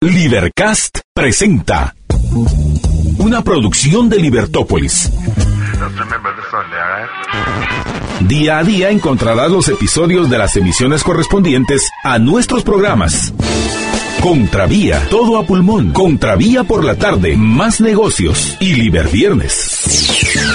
Libercast presenta una producción de Libertópolis. Día a día encontrarás los episodios de las emisiones correspondientes a nuestros programas. Contravía, todo a pulmón. Contravía por la tarde, más negocios y Liberviernes.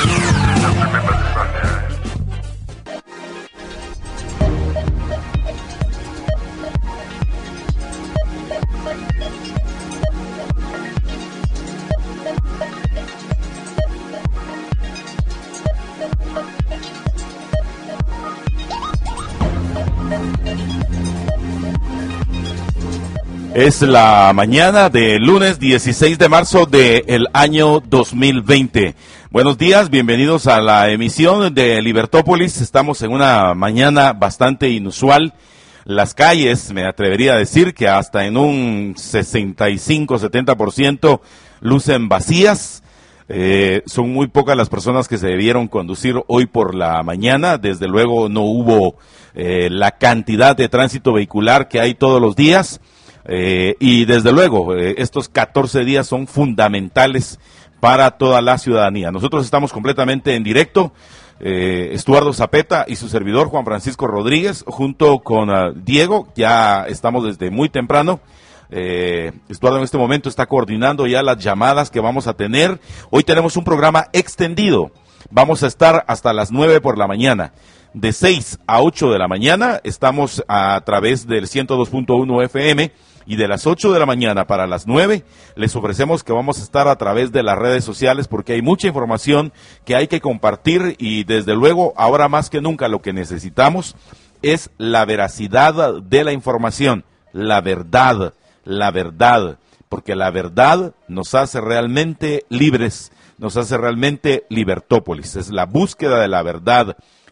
Es la mañana del lunes 16 de marzo del año 2020. Buenos días, bienvenidos a la emisión de Libertópolis. Estamos en una mañana bastante inusual. Las calles, me atrevería a decir que hasta en un 65-70% lucen vacías. Son muy pocas las personas que se debieron conducir hoy por la mañana. Desde luego no hubo la cantidad de tránsito vehicular que hay todos los días. Y desde luego, estos 14 días son fundamentales para toda la ciudadanía. Nosotros estamos completamente en directo, Estuardo Zapeta y su servidor Juan Francisco Rodríguez, junto con Diego. Ya estamos desde muy temprano. Estuardo en este momento está coordinando ya las llamadas que vamos a tener. Hoy tenemos un programa extendido. Vamos a estar hasta las 9 por la mañana. De 6 a 8 de la mañana estamos a través del 102.1 FM. Y de las 8 de la mañana para las 9 les ofrecemos que vamos a estar a través de las redes sociales porque hay mucha información que hay que compartir y desde luego ahora más que nunca lo que necesitamos es la veracidad de la información, la verdad, porque la verdad nos hace realmente libres, nos hace realmente libertópolis, es la búsqueda de la verdad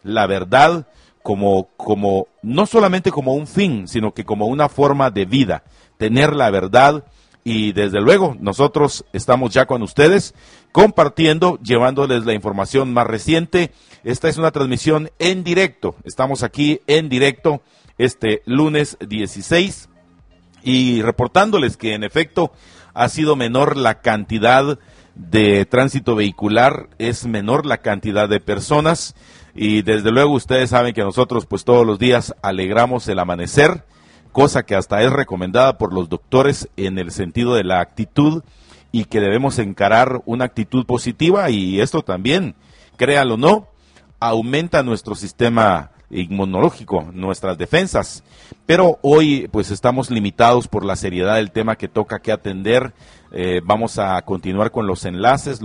como no solamente como un fin, sino que como una forma de vida. Tener la verdad y desde luego nosotros estamos ya con ustedes compartiendo, llevándoles la información más reciente. Esta es una transmisión en directo, estamos aquí en directo este lunes 16 y reportándoles que en efecto ha sido menor la cantidad de tránsito vehicular, es menor la cantidad de personas y desde luego ustedes saben que nosotros pues todos los días alegramos el amanecer, cosa que hasta es recomendada por los doctores en el sentido de la actitud y que debemos encarar una actitud positiva y esto también, créalo o no, aumenta nuestro sistema inmunológico, nuestras defensas, pero hoy pues estamos limitados por la seriedad del tema que toca que atender. Vamos a continuar con los enlaces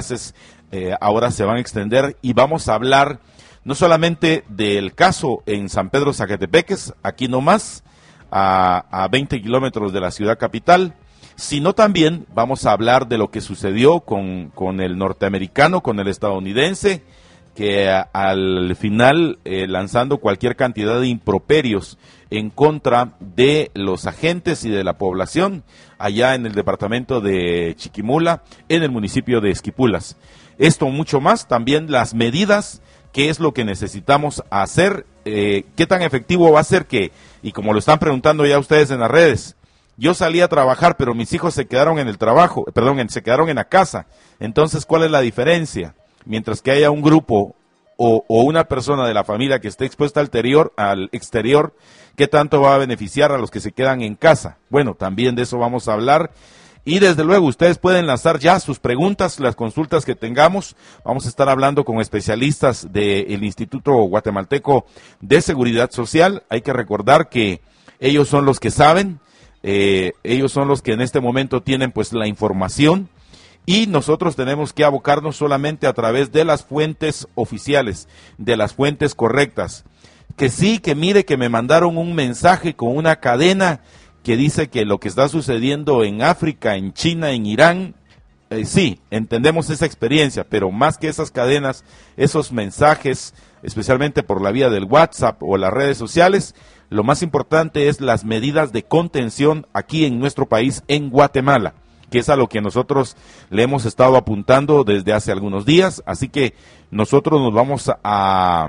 ahora se van a extender y vamos a hablar no solamente del caso en San Pedro Zacatepeques, aquí nomás, a 20 kilómetros de la ciudad capital, sino también vamos a hablar de lo que sucedió con el norteamericano, con el estadounidense, que al final lanzando cualquier cantidad de improperios en contra de los agentes y de la población allá en el departamento de Chiquimula, en el municipio de Esquipulas. Esto mucho más, también las medidas, qué es lo que necesitamos hacer, qué tan efectivo va a ser que, y como lo están preguntando ya ustedes en las redes, yo salí a trabajar, pero mis hijos se quedaron en el trabajo, se quedaron en la casa. Entonces, ¿cuál es la diferencia? Mientras que haya un grupo o una persona de la familia que esté expuesta al exterior, ¿qué tanto va a beneficiar a los que se quedan en casa? Bueno, también de eso vamos a hablar. Y desde luego ustedes pueden lanzar ya sus preguntas, las consultas que tengamos. Vamos a estar hablando con especialistas del Instituto Guatemalteco de Seguridad Social. Hay que recordar que ellos son los que saben, ellos son los que en este momento tienen pues la información y nosotros tenemos que abocarnos solamente a través de las fuentes oficiales, de las fuentes correctas. Que sí, que mire que me mandaron un mensaje con una cadena que dice que lo que está sucediendo en África, en China, en Irán, sí, entendemos esa experiencia, pero más que esas cadenas, esos mensajes, especialmente por la vía del WhatsApp o las redes sociales, lo más importante es las medidas de contención aquí en nuestro país, en Guatemala, que es a lo que nosotros le hemos estado apuntando desde hace algunos días, así que nosotros nos vamos a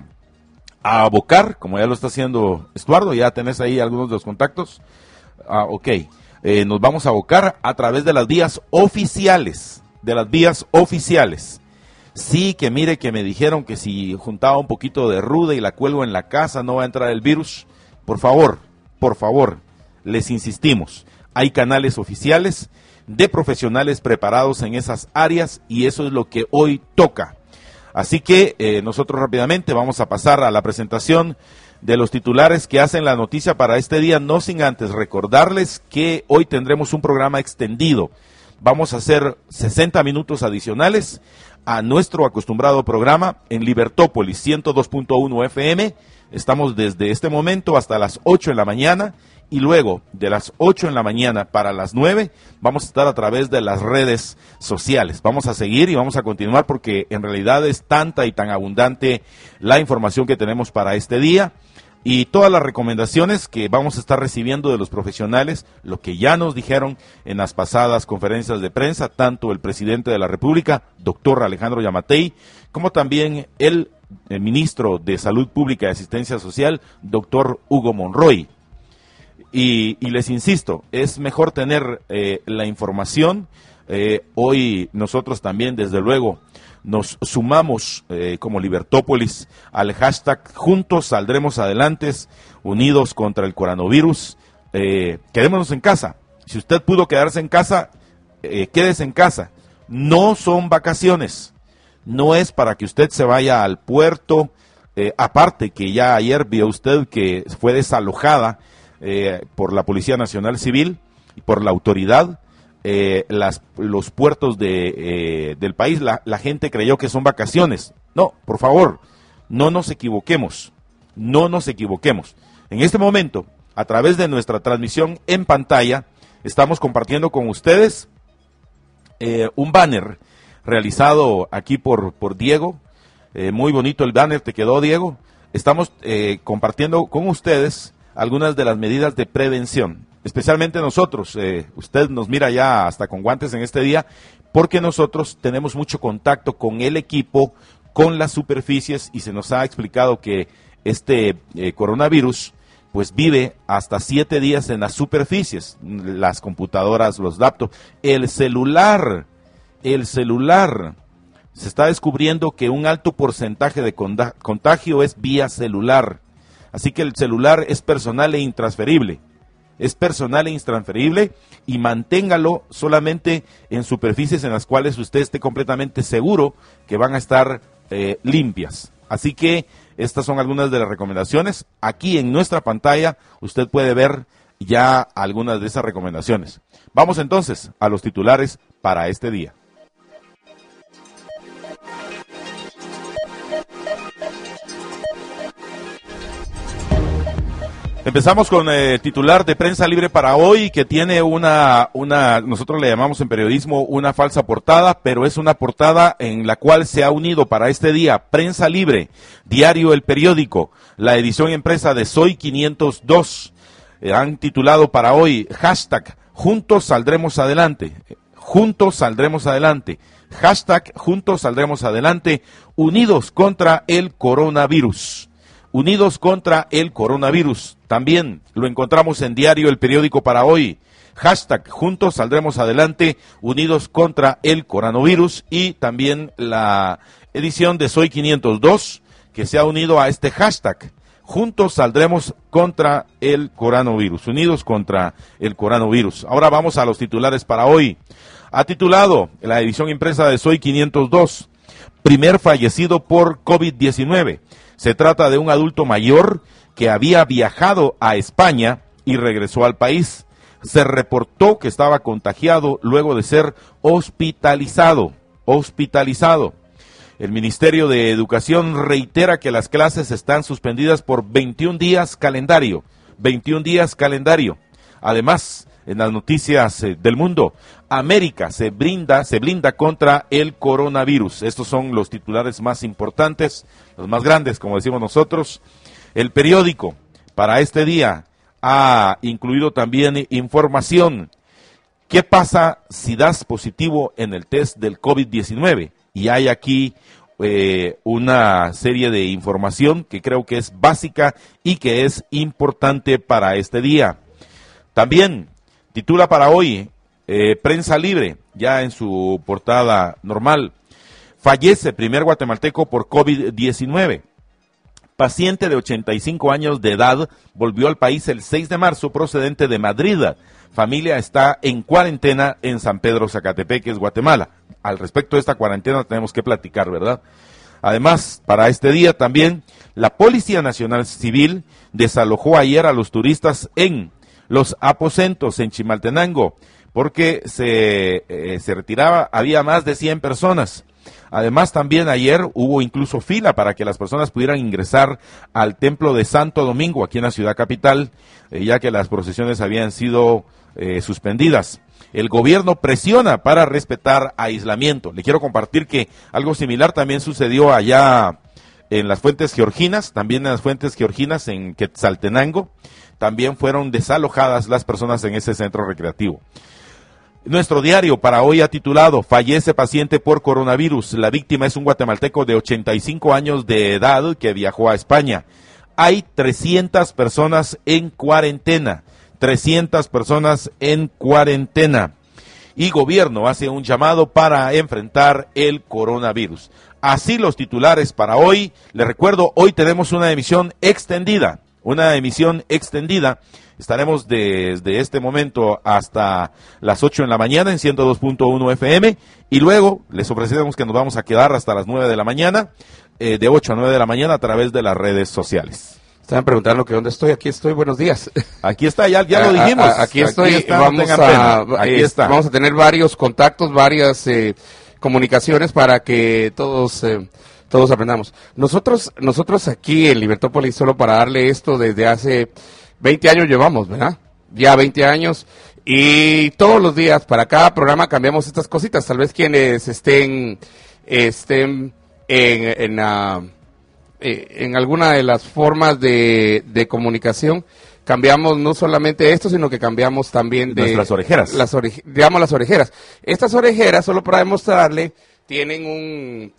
abocar, como ya lo está haciendo Estuardo, ya tenés ahí algunos de los contactos. Ok, nos vamos a abocar a través de las vías oficiales, Sí, que mire que me dijeron que si juntaba un poquito de ruda y la cuelgo en la casa no va a entrar el virus. Por favor, les insistimos, hay canales oficiales de profesionales preparados en esas áreas y eso es lo que hoy toca. Así que nosotros rápidamente vamos a pasar a la presentación de los titulares que hacen la noticia para este día, no sin antes recordarles que hoy tendremos un programa extendido. Vamos a hacer 60 minutos adicionales a nuestro acostumbrado programa en Libertópolis 102.1 FM. Estamos desde este momento hasta las 8 de la mañana y luego de las 8 de la mañana para las 9 vamos a estar a través de las redes sociales. Vamos a seguir y vamos a continuar porque en realidad es tanta y tan abundante la información que tenemos para este día. Y todas las recomendaciones que vamos a estar recibiendo de los profesionales, lo que ya nos dijeron en las pasadas conferencias de prensa, tanto el presidente de la República, doctor Alejandro Yamatei, como también el ministro de Salud Pública y Asistencia Social, doctor Hugo Monroy. Y les insisto, es mejor tener la información. Hoy nosotros también, desde luego, nos sumamos como Libertópolis al hashtag Juntos Saldremos Adelantes, unidos contra el coronavirus. Quedémonos en casa. Si usted pudo quedarse en casa, quédese en casa. No son vacaciones. No es para que usted se vaya al puerto. Aparte que ya ayer vio usted que fue desalojada por la Policía Nacional Civil y por la autoridad. Los puertos del país, la gente creyó que son vacaciones. No, por favor, no nos equivoquemos. En este momento, a través de nuestra transmisión en pantalla, estamos compartiendo con ustedes un banner realizado aquí por Diego. Muy bonito el banner, ¿te quedó, Diego? Estamos compartiendo con ustedes algunas de las medidas de prevención. Especialmente nosotros, usted nos mira ya hasta con guantes en este día, porque nosotros tenemos mucho contacto con el equipo, con las superficies, y se nos ha explicado que este coronavirus pues vive hasta 7 días en las superficies, las computadoras, los laptops, el celular. Se está descubriendo que un alto porcentaje de contagio es vía celular, así que el celular es personal e intransferible. Y manténgalo solamente en superficies en las cuales usted esté completamente seguro que van a estar limpias. Así que estas son algunas de las recomendaciones. Aquí en nuestra pantalla usted puede ver ya algunas de esas recomendaciones. Vamos entonces a los titulares para este día. Empezamos con el titular de Prensa Libre para hoy, que tiene nosotros le llamamos en periodismo una falsa portada, pero es una portada en la cual se ha unido para este día Prensa Libre, Diario El Periódico, la edición impresa de Soy 502. Han titulado para hoy, hashtag Juntos Saldremos Adelante, hashtag Juntos Saldremos Adelante, unidos contra el coronavirus. También lo encontramos en Diario El Periódico para hoy. Hashtag Juntos Saldremos Adelante, unidos contra el coronavirus. Y también la edición de Soy 502, que se ha unido a este hashtag. Juntos Saldremos contra el coronavirus, unidos contra el coronavirus. Ahora vamos a los titulares para hoy. Ha titulado la edición impresa de Soy 502, primer fallecido por COVID-19. Se trata de un adulto mayor que había viajado a España y regresó al país. Se reportó que estaba contagiado luego de ser hospitalizado. El Ministerio de Educación reitera que las clases están suspendidas por 21 días calendario. Además, en las noticias del mundo, América se blinda contra el coronavirus. Estos son los titulares más importantes, los más grandes, como decimos nosotros. El periódico para este día ha incluido también información. ¿Qué pasa si das positivo en el test del COVID-19? Y hay aquí una serie de información que creo que es básica y que es importante para este día. También Titula para hoy, Prensa Libre, ya en su portada normal. Fallece primer guatemalteco por COVID-19. Paciente de 85 años de edad volvió al país el 6 de marzo procedente de Madrid. Familia está en cuarentena en San Pedro Zacatepeques, Guatemala. Al respecto de esta cuarentena tenemos que platicar, ¿verdad? Además, para este día también, la Policía Nacional Civil desalojó ayer a los turistas en los aposentos en Chimaltenango, porque se retiraba, había más de 100 personas. Además, también ayer hubo incluso fila para que las personas pudieran ingresar al Templo de Santo Domingo, aquí en la ciudad capital, ya que las procesiones habían sido suspendidas. El gobierno presiona para respetar aislamiento. Le quiero compartir que algo similar también sucedió allá en las Fuentes Georginas, también en las Fuentes Georginas en Quetzaltenango, también fueron desalojadas las personas en ese centro recreativo. Nuestro diario para hoy ha titulado, fallece paciente por coronavirus. La víctima es un guatemalteco de 85 años de edad que viajó a España. Hay 300 personas en cuarentena. 300 personas en cuarentena. Y gobierno hace un llamado para enfrentar el coronavirus. Así los titulares para hoy. Les recuerdo, hoy tenemos una emisión extendida. Estaremos desde este momento hasta las 8 en la mañana en 102.1 FM y luego les ofrecemos que nos vamos a quedar hasta las 9 de la mañana, de 8 a 9 de la mañana a través de las redes sociales. Estaban preguntando que dónde estoy, aquí estoy, buenos días. Aquí está, ya lo dijimos. Aquí estoy, vamos a tener varios contactos, varias comunicaciones para que todos aprendamos. Nosotros aquí en Libertópolis, solo para darle esto, desde hace 20 años llevamos, ¿verdad? Ya 20 años, y todos los días, para cada programa cambiamos estas cositas. Tal vez quienes estén en alguna de las formas de comunicación, cambiamos no solamente esto, sino que cambiamos también de nuestras orejeras. Las orejeras. Estas orejeras, solo para demostrarle, tienen un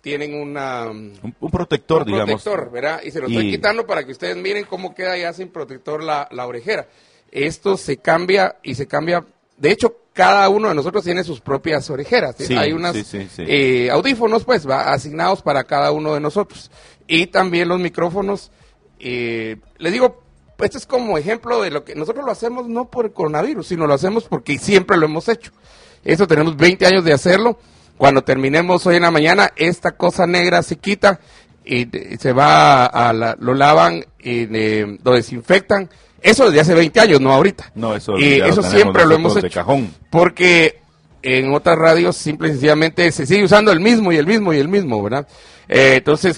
protector, digamos. ¿Verdad? Y se lo estoy quitando para que ustedes miren cómo queda ya sin protector la orejera. Esto se cambia y se cambia. De hecho, cada uno de nosotros tiene sus propias orejeras. Sí, hay unos audífonos, pues, asignados para cada uno de nosotros. Y también los micrófonos. Les digo, esto es como ejemplo de lo que nosotros lo hacemos no por el coronavirus, sino lo hacemos porque siempre lo hemos hecho. Esto tenemos 20 años de hacerlo. Cuando terminemos hoy en la mañana, esta cosa negra se quita y se va lo lavan y lo desinfectan. Eso desde hace 20 años, no ahorita. No, eso siempre lo hemos hecho. De cajón. Porque en otras radios simple y sencillamente se sigue usando el mismo, ¿verdad? Entonces,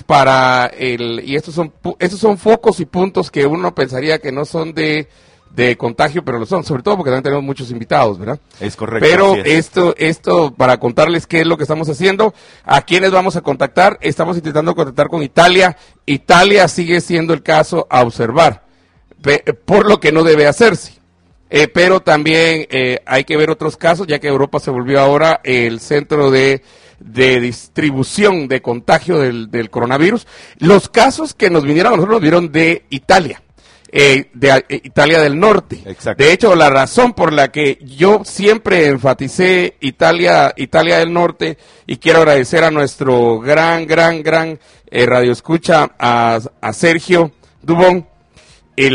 y estos son focos y puntos que uno pensaría que no son de contagio, pero lo son, sobre todo porque también tenemos muchos invitados, ¿verdad? Es correcto. Pero esto para contarles qué es lo que estamos haciendo, a quiénes vamos a contactar. Estamos intentando contactar con Italia. Italia sigue siendo el caso a observar, por lo que no debe hacerse. Pero también hay que ver otros casos, ya que Europa se volvió ahora el centro de distribución de contagio del coronavirus. Los casos que nos vinieron a nosotros nos vieron de Italia. De Italia del Norte. Exacto. De hecho, la razón por la que yo siempre enfaticé Italia del Norte, y quiero agradecer a nuestro gran radioescucha, a Sergio Dubón, y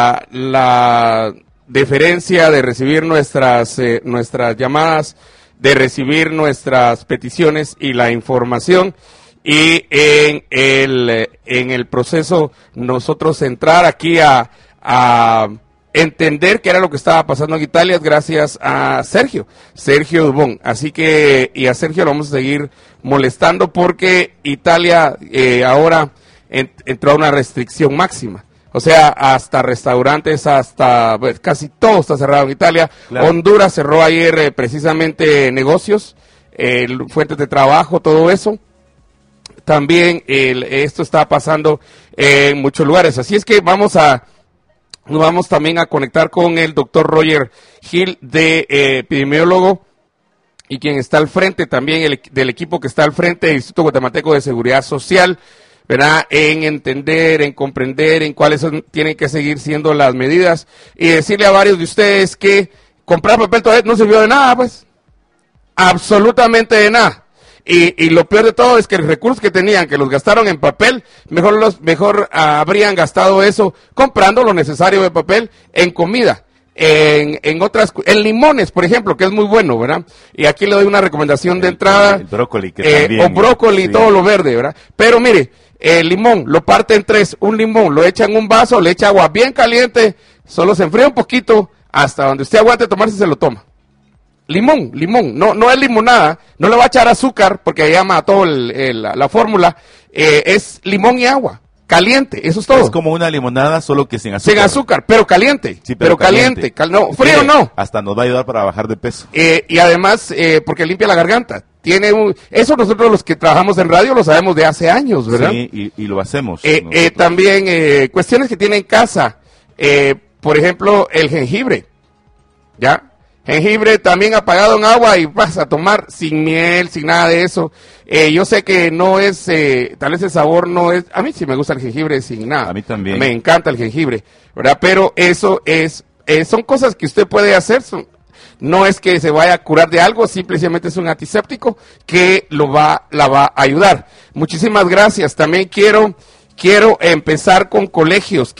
la deferencia de recibir nuestras llamadas, de recibir nuestras peticiones y la información. Y en el proceso nosotros entrar aquí a entender qué era lo que estaba pasando en Italia, gracias a Sergio Dubón. Así que, y a Sergio lo vamos a seguir molestando porque Italia ahora entró a una restricción máxima. O sea, hasta restaurantes, casi todo está cerrado en Italia. Claro. Honduras cerró ayer precisamente negocios, fuentes de trabajo, todo eso. También esto está pasando en muchos lugares. Así es que nos vamos también a conectar con el doctor Roger Gil, epidemiólogo, y quien está al frente también del equipo que está al frente del Instituto Guatemalteco de Seguridad Social, ¿verdad? En entender, en comprender, en cuáles tienen que seguir siendo las medidas, y decirle a varios de ustedes que comprar papel todavía no sirvió de nada, pues. Absolutamente de nada. Y lo peor de todo es que los recursos que tenían, que los gastaron en papel, mejor habrían gastado eso comprando lo necesario de papel en comida. En limones, por ejemplo, que es muy bueno, ¿verdad? Y aquí le doy una recomendación de entrada. El brócoli, que también. O brócoli, sí. todo lo verde, ¿verdad? Pero mire, el limón lo parte en 3, un limón, lo echa en un vaso, le echa agua bien caliente, solo se enfría un poquito, hasta donde usted aguante tomarse se lo toma. Limón, no es limonada, no le va a echar azúcar, porque ahí llama todo la fórmula, es limón y agua. Caliente, eso es todo. Es como una limonada, solo que sin azúcar. Sin azúcar, pero caliente. Sí, pero caliente. No, frío no. Hasta nos va a ayudar para bajar de peso. Y además, porque limpia la garganta. Eso nosotros los que trabajamos en radio lo sabemos de hace años, ¿verdad? Sí, y lo hacemos. También cuestiones que tiene en casa. Por ejemplo, el jengibre. ¿Ya? Jengibre también apagado en agua y vas a tomar sin miel, sin nada de eso. Yo sé que no es, tal vez el sabor no es, a mí sí me gusta el jengibre sin nada. A mí también. Me encanta el jengibre, ¿verdad? Pero eso son cosas que usted puede hacer, no es que se vaya a curar de algo, simplemente es un antiséptico que la va a ayudar. Muchísimas gracias. También quiero empezar con colegios.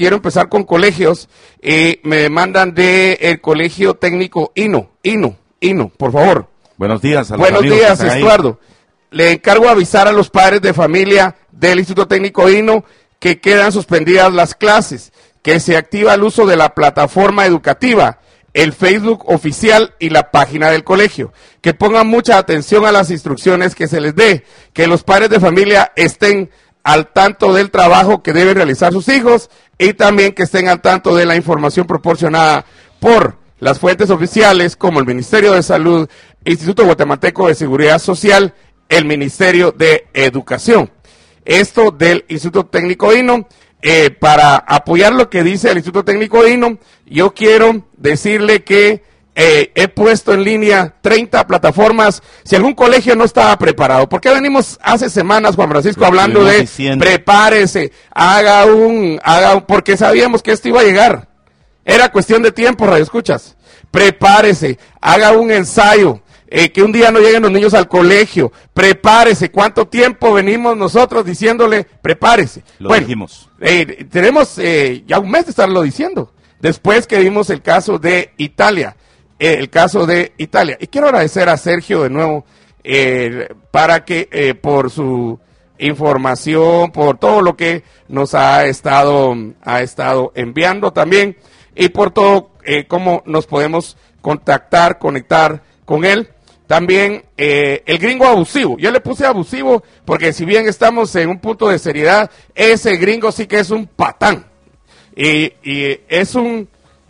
Me mandan del Colegio Técnico Hino, por favor. Buenos días. Buenos días, Estuardo. Le encargo avisar a los padres de familia del Instituto Técnico Hino que quedan suspendidas las clases, que se activa el uso de la plataforma educativa, el Facebook oficial y la página del colegio. Que pongan mucha atención a las instrucciones que se les dé, que los padres de familia estén al tanto del trabajo que deben realizar sus hijos y también que estén al tanto de la información proporcionada por las fuentes oficiales como el Ministerio de Salud, Instituto Guatemalteco de Seguridad Social, el Ministerio de Educación. Esto del Instituto Técnico Hino, para apoyar lo que dice el Instituto Técnico Hino, yo quiero decirle que he puesto en línea 30 plataformas. Si algún colegio no estaba preparado, porque venimos hace semanas, Juan Francisco, hablando de prepárese, haga un, porque sabíamos que esto iba a llegar. Era cuestión de tiempo, radioescuchas. Prepárese, haga un ensayo, que un día no lleguen los niños al colegio. Prepárese. ¿Cuánto tiempo venimos nosotros diciéndole prepárese? Lo dijimos. Tenemos ya un mes de estarlo diciendo. Después que vimos el caso de Italia. Y quiero agradecer a Sergio de nuevo para que por su información, por todo lo que nos ha estado enviando también y por todo cómo nos podemos conectar con él. También el gringo abusivo. Yo le puse abusivo porque si bien estamos en un punto de seriedad, ese gringo sí que es un patán. Y es un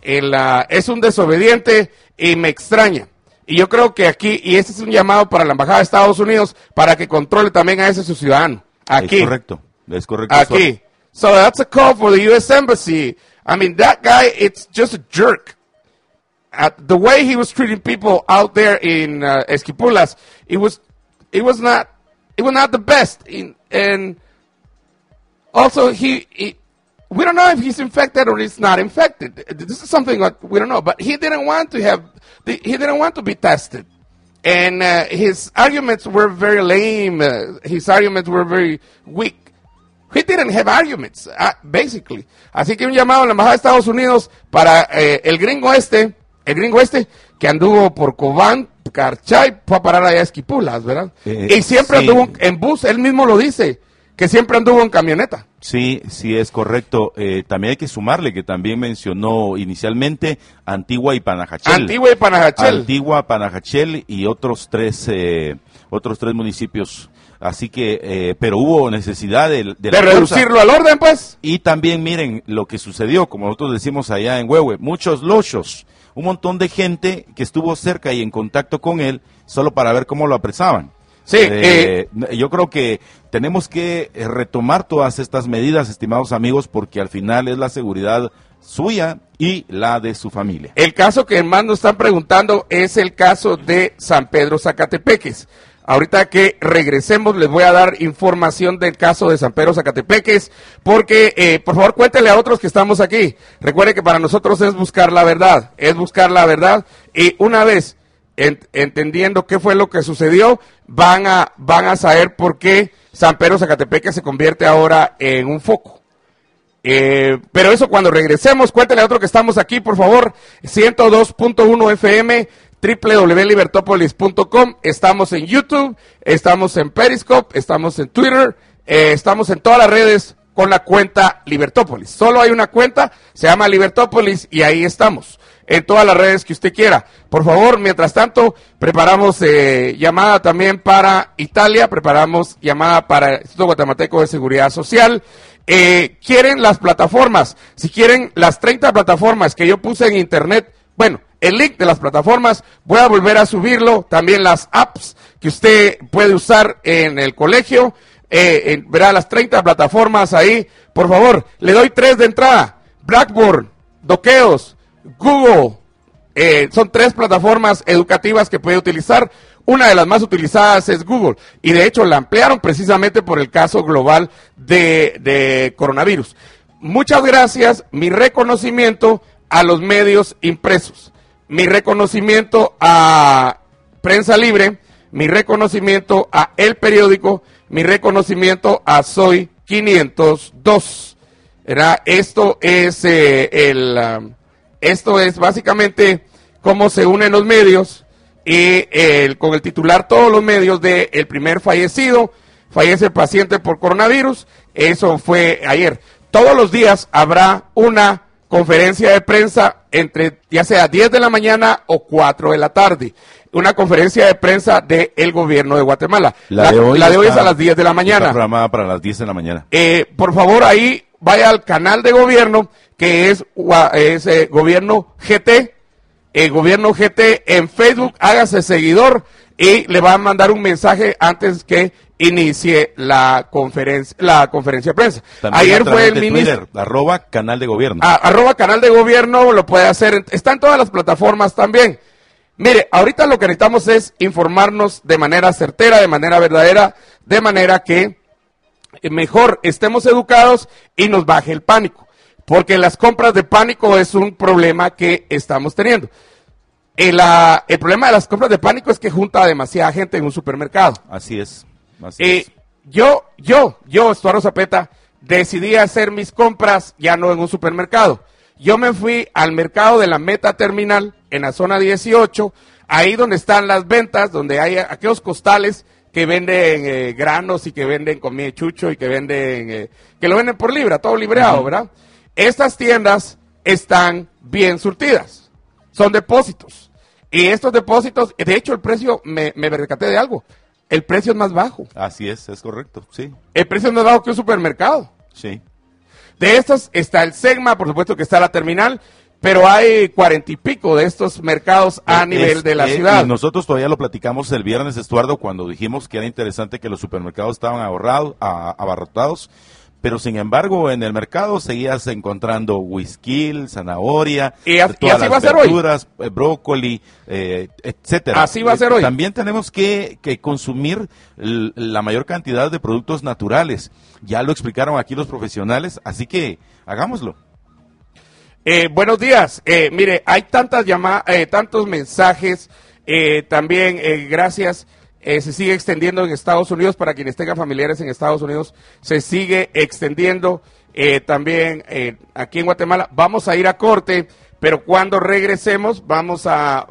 desobediente y me extraña. Y yo creo que aquí, y este es un llamado para la Embajada de Estados Unidos, para que controle también a ese su ciudadano. Aquí. Es correcto. Aquí. So that's a call for the U.S. Embassy. I mean, that guy, it's just a jerk. The way he was treating people out there in Esquipulas, it was not the best. And also, we don't know if he's infected or he's not infected. This is something that we don't know. But he didn't want to be tested. And his arguments were very lame. His arguments were very weak. He didn't have arguments, basically. Así que un llamado a la Embajada de Estados Unidos para el gringo este, que anduvo por Cobán, Carchay, fue a parar allá a Esquipulas, ¿verdad? Y siempre anduvo en bus, él mismo lo dice, que siempre anduvo en camioneta. Sí, es correcto. También hay que sumarle que también mencionó inicialmente Antigua y Panajachel. Antigua, Panajachel y otros tres municipios. Así que, pero hubo necesidad de reducirlo al orden, pues. Y también miren lo que sucedió, como nosotros decimos allá en Huehue, muchos lochos, un montón de gente que estuvo cerca y en contacto con él solo para ver cómo lo apresaban. Sí, yo creo que tenemos que retomar todas estas medidas, estimados amigos, porque al final es la seguridad suya y la de su familia. El caso que más nos están preguntando es el caso de San Pedro Zacatepeques. Ahorita que regresemos les voy a dar información del caso de San Pedro Zacatepeques, porque por favor cuéntenle a otros que estamos aquí. Recuerde que para nosotros es buscar la verdad, y una vez entendiendo qué fue lo que sucedió, van a saber por qué San Pedro Zacatepeques se convierte ahora en un foco. Pero eso cuando regresemos, cuéntenle a otro que estamos aquí, por favor, 102.1 FM, www.libertopolis.com, estamos en YouTube, estamos en Periscope, estamos en Twitter, estamos en todas las redes con la cuenta Libertópolis. Solo hay una cuenta, se llama Libertópolis y ahí estamos, en todas las redes que usted quiera. Por favor, mientras tanto, preparamos llamada también para Italia, preparamos llamada para el Instituto Guatemalteco de Seguridad Social. Quieren las plataformas, si quieren las 30 plataformas que yo puse en internet, bueno, el link de las plataformas, voy a volver a subirlo, también las apps que usted puede usar en el colegio, verá las 30 plataformas ahí, por favor, le doy 3 de entrada, Blackboard, Doqueos, Google, son 3 plataformas educativas que puede utilizar. Una de las más utilizadas es Google, y de hecho la ampliaron precisamente por el caso global de coronavirus. Muchas gracias, mi reconocimiento a los medios impresos, mi reconocimiento a Prensa Libre, mi reconocimiento a El Periódico, mi reconocimiento a Soy 502. Esto es básicamente cómo se unen los medios. Y con el titular todos los medios de el primer fallecido, fallece el paciente por coronavirus, eso fue ayer. Todos los días habrá una conferencia de prensa entre ya sea 10 de la mañana o 4 de la tarde, una conferencia de prensa del gobierno de Guatemala. La de hoy es a las 10 de la mañana. Está programada para las 10 de la mañana. Por favor, ahí vaya al canal de gobierno, que es Gobierno GT. Gobierno GT en Facebook, hágase seguidor y le va a mandar un mensaje antes que inicie la conferencia de prensa. También ayer fue el ministro Twitter, @canal de gobierno. @canal de gobierno, lo puede hacer, está en todas las plataformas también. Mire, ahorita lo que necesitamos es informarnos de manera certera, de manera verdadera, de manera que mejor estemos educados y nos baje el pánico. Porque las compras de pánico es un problema que estamos teniendo. El problema de las compras de pánico es que junta demasiada gente en un supermercado. Así es. Yo, Estuardo Zapeta, decidí hacer mis compras ya no en un supermercado. Yo me fui al mercado de la Meta Terminal, en la zona 18, ahí donde están las ventas, donde hay aquellos costales que venden granos y que venden comida de chucho y que lo venden por libra, todo libreado, ¿verdad? Estas tiendas están bien surtidas, son depósitos. Y estos depósitos, de hecho el precio, me percaté de algo, el precio es más bajo. Así es correcto, sí. El precio es más bajo que un supermercado. Sí. De estos está el Segma, por supuesto que está la terminal, pero hay 40 y pico de estos mercados a nivel de la ciudad. Y nosotros todavía lo platicamos el viernes, Estuardo, cuando dijimos que era interesante que los supermercados estaban abarrotados. Pero sin embargo, en el mercado seguías encontrando whisky, zanahoria, y así va a ser verduras, brócoli, etcétera. Así va a ser hoy. También tenemos que consumir la mayor cantidad de productos naturales. Ya lo explicaron aquí los profesionales, así que hagámoslo. Buenos días. Mire, hay tantas llamadas, tantos mensajes. También, gracias. Se sigue extendiendo en Estados Unidos, para quienes tengan familiares en Estados Unidos, se sigue extendiendo también aquí en Guatemala. Vamos a ir a corte, pero cuando regresemos vamos a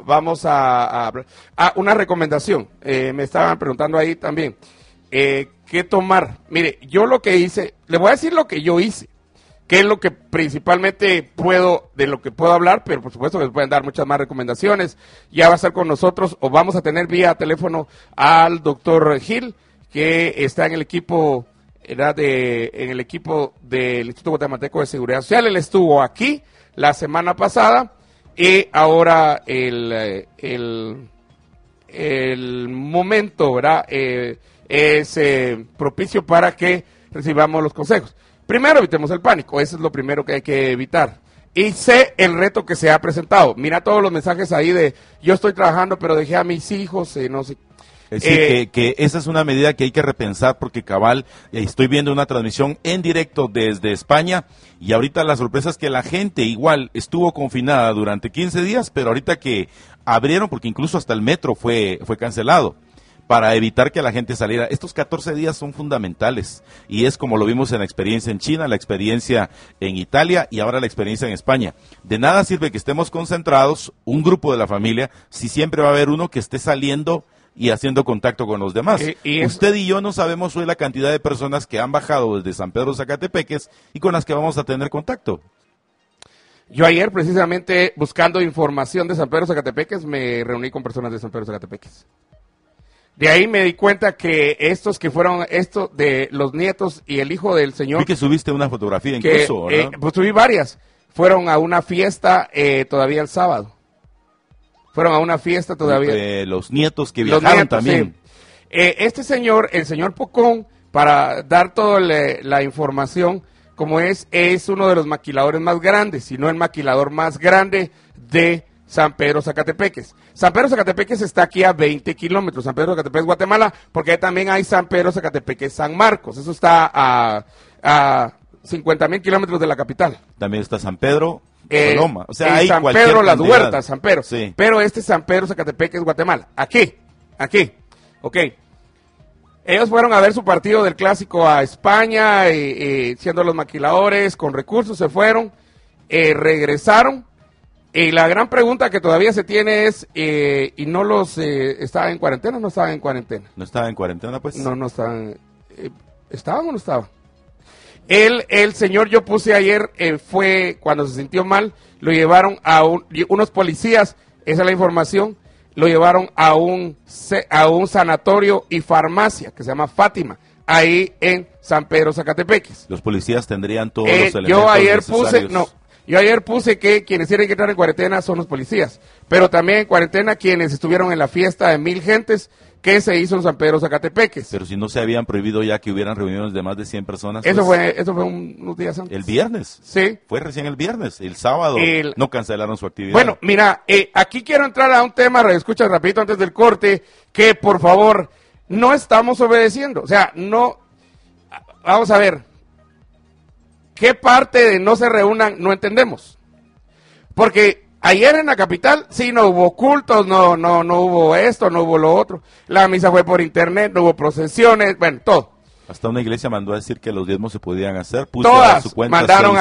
una recomendación. Me estaban preguntando ahí también, ¿qué tomar? Mire, yo lo que hice, le voy a decir lo que yo hice, que es lo que principalmente de lo que puedo hablar, pero por supuesto que les pueden dar muchas más recomendaciones. Ya va a estar con nosotros, o vamos a tener vía teléfono al doctor Gil, que está en el equipo, del Instituto Guatemalteco de Seguridad Social. Él estuvo aquí la semana pasada, y ahora el momento, ¿verdad? Es propicio para que recibamos los consejos. Primero, evitemos el pánico, eso es lo primero que hay que evitar. Y sé el reto que se ha presentado. Mira todos los mensajes ahí de, yo estoy trabajando, pero dejé a mis hijos, no sé. Es decir, que esa es una medida que hay que repensar porque cabal, estoy viendo una transmisión en directo desde España y ahorita la sorpresa es que la gente igual estuvo confinada durante 15 días, pero ahorita que abrieron, porque incluso hasta el metro fue cancelado, para evitar que la gente saliera. Estos 14 días son fundamentales y es como lo vimos en la experiencia en China, la experiencia en Italia y ahora la experiencia en España. De nada sirve que estemos concentrados, un grupo de la familia, si siempre va a haber uno que esté saliendo y haciendo contacto con los demás. Usted y yo no sabemos hoy la cantidad de personas que han bajado desde San Pedro Zacatepeques y con las que vamos a tener contacto. Yo ayer, precisamente, buscando información de San Pedro Zacatepeques, me reuní con personas de San Pedro Zacatepeques. De ahí me di cuenta que estos que fueron, de los nietos y el hijo del señor... Vi que subiste una fotografía incluso, ¿verdad? Pues subí varias. Fueron a una fiesta todavía el sábado. Fueron a una fiesta todavía. Los nietos que viajaron también. Sí. Este señor, el señor Pocón, para dar toda la información, como es uno de los maquiladores más grandes, si no el maquilador más grande de San Pedro Zacatepeques. San Pedro Zacatepeques está aquí a 20 kilómetros, San Pedro Zacatepeques, Guatemala, porque también hay San Pedro Zacatepeques, San Marcos, eso está a 50,000 kilómetros de la capital. También está San Pedro, Coloma, o sea, hay San Pedro, Las Huertas, San Pedro, sí. Pero San Pedro Zacatepeques, Guatemala, aquí, ok. Ellos fueron a ver su partido del Clásico a España, siendo los maquiladores, con recursos se fueron, regresaron. Y la gran pregunta que todavía se tiene es, ¿y no los estaban en cuarentena o no estaban en cuarentena? ¿No estaban en cuarentena, pues? No estaban. ¿Estaban o no estaban? El señor, yo puse ayer, fue cuando se sintió mal, lo llevaron a unos policías, esa es la información, lo llevaron a un sanatorio y farmacia que se llama Fátima, ahí en San Pedro Zacatepeques. Los policías tendrían todos los elementos yo ayer necesarios. Yo ayer puse que quienes tienen que entrar en cuarentena son los policías, pero también en cuarentena quienes estuvieron en la fiesta de 1,000 gentes que se hizo en San Pedro Zacatepeques. Pero si no se habían prohibido ya que hubieran reuniones de más de 100 personas. Eso fue unos días antes. El viernes. Sí. Fue recién el viernes. El sábado no cancelaron su actividad. Bueno, mira, aquí quiero entrar a un tema, escucha rapidito antes del corte, que por favor, no estamos obedeciendo. O sea, no, vamos a ver. ¿Qué parte de no se reúnan no entendemos? Porque ayer en la capital, sí, no hubo cultos, no hubo esto, no hubo lo otro. La misa fue por internet, no hubo procesiones, bueno, todo. Hasta una iglesia mandó a decir que los diezmos se podían hacer. Puso todas a su cuenta mandaron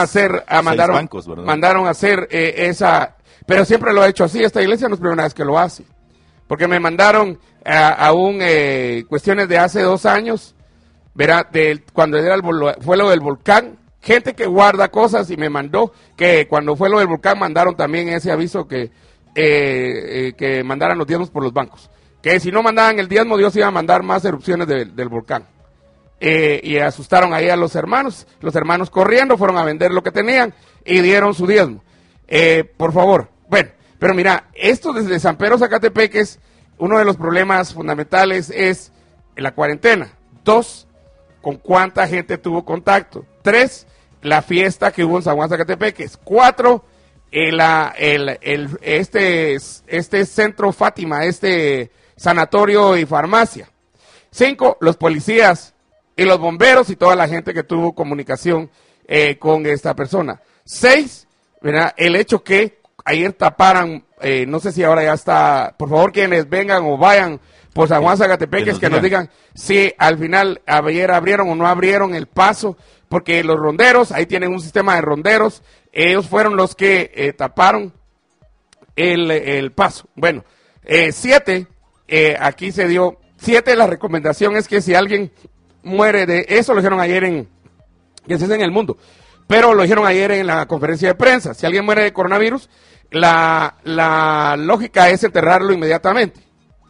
a hacer esa, pero siempre lo ha hecho así. Esta iglesia no es la primera vez que lo hace. Porque me mandaron cuestiones de hace 2 años, verá, cuando fue lo del volcán. Gente que guarda cosas y me mandó que cuando fue lo del volcán mandaron también ese aviso que mandaran los diezmos por los bancos. Que si no mandaban el diezmo, Dios iba a mandar más erupciones del volcán. Y asustaron ahí a los hermanos corriendo, fueron a vender lo que tenían y dieron su diezmo. Por favor, bueno, pero mira, esto desde San Pedro Zacatepeques, uno de los problemas fundamentales es la cuarentena. 2, con cuánta gente tuvo contacto. 3, la fiesta que hubo en San Juan Zacatepeques. 4, este centro Fátima, este sanatorio y farmacia. 5, los policías y los bomberos y toda la gente que tuvo comunicación con esta persona. 6, ¿verdad? El hecho que ayer taparan, no sé si ahora ya está, por favor quienes vengan o vayan por San Juan Zacatepeques, que nos digan si al final ayer abrieron o no abrieron el paso, porque los ronderos, ahí tienen un sistema de ronderos, ellos fueron los que taparon el paso. Bueno, 7, aquí se dio, 7, la recomendación es que si alguien muere de, eso lo dijeron ayer que se hace en El Mundo, pero lo dijeron ayer en la conferencia de prensa, si alguien muere de coronavirus, la lógica es enterrarlo inmediatamente.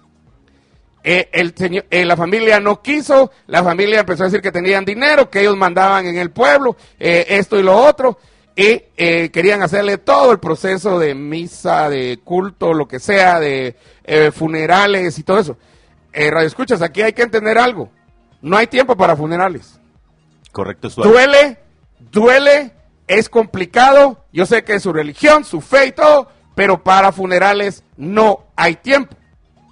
La familia no quiso, la familia empezó a decir que tenían dinero, que ellos mandaban en el pueblo, esto y lo otro, y querían hacerle todo el proceso de misa, de culto, lo que sea, de funerales y todo eso. Radio escuchas, aquí hay que entender algo, no hay tiempo para funerales. Correcto, duele, es complicado, yo sé que es su religión, su fe y todo, pero para funerales no hay tiempo.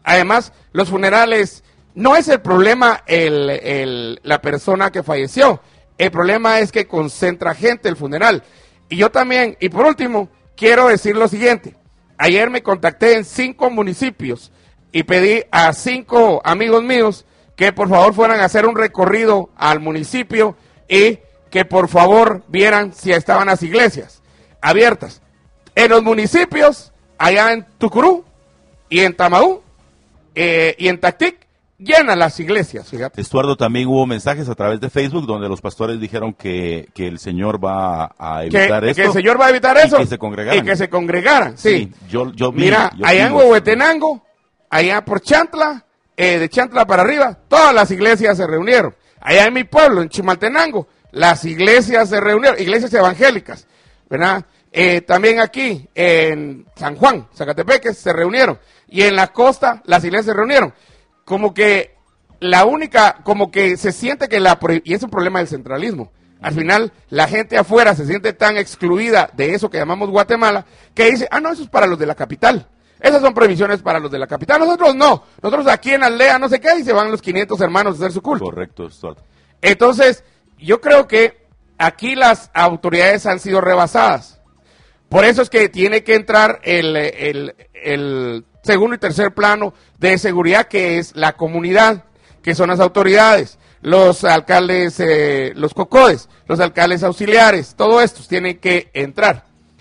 Además, los funerales, no es el problema la persona que falleció, el problema es que concentra gente el funeral. Y yo también, y por último, quiero decir lo siguiente. Ayer me contacté en 5 municipios y pedí a 5 amigos míos que por favor fueran a hacer un recorrido al municipio y que por favor vieran si estaban las iglesias abiertas. En los municipios, allá en Tucurú y en Tamaú y en Tactic, llenan las iglesias, fíjate. Estuardo, también hubo mensajes a través de Facebook donde los pastores dijeron que el Señor va a evitar esto. Que el Señor va a evitar eso. Y que se congregaran. Y que se congregaran, sí. Yo vi. Mira, allá en Huehuetenango, allá por Chantla, de Chantla para arriba, todas las iglesias se reunieron. Allá en mi pueblo, en Chimaltenango, las iglesias se reunieron, iglesias evangélicas, ¿verdad? También aquí, en San Juan, Zacatepeque, se reunieron. Y en la costa, las iglesias se reunieron. Como que como que se siente que y es un problema del centralismo. Al final, la gente afuera se siente tan excluida de eso que llamamos Guatemala, que dice, no, eso es para los de la capital. Esas son prohibiciones para los de la capital. Nosotros no. Nosotros aquí en Aldea, no sé qué, y se van los 500 hermanos a hacer su culto. Correcto, Estuardo. Entonces, yo creo que aquí las autoridades han sido rebasadas. Por eso es que tiene que entrar el segundo y tercer plano de seguridad, que es la comunidad, que son las autoridades, los alcaldes, los cocodes, los alcaldes auxiliares, todo esto tiene que entrar.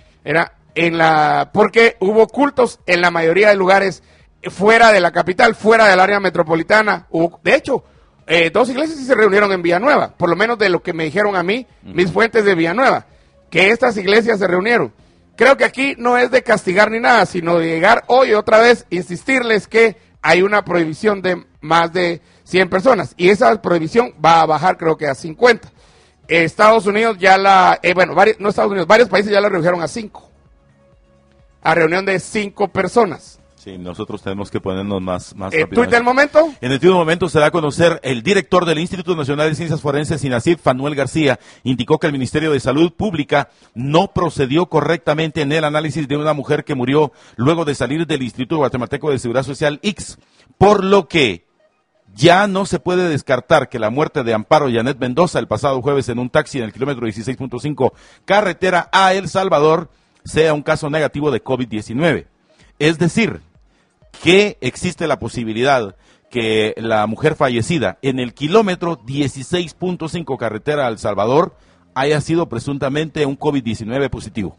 Porque hubo cultos en la mayoría de lugares fuera de la capital, fuera del área metropolitana. De hecho, 2 iglesias sí se reunieron en Villanueva, por lo menos de lo que me dijeron a mí, mis fuentes de Villanueva, que estas iglesias se reunieron. Creo que aquí no es de castigar ni nada, sino de llegar hoy otra vez, insistirles que hay una prohibición de más de 100 personas. Y esa prohibición va a bajar, creo que a 50. Estados Unidos ya varios países ya la redujeron a 5. A reunión de 5 personas. Sí, nosotros tenemos que ponernos más rápido. ¿Tuit del momento? En el tuit del momento se da a conocer el director del Instituto Nacional de Ciencias Forenses, INACIF, Fanuel García, indicó que el Ministerio de Salud Pública no procedió correctamente en el análisis de una mujer que murió luego de salir del Instituto Guatemalteco de Seguridad Social, IX, por lo que ya no se puede descartar que la muerte de Amparo Janet Mendoza el pasado jueves en un taxi en el kilómetro 16.5 carretera a El Salvador sea un caso negativo de COVID-19. Es decir, que existe la posibilidad que la mujer fallecida en el kilómetro 16.5 carretera a El Salvador haya sido presuntamente un COVID-19 positivo.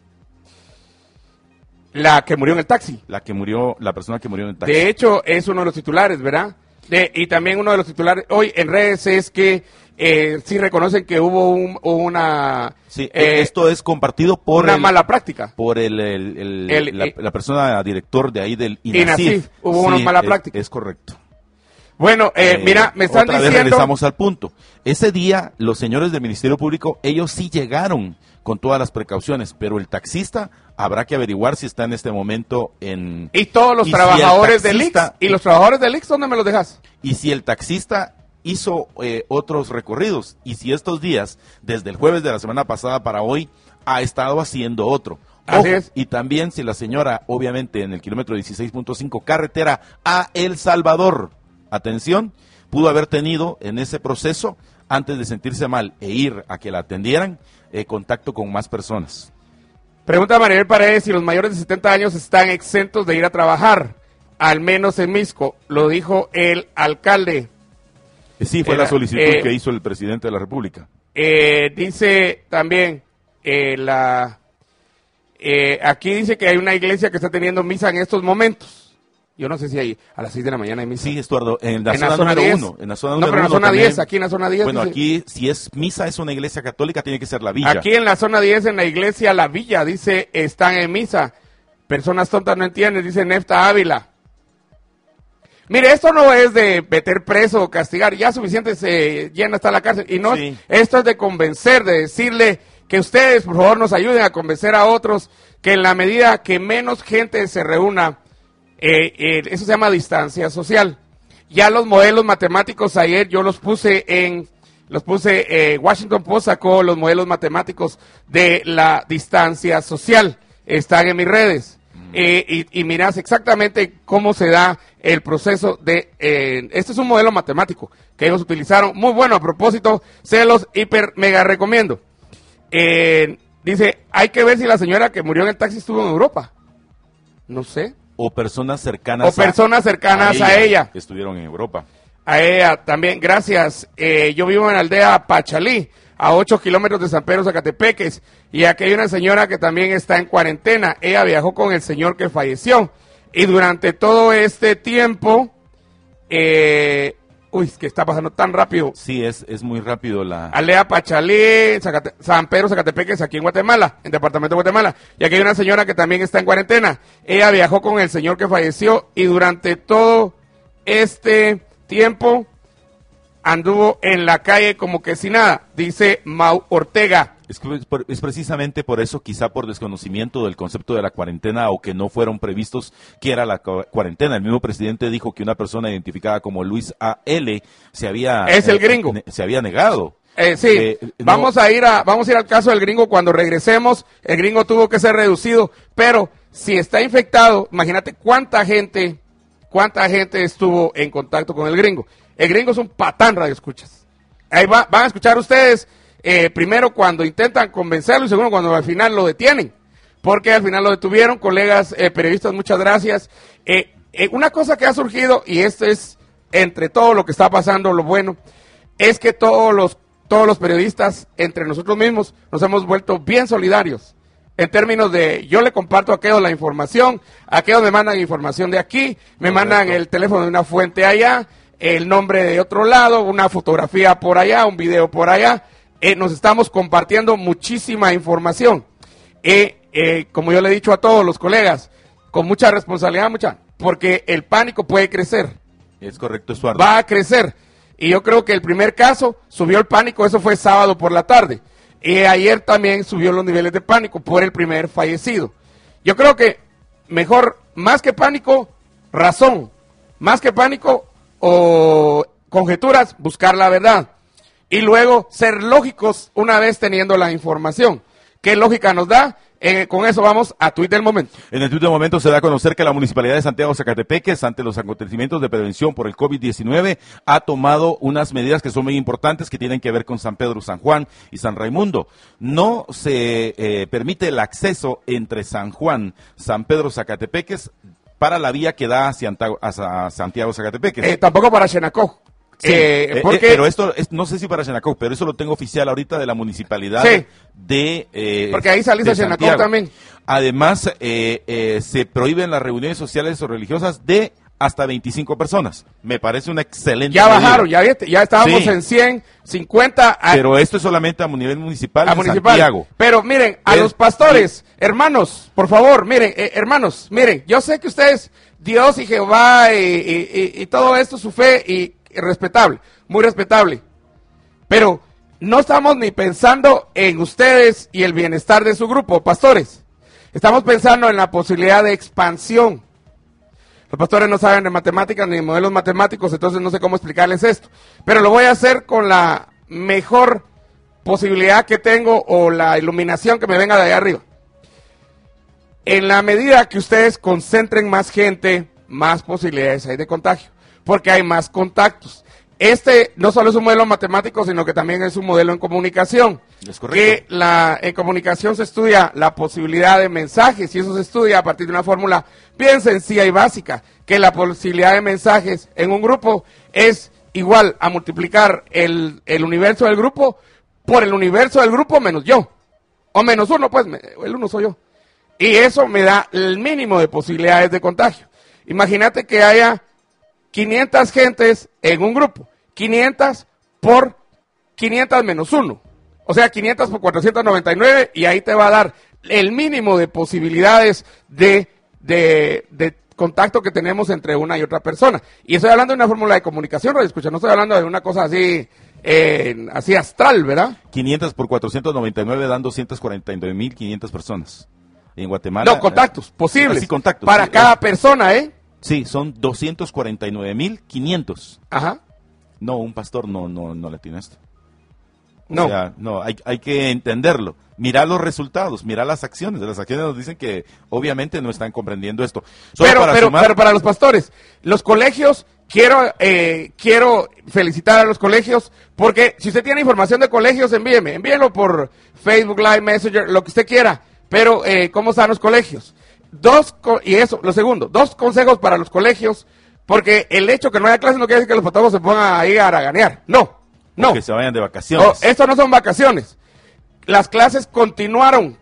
La que murió en el taxi. La persona que murió en el taxi. De hecho, es uno de los titulares, ¿verdad? Y también uno de los titulares hoy en redes es que sí reconocen que hubo una... Sí, esto es compartido por una mala práctica. Por la persona director de ahí del INACIF. Hubo una mala práctica. Es correcto. Bueno, mira, me están otra diciendo... vez regresamos al punto. Ese día, los señores del Ministerio Público, ellos sí llegaron con todas las precauciones, pero el taxista habrá que averiguar si está en este momento en... Y todos los trabajadores del IX. ¿Y los trabajadores del IX dónde me los dejas? Y si el taxista hizo otros recorridos, y si estos días, desde el jueves de la semana pasada para hoy, ha estado haciendo otro. Ojo, así es. Y también si la señora, obviamente, en el kilómetro 16.5 carretera a El Salvador, atención, pudo haber tenido en ese proceso, antes de sentirse mal e ir a que la atendieran, contacto con más personas. Pregunta Maribel Paredes si los mayores de 70 años están exentos de ir a trabajar, al menos en Misco, lo dijo el alcalde. Sí, fue la solicitud que hizo el presidente de la República. Dice también, aquí dice que hay una iglesia que está teniendo misa en estos momentos. Yo no sé si hay a las 6 de la mañana hay misa. Sí, Estuardo, en la zona número 1. En la zona número 1. No, pero en la zona 10, aquí en la zona 10. Bueno, dice, aquí si es misa, es una iglesia católica, tiene que ser la Villa. Aquí en la zona 10, en la iglesia La Villa, dice, están en misa. Personas tontas no entienden, dice Nefta Ávila. Mire, esto no es de meter preso o castigar, ya suficiente se llena hasta la cárcel. Y no, sí. Esto es de convencer, de decirle que ustedes, por favor, nos ayuden a convencer a otros que en la medida que menos gente se reúna, eso se llama distancia social. Ya los modelos matemáticos ayer yo los puse, Washington Post sacó los modelos matemáticos de la distancia social, están en mis redes. y miras exactamente cómo se da el proceso de... este es un modelo matemático que ellos utilizaron, muy bueno a propósito, se los hiper mega recomiendo. Dice, hay que ver si la señora que murió en el taxi estuvo en Europa. No sé. O personas cercanas a ella. Que estuvieron en Europa. A ella también, gracias. Yo vivo en la aldea Pachalí, a 8 kilómetros de San Pedro Zacatepeques, y aquí hay una señora que también está en cuarentena. Ella viajó con el señor que falleció, y durante todo este tiempo, uy, es que está pasando tan rápido. Sí, es muy rápido la... Aldea Pachalí, San Pedro Zacatepeques, aquí en Guatemala, en departamento de Guatemala. Y aquí hay una señora que también está en cuarentena. Ella viajó con el señor que falleció, y durante todo este tiempo anduvo en la calle como que sin nada, dice Mau Ortega. Es precisamente por eso, quizá por desconocimiento del concepto de la cuarentena o que no fueron previstos que era la cuarentena. El mismo presidente dijo que una persona identificada como Luis A.L. se había... Es el gringo. Se había negado. Sí, vamos a ir al caso del gringo cuando regresemos. El gringo tuvo que ser reducido, pero si está infectado, imagínate cuánta gente estuvo en contacto con el gringo. El gringo es un patán, radioescuchas. Ahí van a escuchar ustedes, primero cuando intentan convencerlo y segundo cuando al final lo detienen. Porque al final lo detuvieron, colegas periodistas, muchas gracias. Una cosa que ha surgido, y esto es entre todo lo que está pasando, lo bueno, es que todos los periodistas, entre nosotros mismos, nos hemos vuelto bien solidarios. En términos de, yo le comparto a aquellos la información, a aquellos me mandan información de aquí, me mandan el teléfono de una fuente allá, el nombre de otro lado, una fotografía por allá, un video por allá. Nos estamos compartiendo muchísima información. Como yo le he dicho a todos los colegas, con mucha responsabilidad, porque el pánico puede crecer. Es correcto, Estuardo. Va a crecer. Y yo creo que el primer caso subió el pánico, eso fue sábado por la tarde. Ayer también subió los niveles de pánico por el primer fallecido. Yo creo que mejor, más que pánico, razón. Más que pánico o conjeturas, buscar la verdad. Y luego ser lógicos una vez teniendo la información. ¿Qué lógica nos da? Con eso vamos a Tuit del Momento. En el Tuit del Momento se da a conocer que la Municipalidad de Santiago Zacatepeques, ante los acontecimientos de prevención por el COVID-19, ha tomado unas medidas que son muy importantes que tienen que ver con San Pedro, San Juan y San Raimundo. No se permite el acceso entre San Juan, San Pedro Zacatepeques para la vía que da hacia Santiago Zacatepeques. Tampoco para Xenacó. Sí, pero esto, no sé si para Xenacó, pero eso lo tengo oficial ahorita de la municipalidad de porque ahí salís a Xenacó también. Además, se prohíben las reuniones sociales o religiosas de hasta 25 personas. Me parece una excelente medida. Bajaron, ya estábamos en 100, 50. Pero esto es solamente a nivel municipal en Santiago. Pero miren, a los pastores, hermanos, por favor, miren, hermanos, miren, yo sé que ustedes, Dios y Jehová y todo esto, su fe y respetable, muy respetable, pero no estamos ni pensando en ustedes y el bienestar de su grupo, pastores. Estamos pensando en la posibilidad de expansión. Los pastores no saben de matemáticas ni de modelos matemáticos, entonces no sé cómo explicarles esto, pero lo voy a hacer con la mejor posibilidad que tengo o la iluminación que me venga de allá arriba. En la medida que ustedes concentren más gente, más posibilidades hay de contagio, porque hay más contactos. Este no solo es un modelo matemático, sino que también es un modelo en comunicación. Es correcto. Que en comunicación se estudia la posibilidad de mensajes, y eso se estudia a partir de una fórmula bien sencilla y básica, que la posibilidad de mensajes en un grupo es igual a multiplicar el universo del grupo por el universo del grupo menos yo. O menos uno, pues, el uno soy yo. Y eso me da el mínimo de posibilidades de contagio. Imagínate que haya 500 gentes en un grupo, 500 por 500 menos 1, o sea 500 por 499, y ahí te va a dar el mínimo de posibilidades de contacto que tenemos entre una y otra persona. Y estoy hablando de una fórmula de comunicación, no estoy hablando de una cosa así, así astral, ¿verdad? 500 por 499 dan 249.500 personas. En Guatemala. No, contactos posibles. Sí, contactos. Para cada persona, ¿eh? Sí, son 249.500. Ajá. No, un pastor no le tiene esto. No. O sea, no, hay que entenderlo. Mirar los resultados, mirar las acciones. Las acciones nos dicen que obviamente no están comprendiendo esto. Pero para los pastores, los colegios, quiero felicitar a los colegios, porque si usted tiene información de colegios, envíenlo por Facebook Live, Messenger, lo que usted quiera. Pero, ¿cómo están los colegios? Lo segundo, 2 consejos para los colegios, porque el hecho que no haya clases no quiere decir que los patólogos se pongan ahí a haraganear. No. Que se vayan de vacaciones. Esto no son vacaciones. Las clases continúan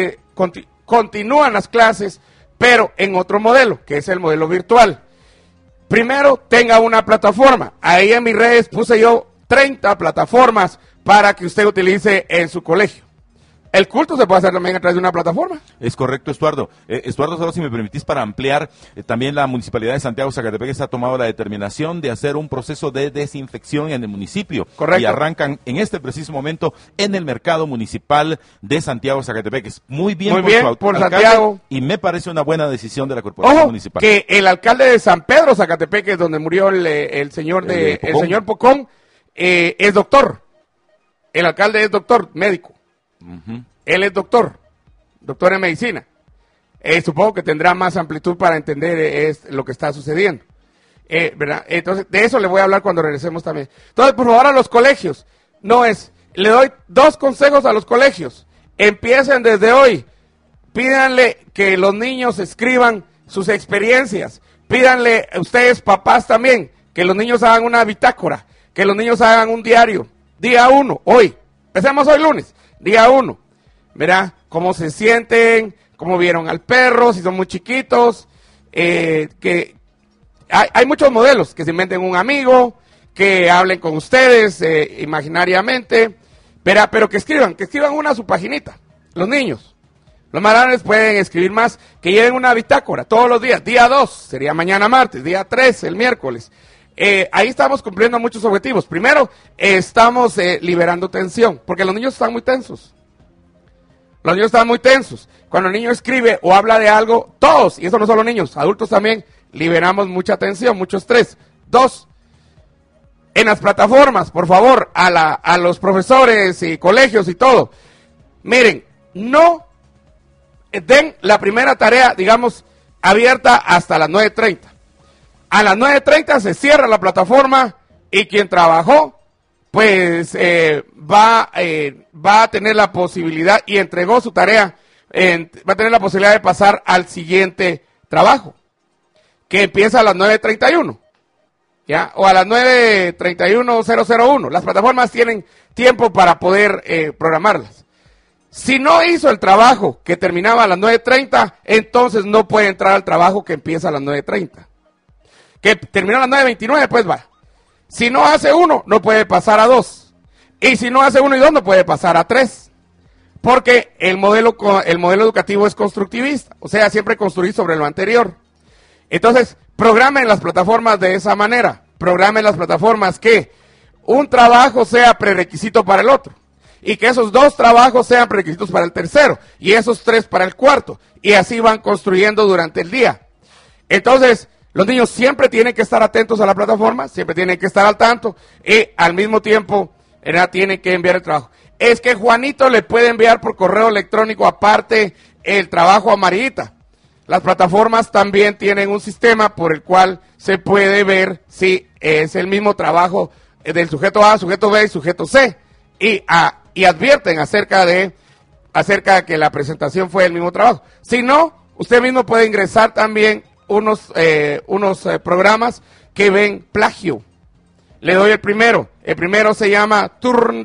las clases, pero en otro modelo, que es el modelo virtual. Primero, tenga una plataforma. Ahí en mis redes puse yo 30 plataformas para que usted utilice en su colegio. El culto se puede hacer también a través de una plataforma. Es correcto, Estuardo. Estuardo, solo si me permitís para ampliar, también la Municipalidad de Santiago Zacatepec ha tomado la determinación de hacer un proceso de desinfección en el municipio. Correcto. Y arrancan en este preciso momento en el mercado municipal de Santiago Zacatepec. Muy bien por alcalde, Santiago. y me parece una buena decisión de la Corporación Municipal. Que el alcalde de San Pedro Zacatepec, es donde murió el señor Pocón, es doctor. El alcalde es doctor, médico. Uh-huh. Él es doctor en medicina. Supongo que tendrá más amplitud para entender lo que está sucediendo. ¿Verdad? Entonces, de eso le voy a hablar cuando regresemos también. Entonces, por favor, a los colegios. Le doy 2 consejos a los colegios. Empiecen desde hoy. Pídanle que los niños escriban sus experiencias. Pídanle a ustedes, papás también, que los niños hagan una bitácora, que los niños hagan un diario. Día 1, hoy. Empecemos hoy lunes. Día 1, ¿verdad? Cómo se sienten, cómo vieron al perro, si son muy chiquitos, que hay muchos modelos, que se inventen un amigo, que hablen con ustedes imaginariamente, ¿verdad? Pero que escriban una a su paginita, los niños. Los más grandes pueden escribir más, que lleven una bitácora todos los días. Día 2 sería mañana martes, día 3 el miércoles. Ahí estamos cumpliendo muchos objetivos. Primero, estamos liberando tensión, porque los niños están muy tensos. Cuando el niño escribe o habla de algo, todos, y eso no solo niños, adultos también, liberamos mucha tensión, mucho estrés. 2, en las plataformas, por favor, a los profesores y colegios y todo, miren, no den la primera tarea, digamos, abierta hasta las 9:30. A las 9:30 se cierra la plataforma y quien trabajó, pues va a tener la posibilidad y entregó su tarea, va a tener la posibilidad de pasar al siguiente trabajo, que empieza a las 9:31, ¿ya? O a las 9:31:001. Las plataformas tienen tiempo para poder programarlas. Si no hizo el trabajo que terminaba a las 9:30, entonces no puede entrar al trabajo que empieza a las 9:30. Que terminó a las 9:29, pues va. Si no hace 1, no puede pasar a 2. Y si no hace 1 y 2, no puede pasar a 3. Porque el modelo educativo es constructivista. O sea, siempre construir sobre lo anterior. Entonces, programen las plataformas de esa manera. Programen las plataformas que un trabajo sea prerequisito para el otro. Y que esos 2 trabajos sean prerequisitos para el tercero. Y esos 3 para el cuarto. Y así van construyendo durante el día. Entonces, los niños siempre tienen que estar atentos a la plataforma, siempre tienen que estar al tanto y al mismo tiempo tienen que enviar el trabajo. Es que Juanito le puede enviar por correo electrónico aparte el trabajo a Marita. Las plataformas también tienen un sistema por el cual se puede ver si es el mismo trabajo del sujeto A, sujeto B y sujeto C. Y advierten acerca de que la presentación fue el mismo trabajo. Si no, usted mismo puede ingresar también unos programas que ven plagio. Le doy el primero. El primero se llama Turn,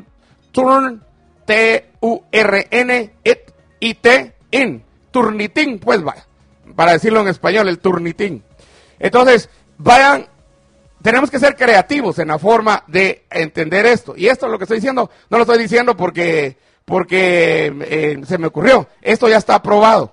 T-U-R-N-I-T-IN. Turnitin, pues vaya. Para decirlo en español, el Turnitin. Entonces, tenemos que ser creativos en la forma de entender esto. Y esto lo que estoy diciendo, no lo estoy diciendo porque se me ocurrió. Esto ya está aprobado.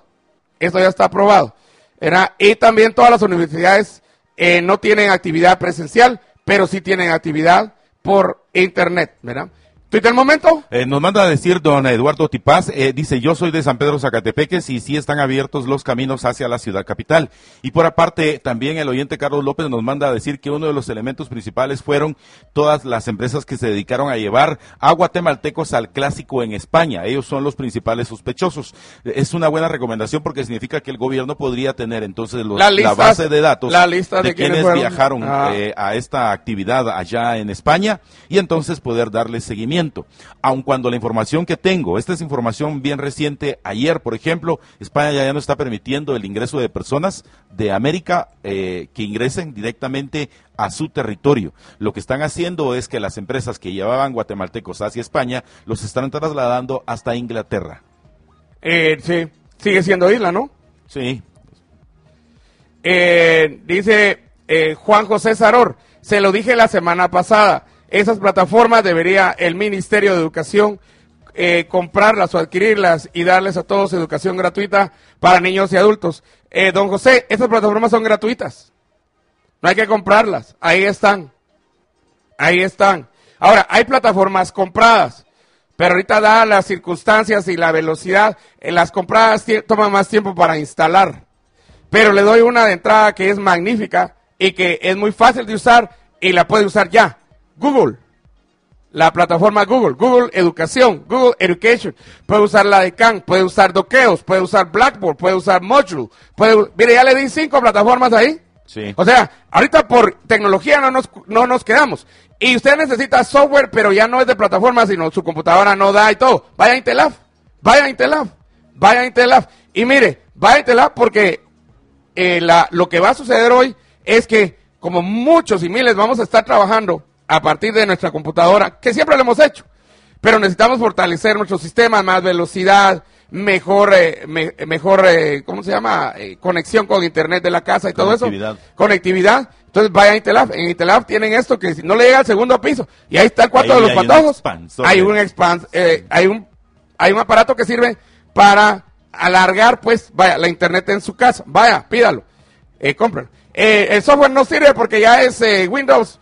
Y también todas las universidades no tienen actividad presencial, pero sí tienen actividad por internet, ¿verdad? ¿Twitter momento? Nos manda a decir don Eduardo Tipaz, dice, yo soy de San Pedro Zacatepeques y sí están abiertos los caminos hacia la ciudad capital. Y por aparte, también el oyente Carlos López nos manda a decir que uno de los elementos principales fueron todas las empresas que se dedicaron a llevar a guatemaltecos al clásico en España. Ellos son los principales sospechosos. Es una buena recomendación porque significa que el gobierno podría tener entonces la base de datos de quienes viajaron a esta actividad allá en España y entonces poder darle seguimiento. Aun cuando la información que tengo, esta es información bien reciente, ayer por ejemplo, España ya no está permitiendo el ingreso de personas de América que ingresen directamente a su territorio. Lo que están haciendo es que las empresas que llevaban guatemaltecos hacia España los están trasladando hasta Inglaterra. Sí, sigue siendo isla, ¿no? Sí. Dice Juan José Saror, se lo dije la semana pasada, esas plataformas debería el Ministerio de Educación comprarlas o adquirirlas y darles a todos educación gratuita para niños y adultos. Don José, esas plataformas son gratuitas, no hay que comprarlas, ahí están. Ahora, hay plataformas compradas, pero ahorita dadas las circunstancias y la velocidad, las compradas toman más tiempo para instalar. Pero le doy una de entrada que es magnífica y que es muy fácil de usar y la puede usar ya. Google, la plataforma Google Educación, Google Education, puede usar la de Khan, puede usar Doqueos, puede usar Blackboard, puede usar Module, mire, ya le di 5 plataformas ahí. Sí. O sea, ahorita por tecnología no nos quedamos. Y usted necesita software, pero ya no es de plataforma, sino su computadora no da y todo. Vaya a Intelab. Y mire, vaya a Intelab porque lo que va a suceder hoy es que como muchos y miles vamos a estar trabajando a partir de nuestra computadora, que siempre lo hemos hecho, pero necesitamos fortalecer nuestro sistema, más velocidad, mejor ¿cómo se llama? Conexión con internet de la casa y todo eso. Conectividad. Entonces vaya a Intelab. En Intelab tienen esto que si no le llega al segundo piso, y ahí está el cuarto de los patojos. Hay un aparato que sirve para alargar, pues, vaya, la internet en su casa. Vaya, pídalo. Cómpralo. El software no sirve porque ya es Windows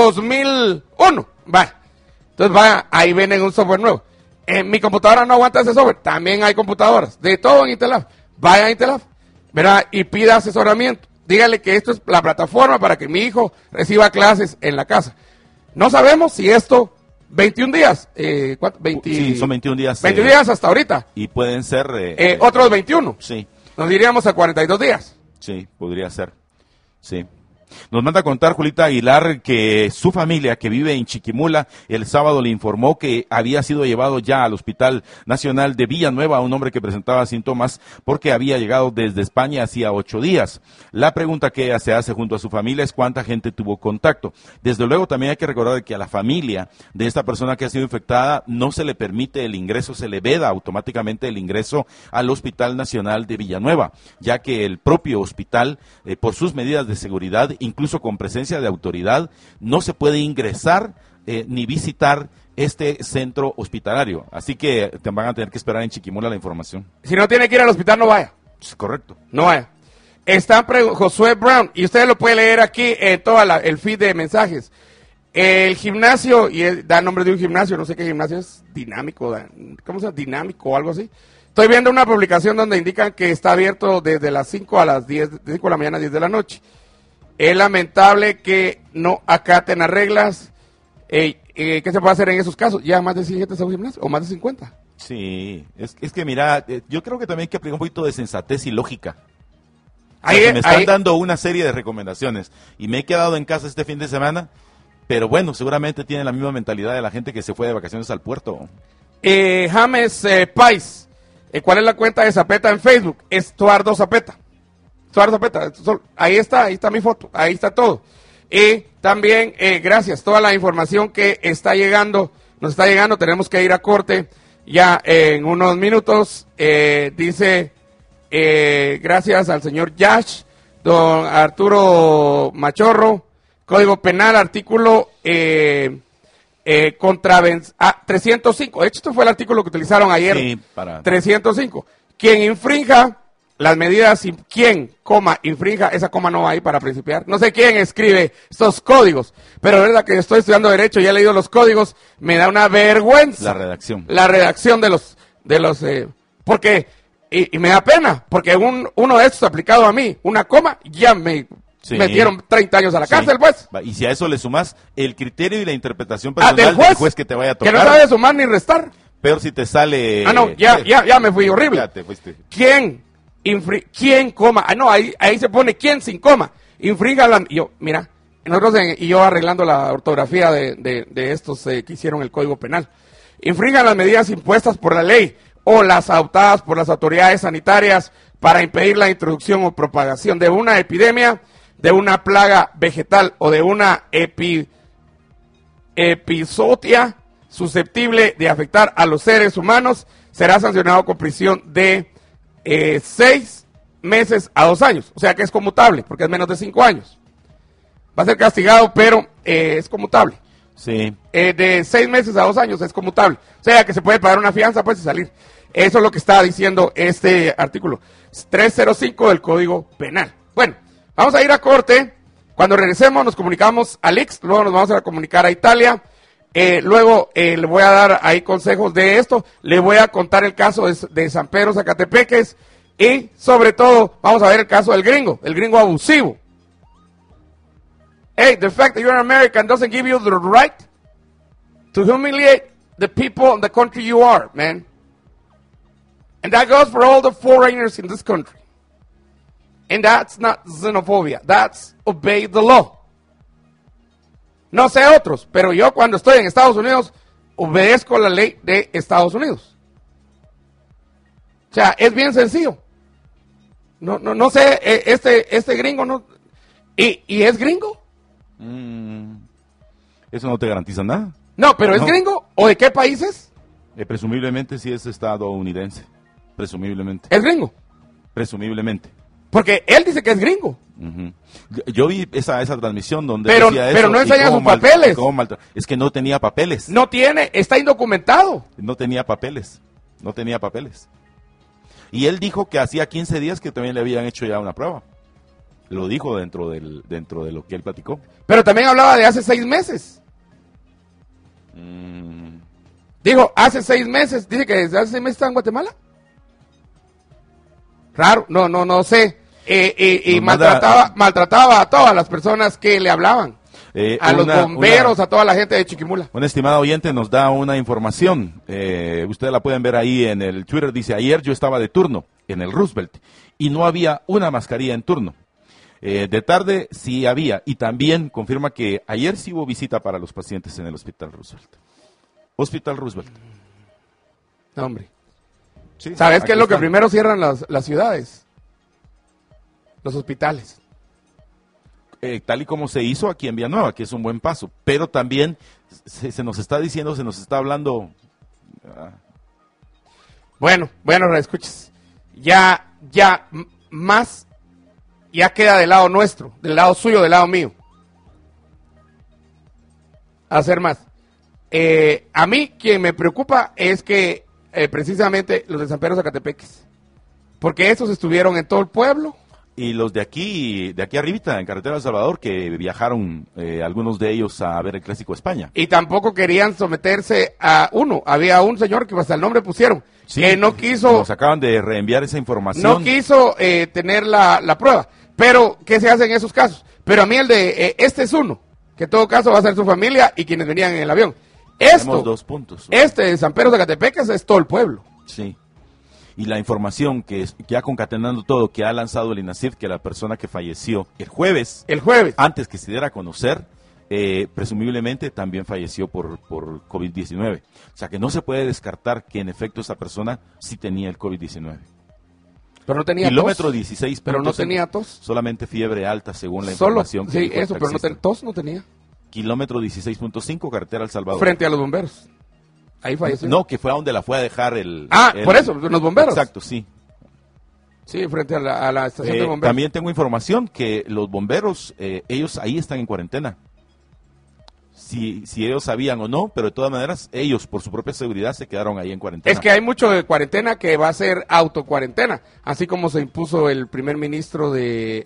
2001. Vaya. Entonces vaya, ahí viene un software nuevo. Mi computadora no aguanta ese software. También hay computadoras. De todo en Intelab. Vaya a Intelab, ¿verdad? Y pida asesoramiento. Dígale que esto es la plataforma para que mi hijo reciba clases en la casa. No sabemos si esto 21 días. Sí, son 21 días. 21 días hasta ahorita. Y pueden ser... otros 21. Sí. Nos diríamos a 42 días. Sí, podría ser. Sí. Nos manda a contar Julita Aguilar que su familia que vive en Chiquimula el sábado le informó que había sido llevado ya al Hospital Nacional de Villanueva un hombre que presentaba síntomas porque había llegado desde España hacía 8 días. La pregunta que ella se hace junto a su familia es cuánta gente tuvo contacto. Desde luego también hay que recordar que a la familia de esta persona que ha sido infectada no se le permite el ingreso, se le veda automáticamente el ingreso al Hospital Nacional de Villanueva, ya que el propio hospital, por sus medidas de seguridad, incluso con presencia de autoridad, no se puede ingresar ni visitar este centro hospitalario. Así que te van a tener que esperar en Chiquimula la información. Si no tiene que ir al hospital, no vaya. Correcto. No vaya. Está Josué Brown, y usted lo puede leer aquí en todo el feed de mensajes. El gimnasio, y da nombre de un gimnasio, no sé qué gimnasio es, dinámico, ¿cómo se llama? Dinámico o algo así. Estoy viendo una publicación donde indican que está abierto desde las 5 a las 10, de 5 de la mañana a 10 de la noche. Es lamentable que no acaten las reglas. ¿Qué se puede hacer en esos casos? Ya más de 100 gente a un gimnasio, o más de 50. Sí, es que mira, yo creo que también hay que aplicar un poquito de sensatez y lógica. Me están dando una serie de recomendaciones y me he quedado en casa este fin de semana, pero bueno, seguramente tienen la misma mentalidad de la gente que se fue de vacaciones al puerto. James Pais, ¿cuál es la cuenta de Zapeta en Facebook? Es Tuardo Zapeta. Ahí está mi foto, ahí está todo. Y también, gracias, toda la información que nos está llegando, tenemos que ir a corte ya en unos minutos. Dice, gracias al señor Yash, don Arturo Machorro, Código Penal, artículo 305. De hecho, esto fue el artículo que utilizaron ayer. Sí, 305. Quien infrinja las medidas, quién, coma, infrinja, esa coma no va ahí para principiar. No sé quién escribe estos códigos, pero la verdad que estoy estudiando Derecho y he leído los códigos, me da una vergüenza. La redacción. La redacción de los porque, y me da pena, porque uno de estos aplicado a mí, una coma, ya me metieron 30 años a la cárcel, pues. Y si a eso le sumas el criterio y la interpretación personal del juez que te vaya a tocar. Que no sabe sumar ni restar. Pero si te sale... no, ya me fui horrible. Ya te fuiste. ¿Quién coma? No, ahí se pone quién sin coma. Infringa la... Mira, nosotros y yo arreglando la ortografía de estos que hicieron el Código Penal. Infringan las medidas impuestas por la ley o las adoptadas por las autoridades sanitarias para impedir la introducción o propagación de una epidemia, de una plaga vegetal o de una epizotia susceptible de afectar a los seres humanos, será sancionado con prisión de 6 meses a 2 años. O sea que es conmutable, porque es menos de 5 años. Va a ser castigado, pero es conmutable. Sí. De 6 meses a 2 años es conmutable. O sea que se puede pagar una fianza, pues, y salir. Eso es lo que está diciendo este artículo 305 del Código Penal. Bueno, vamos a ir a corte. Cuando regresemos nos comunicamos a Lix, luego nos vamos a comunicar a Italia. Luego le voy a dar ahí consejos de esto, le voy a contar el caso de San Pedro Zacatepeques y sobre todo vamos a ver el caso del gringo abusivo. Hey, the fact that you're an American doesn't give you the right to humiliate the people in the country you are, man. And that goes for all the foreigners in this country. And that's not xenophobia, that's obey the law. No sé otros, pero yo cuando estoy en Estados Unidos obedezco la ley de Estados Unidos. O sea, es bien sencillo. No sé, este gringo no... ¿Y es gringo? Eso no te garantiza nada. No, pero ¿es gringo? ¿O de qué país es? Presumiblemente sí es estadounidense. Presumiblemente. ¿Es gringo? Presumiblemente. Porque él dice que es gringo. Uh-huh. Yo vi esa transmisión donde pero, decía eso. Pero no enseña sus papeles. Es que no tenía papeles. No tiene, está indocumentado. No tenía papeles. Y él dijo que hacía 15 días que también le habían hecho ya una prueba. Lo dijo dentro de lo que él platicó. Pero también hablaba de hace 6 meses. Dijo, hace 6 meses. Dice que desde hace 6 meses está en Guatemala. Raro, no sé. Y maltrataba a todas las personas que le hablaban. A los bomberos, a toda la gente de Chiquimula. Un estimado oyente nos da una información. Ustedes la pueden ver ahí en el Twitter. Dice, ayer yo estaba de turno en el Roosevelt y no había una mascarilla en turno. De tarde sí había. Y también confirma que ayer sí hubo visita para los pacientes en el Hospital Roosevelt. Hospital Roosevelt. No, hombre. Sí, ¿sabes qué es lo que primero cierran las ciudades? Los hospitales. Tal y como se hizo aquí en Villanueva, que es un buen paso. Pero también se nos está diciendo, se nos está hablando... Bueno, escuches. Ya queda del lado nuestro, del lado suyo, del lado mío. Hacer más. A mí quien me preocupa es que precisamente los de San Pedro Zacatepeques, porque esos estuvieron en todo el pueblo. Y los de aquí arribita, en Carretera del Salvador, que viajaron algunos de ellos a ver el Clásico de España. Y tampoco querían someterse a uno. Había un señor que hasta el nombre pusieron, sí, que no quiso... Nos acaban de reenviar esa información. No quiso tener la prueba. Pero, ¿qué se hace en esos casos? Pero a mí el de, este es uno, que en todo caso va a ser su familia y quienes venían en el avión. Tenemos 2 puntos. Este de San Pedro Zacatepeques es todo el pueblo. Sí. Y la información que ya concatenando todo, que ha lanzado el INACIF, que la persona que falleció el jueves, antes que se diera a conocer, presumiblemente también falleció por COVID-19. O sea que no se puede descartar que en efecto esa persona sí tenía el COVID-19. Pero no tenía kilómetro tos. 16. Pero no tenía tos. Solamente fiebre alta, según la información. Sí, eso, pero tos no tenía. Kilómetro 16.5, carretera El Salvador. Frente a los bomberos. Ahí falleció. No, que fue a donde la fue a dejar por eso, los bomberos. Exacto, sí. Sí, frente a la estación de bomberos. También tengo información que los bomberos, ellos ahí están en cuarentena. si ellos sabían o no, pero de todas maneras, ellos, por su propia seguridad, se quedaron ahí en cuarentena. Es que hay mucho de cuarentena que va a ser autocuarentena, así como se impuso el primer ministro de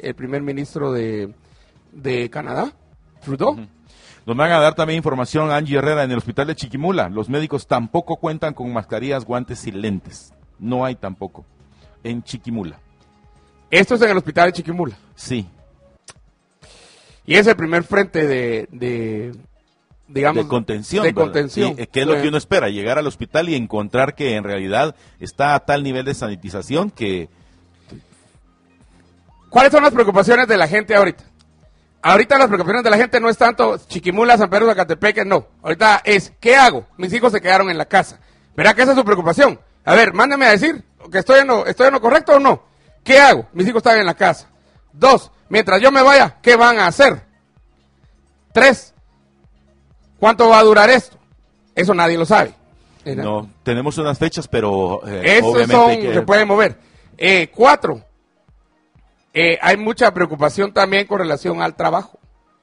Canadá, Trudeau. Uh-huh. Nos van a dar también información, Angie Herrera, en el hospital de Chiquimula. Los médicos tampoco cuentan con mascarillas, guantes y lentes. No hay tampoco. En Chiquimula. Esto es en el hospital de Chiquimula. Sí. Y es el primer frente de contención. De contención. Y, ¿qué es lo que uno espera? Llegar al hospital y encontrar que en realidad está a tal nivel de sanitización que... ¿Cuáles son las preocupaciones de la gente ahorita? Ahorita las preocupaciones de la gente no es tanto Chiquimula, San Pedro, Zacatepeque, no. Ahorita es, ¿qué hago? Mis hijos se quedaron en la casa. ¿Verá que esa es su preocupación? A ver, mándeme a decir que estoy en lo correcto o no. ¿Qué hago? Mis hijos están en la casa. 2, mientras yo me vaya, ¿qué van a hacer? 3, ¿cuánto va a durar esto? Eso nadie lo sabe. No, tenemos unas fechas, pero obviamente se pueden mover. 4, hay mucha preocupación también con relación al trabajo.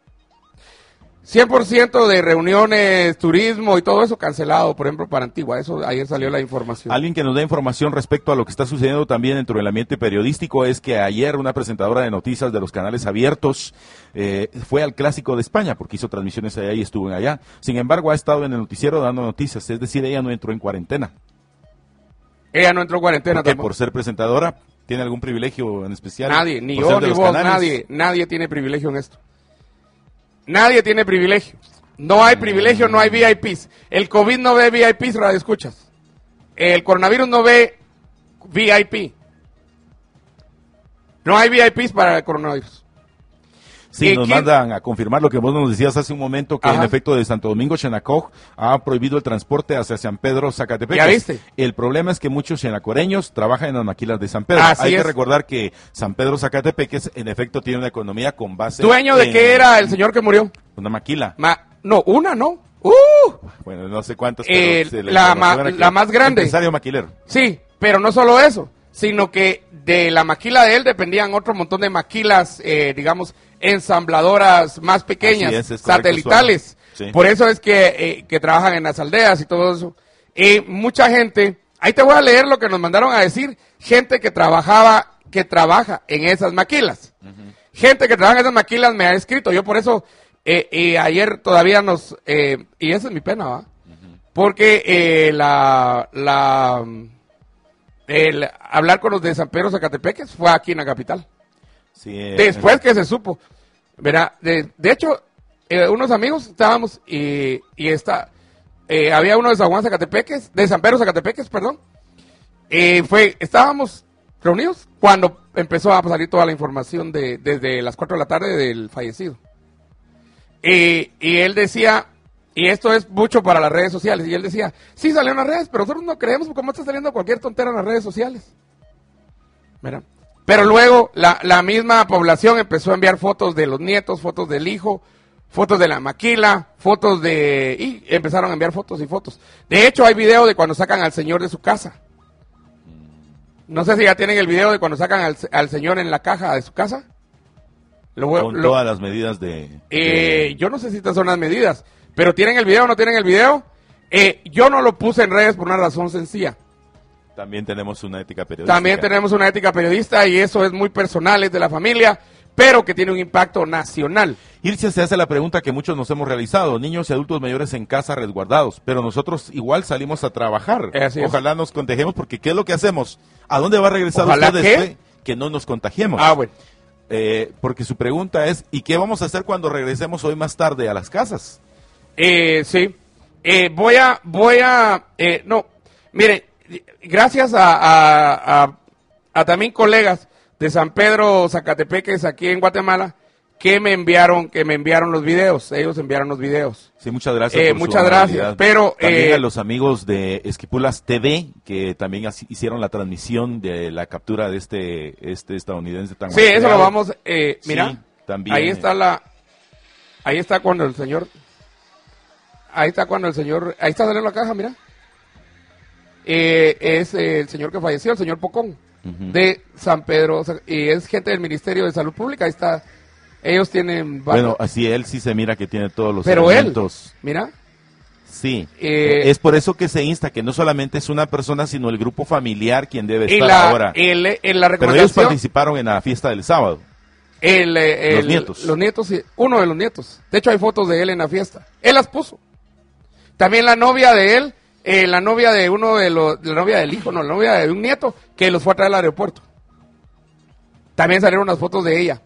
100% de reuniones, turismo y todo eso cancelado, por ejemplo, para Antigua. Eso ayer salió la información. Alguien que nos dé información respecto a lo que está sucediendo también dentro del ambiente periodístico es que ayer una presentadora de noticias de los canales abiertos fue al Clásico de España porque hizo transmisiones allá y estuvo allá. Sin embargo, ha estado en el noticiero dando noticias, es decir, ella no entró en cuarentena. Ella no entró en cuarentena ¿Por qué? tampoco. ¿Por ser presentadora? ¿Tiene algún privilegio en especial? Nadie, ni yo ni vos, nadie tiene privilegio en esto. Nadie tiene privilegio. No hay privilegio, no hay VIPs. El COVID no ve VIPs, radio escuchas. El coronavirus no ve VIP. No hay VIPs para el coronavirus. Sí, nos mandan a confirmar lo que vos nos decías hace un momento, que en efecto de Santo Domingo, Xenacoj ha prohibido el transporte hacia San Pedro, Zacatepeque. ¿Ya viste? El problema es que muchos xenacoreños trabajan en las maquilas de San Pedro. Hay que recordar que San Pedro, Zacatepeque, en efecto tiene una economía con base... ¿Dueño de qué era el señor que murió? Una maquila. No, una no. Bueno, no sé cuántas, pero la más grande. Empresario maquilero. Sí, pero no solo eso, sino que de la maquila de él dependían otro montón de maquilas, digamos, ensambladoras más pequeñas, es satelitales. Sí. Por eso es que trabajan en las aldeas y todo eso. Mucha gente, ahí te voy a leer lo que nos mandaron a decir, gente que trabaja en esas maquilas. Uh-huh. Gente que trabaja en esas maquilas me ha escrito, yo por eso, ayer todavía y esa es mi pena, ¿va? Uh-huh. Porque el hablar con los de San Pedro Zacatepeques fue aquí en la capital. Sí, después que se supo, verá, de hecho, unos amigos estábamos y había uno de San Juan Zacatepeques, de San Pedro Zacatepeques, perdón, estábamos reunidos cuando empezó a salir toda la información desde las 4 de la tarde del fallecido. Y él decía, y esto es mucho para las redes sociales, y él decía, sí salió en las redes, pero nosotros no creemos cómo está saliendo cualquier tontera en las redes sociales. Mira. Pero luego la misma población empezó a enviar fotos de los nietos, fotos del hijo, fotos de la maquila, y empezaron a enviar fotos y fotos. De hecho, hay video de cuando sacan al señor de su casa. No sé si ya tienen el video de cuando sacan al señor en la caja de su casa. Con todas las medidas yo no sé si estas son las medidas, pero ¿tienen el video o no tienen el video? Yo no lo puse en redes por una razón sencilla. También tenemos una ética periodística. También tenemos una ética periodista y eso es muy personal, es de la familia, pero que tiene un impacto nacional. Irse se hace la pregunta que muchos nos hemos realizado, niños y adultos mayores en casa resguardados, pero nosotros igual salimos a trabajar. Ojalá nos contagiemos, porque ¿qué es lo que hacemos? ¿A dónde va a regresar usted después? Que no nos contagiemos. Bueno. Porque su pregunta es, ¿y qué vamos a hacer cuando regresemos hoy más tarde a las casas? Sí. Mire, gracias a también colegas de San Pedro Zacatepeques aquí en Guatemala que me enviaron los videos. Ellos enviaron los videos. Sí, muchas gracias. Muchas gracias. Pero también a los amigos de Esquipulas TV que también hicieron la transmisión de la captura de este estadounidense tan Sí, eso lo vamos. Mira, sí, también, ahí está cuando el señor. Ahí está saliendo la caja, mira. Es el señor que falleció, el señor Pocón, de San Pedro, y es gente del Ministerio de Salud Pública. Ahí está Ellos tienen... Bueno, así él sí se mira que tiene todos los pero elementos. Él, mira. Sí, es por eso que se insta que no solamente es una persona, sino el grupo familiar quien debe estar ahora. En la recomendación, pero ellos participaron en la fiesta del sábado. Los nietos. Los nietos, sí, uno de los nietos. De hecho, hay fotos de él en la fiesta. Él las puso. También la novia de él, la novia de uno de los, la novia del hijo, no, la novia de un nieto, que los fue a traer al aeropuerto. También salieron unas fotos de ella.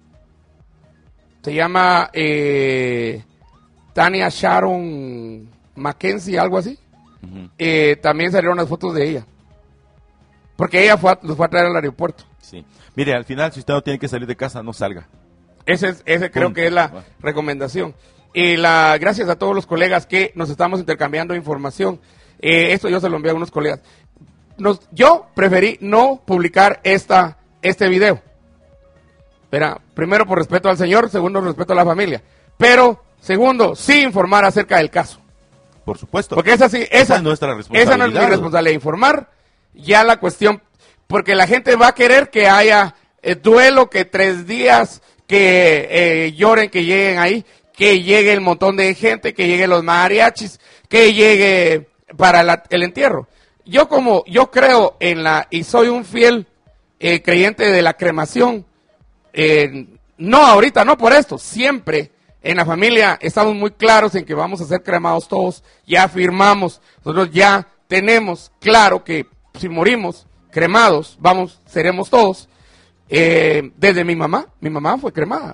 Se llama Tania Sharon Mackenzie, algo así. También salieron unas fotos de ella. Porque ella los fue a traer al aeropuerto. Sí. Mire, al final, si usted no tiene que salir de casa, no salga. Ese creo que es la recomendación. Gracias a todos los colegas que nos estamos intercambiando información. Esto yo se lo envié a unos colegas. Yo preferí no publicar este video. Primero por respeto al señor, segundo respeto a la familia. Pero, segundo, sí informar acerca del caso. Por supuesto. Porque esa es nuestra responsabilidad. Esa no es mi responsabilidad, informar ya la cuestión, porque la gente va a querer que haya duelo, que 3 días, que lloren, que lleguen ahí, que llegue el montón de gente, que lleguen los mariachis, que llegue para el entierro. Yo creo y soy un fiel creyente de la cremación, no ahorita, no por esto, siempre en la familia estamos muy claros en que vamos a ser cremados todos, ya firmamos, nosotros ya tenemos claro que si morimos cremados, seremos todos. Desde mi mamá fue cremada.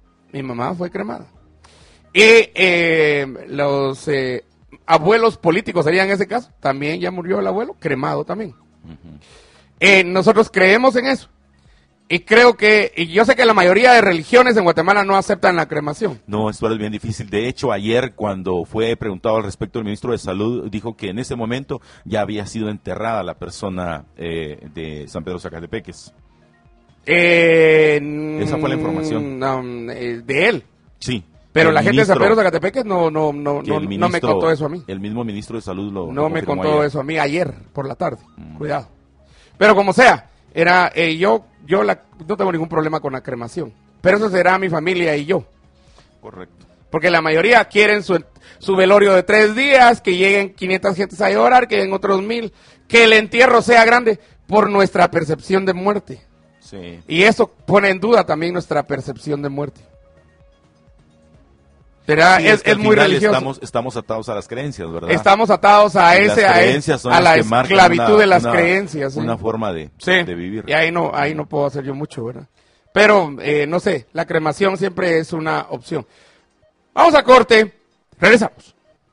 Y los abuelos políticos serían en ese caso, también ya murió el abuelo, cremado también. Nosotros creemos en eso. Y yo sé que la mayoría de religiones en Guatemala no aceptan la cremación. No, esto es bien difícil. De hecho, ayer cuando fue preguntado al respecto, el ministro de Salud dijo que en ese momento ya había sido enterrada la persona de San Pedro Zacatepeques. Esa fue la información. De él. Sí. Pero la gente de San Pedro Zacatepeques no me contó eso a mí. El mismo ministro de Salud no me contó eso a mí ayer por la tarde. Cuidado. Pero como sea, yo no tengo ningún problema con la cremación. Pero eso será mi familia y yo. Correcto. Porque la mayoría quieren su velorio de 3 días, que lleguen 500 gentes a llorar, que lleguen otros 1000, que el entierro sea grande por nuestra percepción de muerte. Sí. Y eso pone en duda también nuestra percepción de muerte. Es muy religioso. Estamos atados a las creencias, ¿verdad? Estamos atados a la esclavitud de las creencias. ¿Sí? Una forma de vivir. Y ahí no puedo hacer yo mucho, ¿verdad? Pero, no sé, la cremación siempre es una opción. Vamos a corte, regresamos.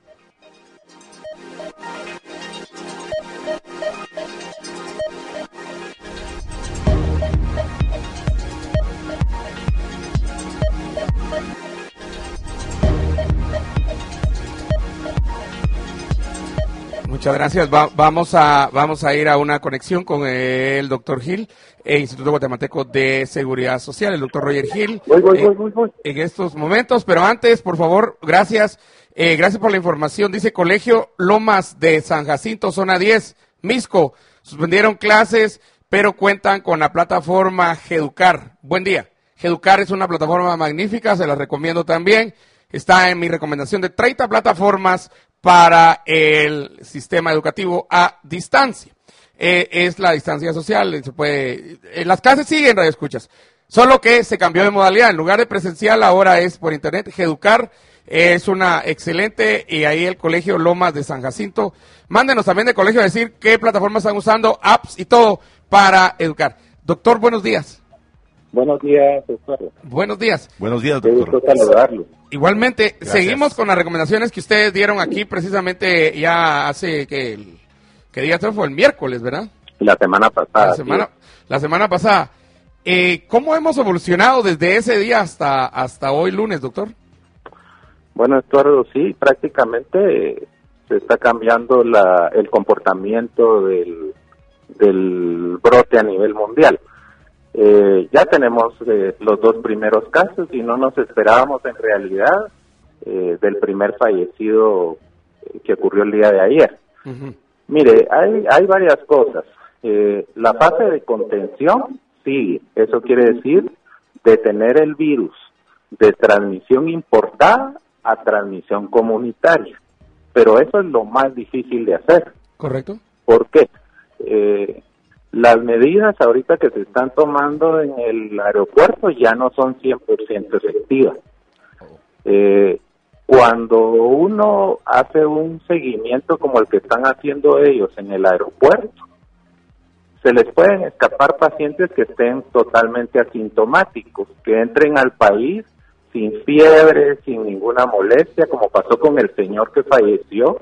Muchas gracias. Vamos a ir a una conexión con el doctor Gil, Instituto Guatemalteco de Seguridad Social, el doctor Roger Gil. Voy. En estos momentos, pero antes, por favor, gracias. Gracias por la información. Dice Colegio Lomas de San Jacinto, zona 10, Misco. Suspendieron clases, pero cuentan con la plataforma Geducar. Buen día. Geducar es una plataforma magnífica, se la recomiendo también. Está en mi recomendación de 30 plataformas para el sistema educativo a distancia. Es la distancia social, las clases siguen, radio escuchas, solo que se cambió de modalidad, en lugar de presencial ahora es por internet. Geducar es una excelente, y ahí el Colegio Lomas de San Jacinto. Mándenos también de colegio a decir qué plataformas están usando, apps y todo para educar. Doctor, buenos días. Buenos días, doctor. Buenos días. Buenos días, doctor. Me gusto saludarlo. Igualmente, gracias. Seguimos con las recomendaciones que ustedes dieron aquí precisamente ya hace ¿qué día fue? El miércoles, ¿verdad? La semana pasada. La semana pasada. ¿Cómo hemos evolucionado desde ese día hasta hoy lunes, doctor? Bueno, Eduardo, sí, prácticamente se está cambiando el comportamiento del brote a nivel mundial. Ya tenemos los 2 primeros casos y no nos esperábamos en realidad del primer fallecido que ocurrió el día de ayer. Uh-huh. Mire, hay varias cosas. La fase de contención sigue, eso quiere decir detener el virus de transmisión importada a transmisión comunitaria. Pero eso es lo más difícil de hacer. Correcto. ¿Por qué? Las medidas ahorita que se están tomando en el aeropuerto ya no son 100% efectivas. Cuando uno hace un seguimiento como el que están haciendo ellos en el aeropuerto, se les pueden escapar pacientes que estén totalmente asintomáticos, que entren al país sin fiebre, sin ninguna molestia, como pasó con el señor que falleció,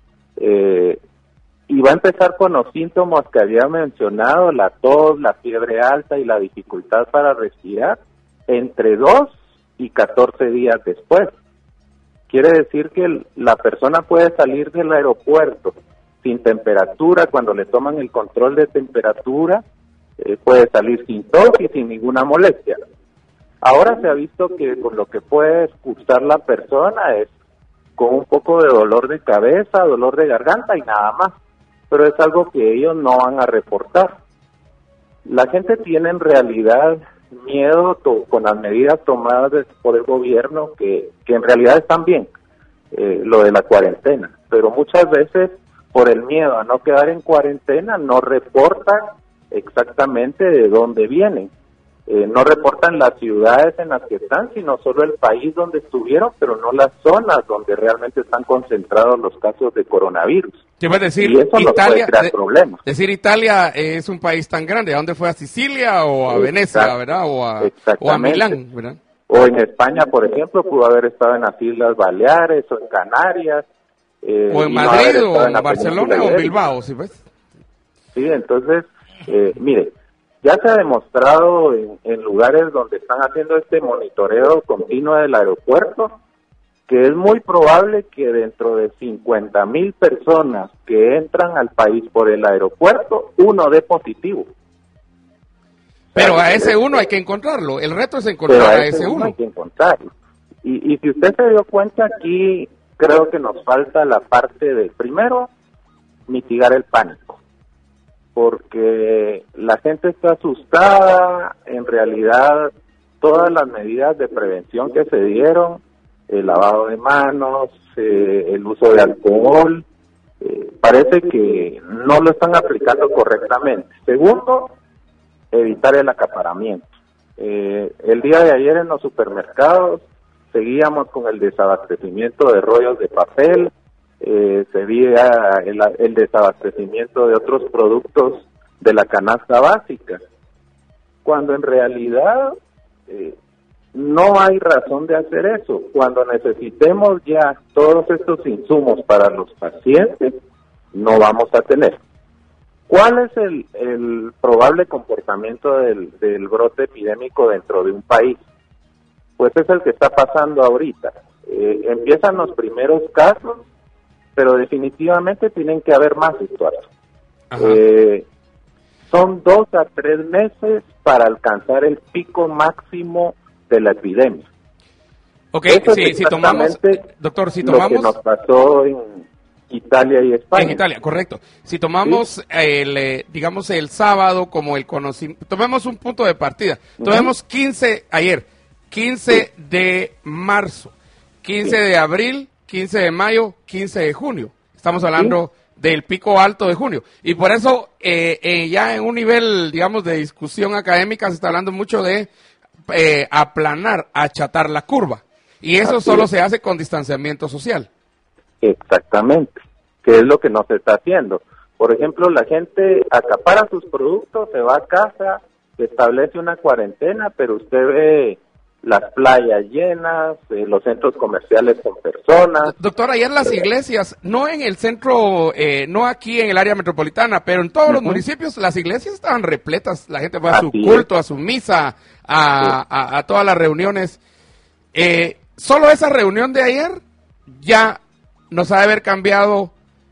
y va a empezar con los síntomas que había mencionado, la tos, la fiebre alta y la dificultad para respirar, entre 2 y 14 días después. Quiere decir que la persona puede salir del aeropuerto sin temperatura, cuando le toman el control de temperatura, puede salir sin tos y sin ninguna molestia. Ahora se ha visto que con lo que puede excursar la persona es con un poco de dolor de cabeza, dolor de garganta y nada más, pero es algo que ellos no van a reportar. La gente tiene en realidad miedo con las medidas tomadas por el gobierno, que en realidad están bien, lo de la cuarentena, pero muchas veces por el miedo a no quedar en cuarentena no reportan exactamente de dónde vienen. No reportan las ciudades en las que están, sino solo el país donde estuvieron, pero no las zonas donde realmente están concentrados los casos de coronavirus. ¿Qué vas a decir? Y eso Italia, nos puede crear problemas. Decir Italia es un país tan grande. ¿A dónde fue? ¿A Sicilia o a Venecia, verdad? O a Milán, ¿verdad? O en España, por ejemplo, pudo haber estado en las Islas Baleares o en Canarias. O en Madrid, o en Barcelona, o en Bilbao, ¿sí ves? Sí, entonces, mire, ya se ha demostrado en lugares donde están haciendo este monitoreo continuo del aeropuerto que es muy probable que dentro de 50,000 personas que entran al país por el aeropuerto, uno dé positivo. Pero a ese uno hay que encontrarlo. El reto es encontrar a ese uno. Hay que encontrarlo. Y si usted se dio cuenta, aquí creo que nos falta la parte de, primero, mitigar el pánico. Porque la gente está asustada, en realidad todas las medidas de prevención que se dieron, el lavado de manos, el uso de alcohol, parece que no lo están aplicando correctamente. Segundo, evitar el acaparamiento. El día de ayer en los supermercados seguíamos con el desabastecimiento de rollos de papel, se veía el desabastecimiento de otros productos de la canasta básica, cuando en realidad no hay razón de hacer eso. Cuando necesitemos ya todos estos insumos para los pacientes, no vamos a tener. ¿Cuál es el probable comportamiento del brote epidémico dentro de un país? Pues es el que está pasando ahorita. Empiezan los primeros casos, pero definitivamente tienen que haber más, Estuardo. Son 2 a 3 meses para alcanzar el pico máximo de la epidemia. Ok, si tomamos, doctor, si tomamos lo que nos pasó en Italia y España. En Italia, correcto. Si tomamos digamos el sábado como el conocimiento, tomemos un punto de partida. Tomemos 15 de marzo, 15 de abril, 15 de mayo, 15 de junio. Estamos hablando del pico alto de junio. Y por eso ya en un nivel, digamos, de discusión académica se está hablando mucho de aplanar, achatar la curva. Y eso solo se hace con distanciamiento social. Exactamente, que es lo que no se está haciendo. Por ejemplo, la gente acapara sus productos, se va a casa, se establece una cuarentena, pero usted ve las playas llenas, los centros comerciales con personas. Doctor, ayer las iglesias, no en el centro, no aquí en el área metropolitana, pero en todos los municipios, las iglesias estaban repletas. La gente va a su culto, a su misa, a todas las reuniones. Solo esa reunión de ayer ya nos ha de haber cambiado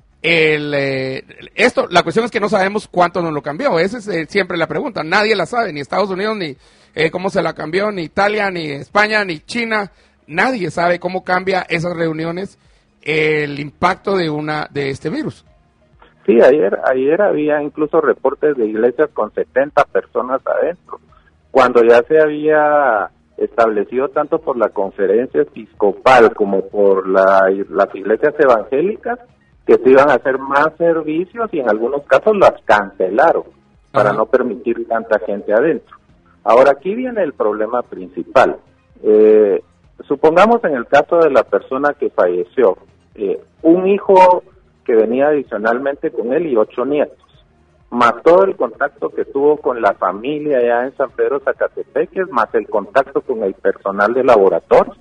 esto. La cuestión es que no sabemos cuánto nos lo cambió. Esa es siempre la pregunta. Nadie la sabe, ni Estados Unidos, ni cómo se la cambió, ni Italia, ni España, ni China. Nadie sabe cómo cambia esas reuniones el impacto de este virus. Sí, ayer había incluso reportes de iglesias con 70 personas adentro, cuando ya se había establecido tanto por la Conferencia Episcopal como por las iglesias evangélicas, que se iban a hacer más servicios y en algunos casos las cancelaron para no permitir tanta gente adentro. Ahora, aquí viene el problema principal. Supongamos en el caso de la persona que falleció, un hijo que venía adicionalmente con él y 8 nietos, más todo el contacto que tuvo con la familia allá en San Pedro Zacatepeques, más el contacto con el personal de laboratorio.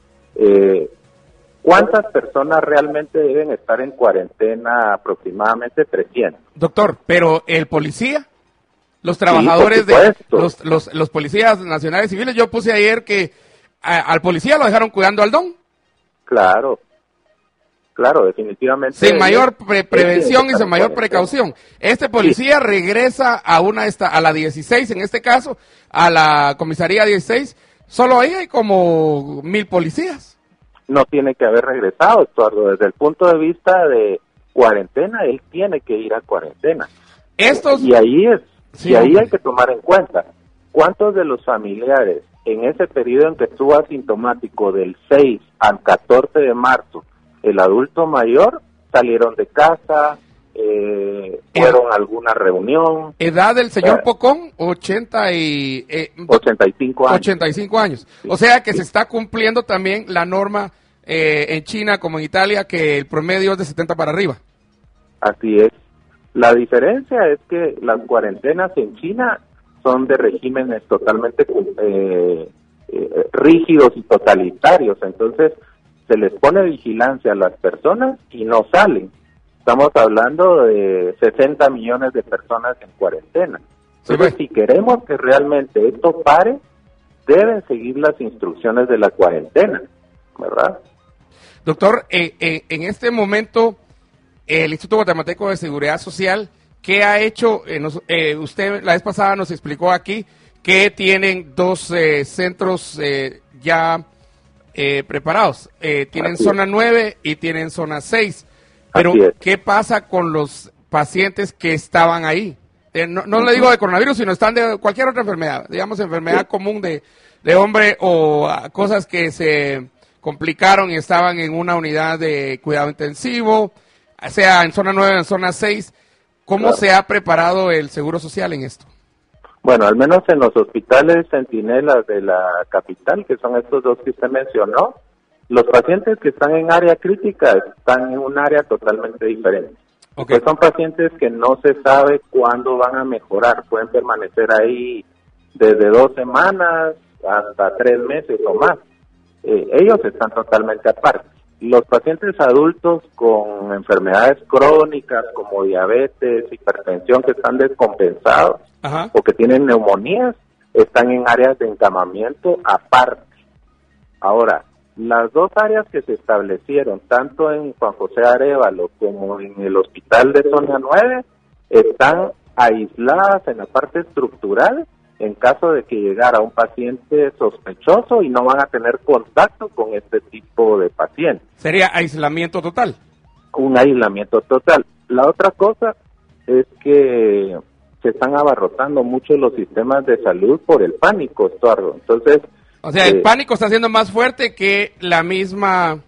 ¿Cuántas personas realmente deben estar en cuarentena? Aproximadamente 300. Doctor, pero el policía, los trabajadores los policías nacionales civiles, yo puse ayer que al policía lo dejaron cuidando al don. Claro, definitivamente. Sin mayor prevención y sin mayor precaución. Este policía regresa a la 16, en este caso, a la comisaría 16, solo ahí hay como 1,000 policías. No tiene que haber regresado, Eduardo. Desde el punto de vista de cuarentena, él tiene que ir a cuarentena. Y ahí hay que tomar en cuenta cuántos de los familiares en ese periodo en que estuvo asintomático del 6 al 14 de marzo, el adulto mayor, salieron de casa, fueron a alguna reunión. ¿Edad del señor Pocón? 85 años. 85 años. O sea que se está cumpliendo también la norma en China como en Italia, que el promedio es de 70 para arriba. Así es. La diferencia es que las cuarentenas en China son de regímenes totalmente rígidos y totalitarios. Entonces, se les pone vigilancia a las personas y no salen. Estamos hablando de 60 millones de personas en cuarentena. Entonces, si queremos que realmente esto pare, deben seguir las instrucciones de la cuarentena, ¿verdad? Doctor, en este momento, el Instituto Guatemalteco de Seguridad Social, ¿qué ha hecho? Usted la vez pasada nos explicó aquí que tienen 2 centros ya preparados. Tienen zona 9 y tienen zona 6. Pero, ¿qué pasa con los pacientes que estaban ahí? No le digo de coronavirus, sino están de cualquier otra enfermedad, digamos enfermedad común de hombre o cosas que se complicaron y estaban en una unidad de cuidado intensivo, sea en zona 9 o en zona 6. ¿Cómo se ha preparado el Seguro Social en esto? Bueno, al menos en los hospitales centinelas de la capital, que son estos 2 que usted mencionó, los pacientes que están en área crítica están en un área totalmente diferente. Pues son pacientes que no se sabe cuándo van a mejorar, pueden permanecer ahí desde 2 semanas hasta 3 meses o más. Ellos están totalmente aparte. Los pacientes adultos con enfermedades crónicas como diabetes, hipertensión, que están descompensados o que tienen neumonías, están en áreas de encamamiento aparte. Ahora, las 2 áreas que se establecieron, tanto en Juan José Arévalo como en el hospital de zona 9, están aisladas en la parte estructural en caso de que llegara un paciente sospechoso y no van a tener contacto con este tipo de pacientes. ¿Sería aislamiento total? Un aislamiento total. La otra cosa es que se están abarrotando mucho los sistemas de salud por el pánico, Estuardo. Entonces, o sea, el pánico está siendo más fuerte que el mismo,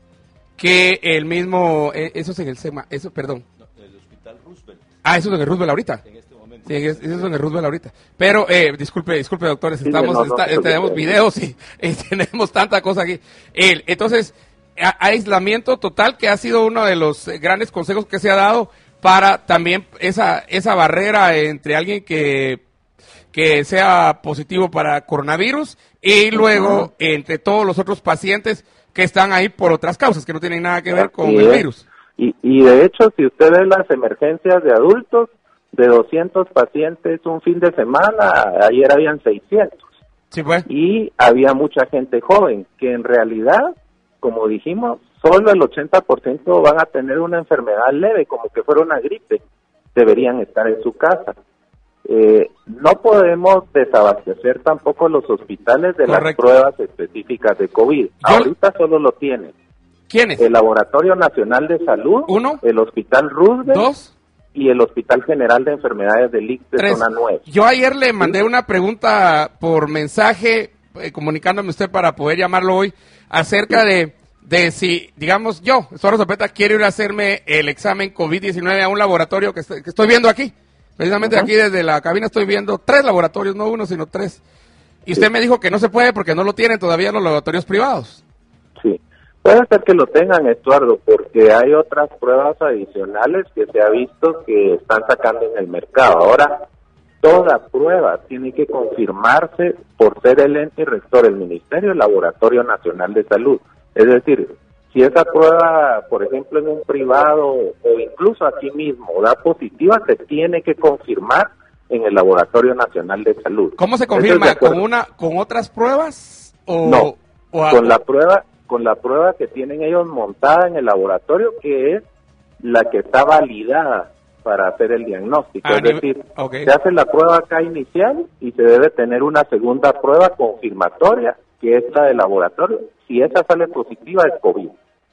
eso es en el SEMA, eso, perdón. No, el Hospital Roosevelt. Eso es en el Roosevelt ahorita. En este momento. Sí, eso es en el Roosevelt ahorita. Pero, disculpe, doctores, tenemos videos y tenemos tanta cosa aquí. Entonces, aislamiento total, que ha sido uno de los grandes consejos que se ha dado para también esa barrera entre alguien que sea positivo para coronavirus y luego entre todos los otros pacientes que están ahí por otras causas que no tienen nada que ver con el virus. Y de hecho, si usted ve las emergencias de adultos, de 200 pacientes un fin de semana, ayer habían 600. Sí, pues. Y había mucha gente joven, que en realidad, como dijimos, solo el 80% van a tener una enfermedad leve, como que fuera una gripe. Deberían estar en su casa. No podemos desabastecer tampoco los hospitales de las pruebas específicas de COVID. Ahorita solo lo tienen. ¿Quiénes? El Laboratorio Nacional de Salud, 1, el Hospital Roosevelt, 2, y el Hospital General de Enfermedades del ICS de 3. zona 9. Yo ayer le mandé una pregunta por mensaje comunicándome usted para poder llamarlo hoy, acerca de si, digamos, yo, Estuardo Zepeta, quiero ir a hacerme el examen COVID-19 a un laboratorio que estoy viendo aquí. Precisamente aquí desde la cabina estoy viendo 3 laboratorios, no uno, sino 3. Y usted me dijo que no se puede porque no lo tienen todavía los laboratorios privados. Sí, puede ser que lo tengan, Estuardo, porque hay otras pruebas adicionales que se ha visto que están sacando en el mercado. Ahora, toda prueba tiene que confirmarse por ser el ente rector, el Ministerio Laboratorio Nacional de Salud. Es decir, si esa prueba, por ejemplo, en un privado o incluso aquí mismo da positiva, se tiene que confirmar en el Laboratorio Nacional de Salud. ¿Cómo se confirma? ¿Con otras pruebas? No, con la prueba que tienen ellos montada en el laboratorio, que es la que está validada para hacer el diagnóstico. Es decir, se hace la prueba acá inicial y se debe tener una segunda prueba confirmatoria, que es la del laboratorio. Si esa sale positiva, es COVID.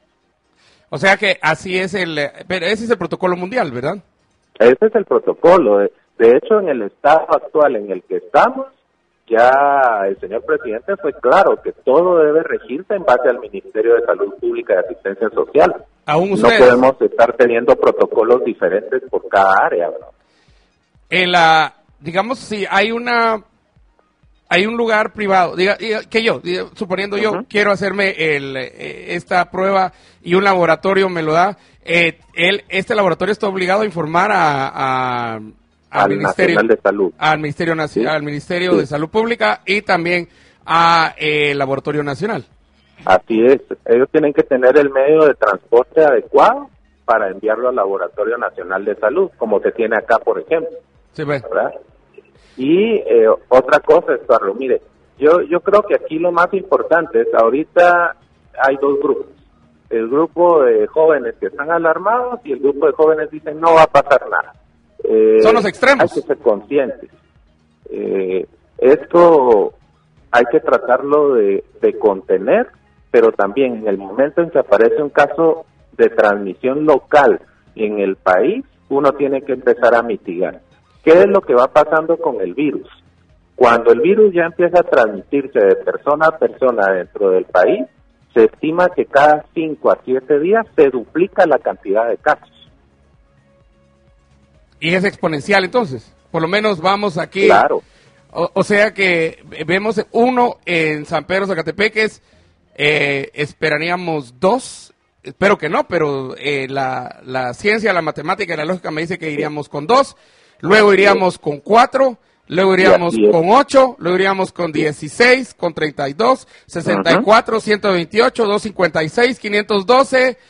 O sea que así es pero ese es el protocolo mundial, ¿verdad? Ese es el protocolo. De hecho, en el estado actual en el que estamos, ya el señor presidente fue claro que todo debe regirse en base al Ministerio de Salud Pública y Asistencia Social. ¿Aún no ustedes? podemos estar teniendo protocolos diferentes por cada área, ¿no? Digamos, si hay un lugar privado, suponiendo yo quiero hacerme esta prueba y un laboratorio me lo da, este laboratorio está obligado a informar al Ministerio Nacional de Salud, al Ministerio Nacional, al Ministerio de Salud Pública y también a el Laboratorio Nacional. Así es, ellos tienen que tener el medio de transporte adecuado para enviarlo al Laboratorio Nacional de Salud, como se tiene acá, por ejemplo. Sí, pues. ¿Verdad? Y otra cosa, Estuardo, mire, yo creo que aquí lo más importante es, ahorita hay 2 grupos. El grupo de jóvenes que están alarmados y el grupo de jóvenes dicen no va a pasar nada. Son los extremos. Hay que ser conscientes. Esto hay que tratarlo de contener, pero también en el momento en que aparece un caso de transmisión local en el país, uno tiene que empezar a mitigar. ¿Qué es lo que va pasando con el virus? Cuando el virus ya empieza a transmitirse de persona a persona dentro del país, se estima que cada 5 a 7 días se duplica la cantidad de casos. Y es exponencial entonces, por lo menos vamos aquí. Claro. O sea que vemos 1 en San Pedro Zacatepeques, esperaríamos 2, espero que no, pero la ciencia, la matemática y la lógica me dice que iríamos con 2, luego iríamos con 4, luego iríamos con 8, luego iríamos con 16, con 32, 64, 128, 256, 512,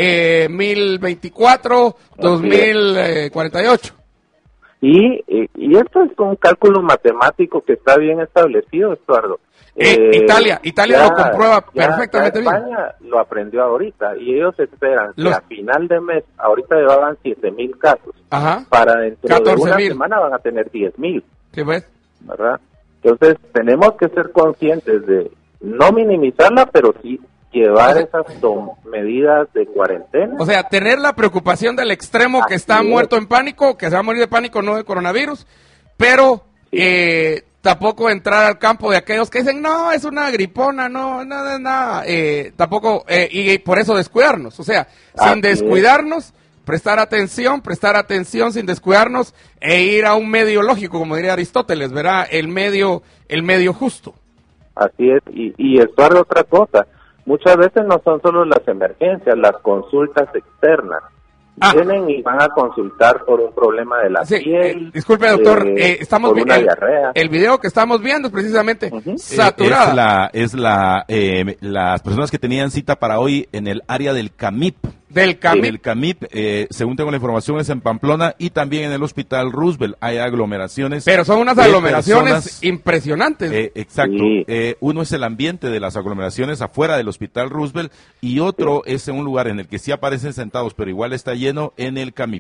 1024, 2048. Y esto es un cálculo matemático que está bien establecido, Estuardo. Italia lo comprueba perfectamente bien. España lo aprendió ahorita y ellos esperan que a final de mes, ahorita llevaban 7,000 casos. Ajá. Para dentro de una 14,000. semana van a tener 10,000. ¿Sí ves? ¿Verdad? Entonces tenemos que ser conscientes de no minimizarla, pero sí llevar esas medidas de cuarentena. O sea, tener la preocupación del extremo que está muerto en pánico, que se va a morir de pánico, no de coronavirus, pero tampoco entrar al campo de aquellos que dicen, no, es una gripona, no, nada, tampoco, y por eso descuidarnos, o sea, sin descuidarnos, prestar atención sin descuidarnos, e ir a un medio lógico, como diría Aristóteles, ¿verdad? El medio justo. Así es, y Estuardo, otra cosa, muchas veces no son solo las emergencias, las consultas externas. Vienen y van a consultar por un problema de la piel. Disculpe, doctor, estamos viendo el video que estamos viendo es precisamente saturada. Las personas que tenían cita para hoy en el área del CAMIP. Del CAMIP. El CAMIP, según tengo la información, es en Pamplona y también en el Hospital Roosevelt hay aglomeraciones. Pero son unas aglomeraciones impresionantes. Exacto. Sí. Uno es el ambiente de las aglomeraciones afuera del Hospital Roosevelt y otro es en un lugar en el que sí aparecen sentados, pero igual está lleno, en el CAMIP.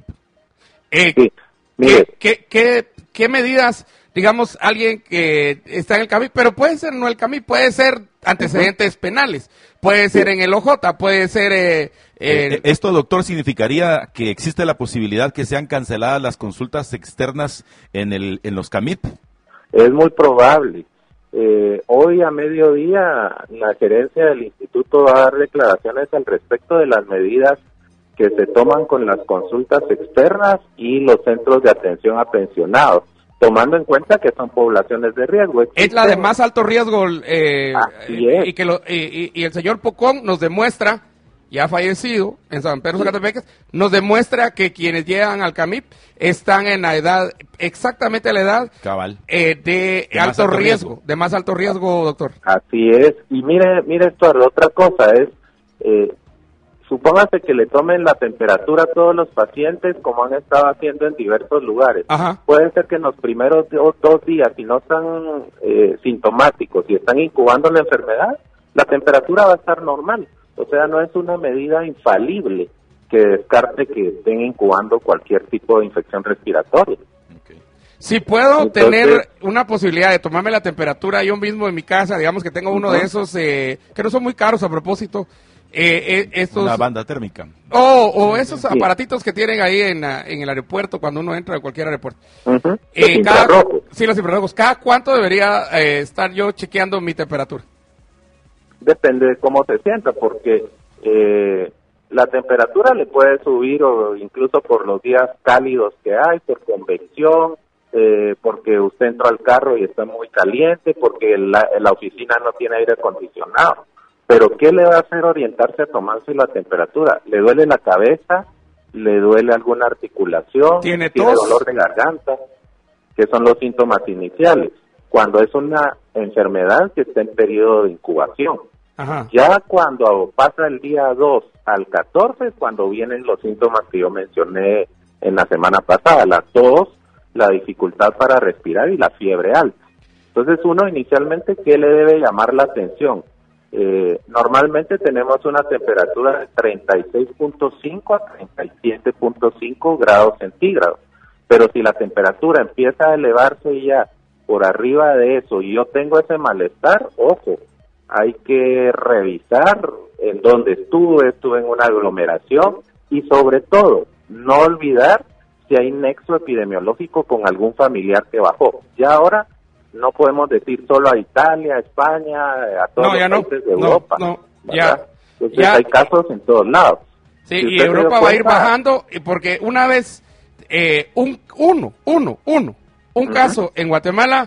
¿Qué medidas, digamos, alguien que está en el CAMIP, pero puede ser no el CAMIP, puede ser antecedentes penales, puede ser en el OJ, puede ser... Esto, doctor, significaría que existe la posibilidad que sean canceladas las consultas externas en los CAMIP. Es muy probable. Hoy a mediodía la gerencia del instituto va a dar declaraciones al respecto de las medidas que se toman con las consultas externas y los centros de atención a pensionados, tomando en cuenta que son poblaciones de riesgo. Es la de más alto riesgo, Así es. y el señor Pocón nos demuestra, ya fallecido en San Pedro Zacatepec, nos demuestra que quienes llegan al CAMIP están en la edad, exactamente la edad Cabal. De alto riesgo, de más alto riesgo, doctor. Así es. Y mire Estuardo, otra cosa es, supóngase que le tomen la temperatura a todos los pacientes como han estado haciendo en diversos lugares. Ajá. Puede ser que en los primeros 2 días, si no están sintomáticos y están incubando la enfermedad, la temperatura va a estar normal. O sea, no es una medida infalible que descarte que estén incubando cualquier tipo de infección respiratoria. Si puedo Entonces, tener una posibilidad de tomarme la temperatura yo mismo en mi casa, digamos que tengo uno de esos que no son muy caros a propósito, estos... Una banda térmica. O esos aparatitos que tienen ahí en el aeropuerto cuando uno entra de cualquier aeropuerto. Los infrarrojos. Sí, los infrarrojos. ¿Cada cuánto debería estar yo chequeando mi temperatura? Depende de cómo se sienta, porque la temperatura le puede subir o incluso por los días cálidos que hay, por convección, porque usted entró al carro y está muy caliente, porque la oficina no tiene aire acondicionado. Pero ¿qué le va a hacer orientarse a tomarse la temperatura? ¿Le duele la cabeza? ¿Le duele alguna articulación? ¿Tiene dolor de garganta? Que son los síntomas iniciales, cuando es una enfermedad que está en periodo de incubación. Ajá. Ya cuando pasa el día 2 al 14 es cuando vienen los síntomas que yo mencioné en la semana pasada, la tos, la dificultad para respirar y la fiebre alta. Entonces uno inicialmente, ¿qué le debe llamar la atención? Normalmente tenemos una temperatura de 36.5 a 37.5 grados centígrados, pero si la temperatura empieza a elevarse ya por arriba de eso y yo tengo ese malestar, ojo, hay que revisar en dónde estuve en una aglomeración y sobre todo no olvidar si hay nexo epidemiológico con algún familiar que bajó. Ya ahora no podemos decir solo a Italia, a España, a todos los países de Europa. Entonces hay casos en todos lados. Sí, y Europa va a ir bajando porque una vez un caso en Guatemala,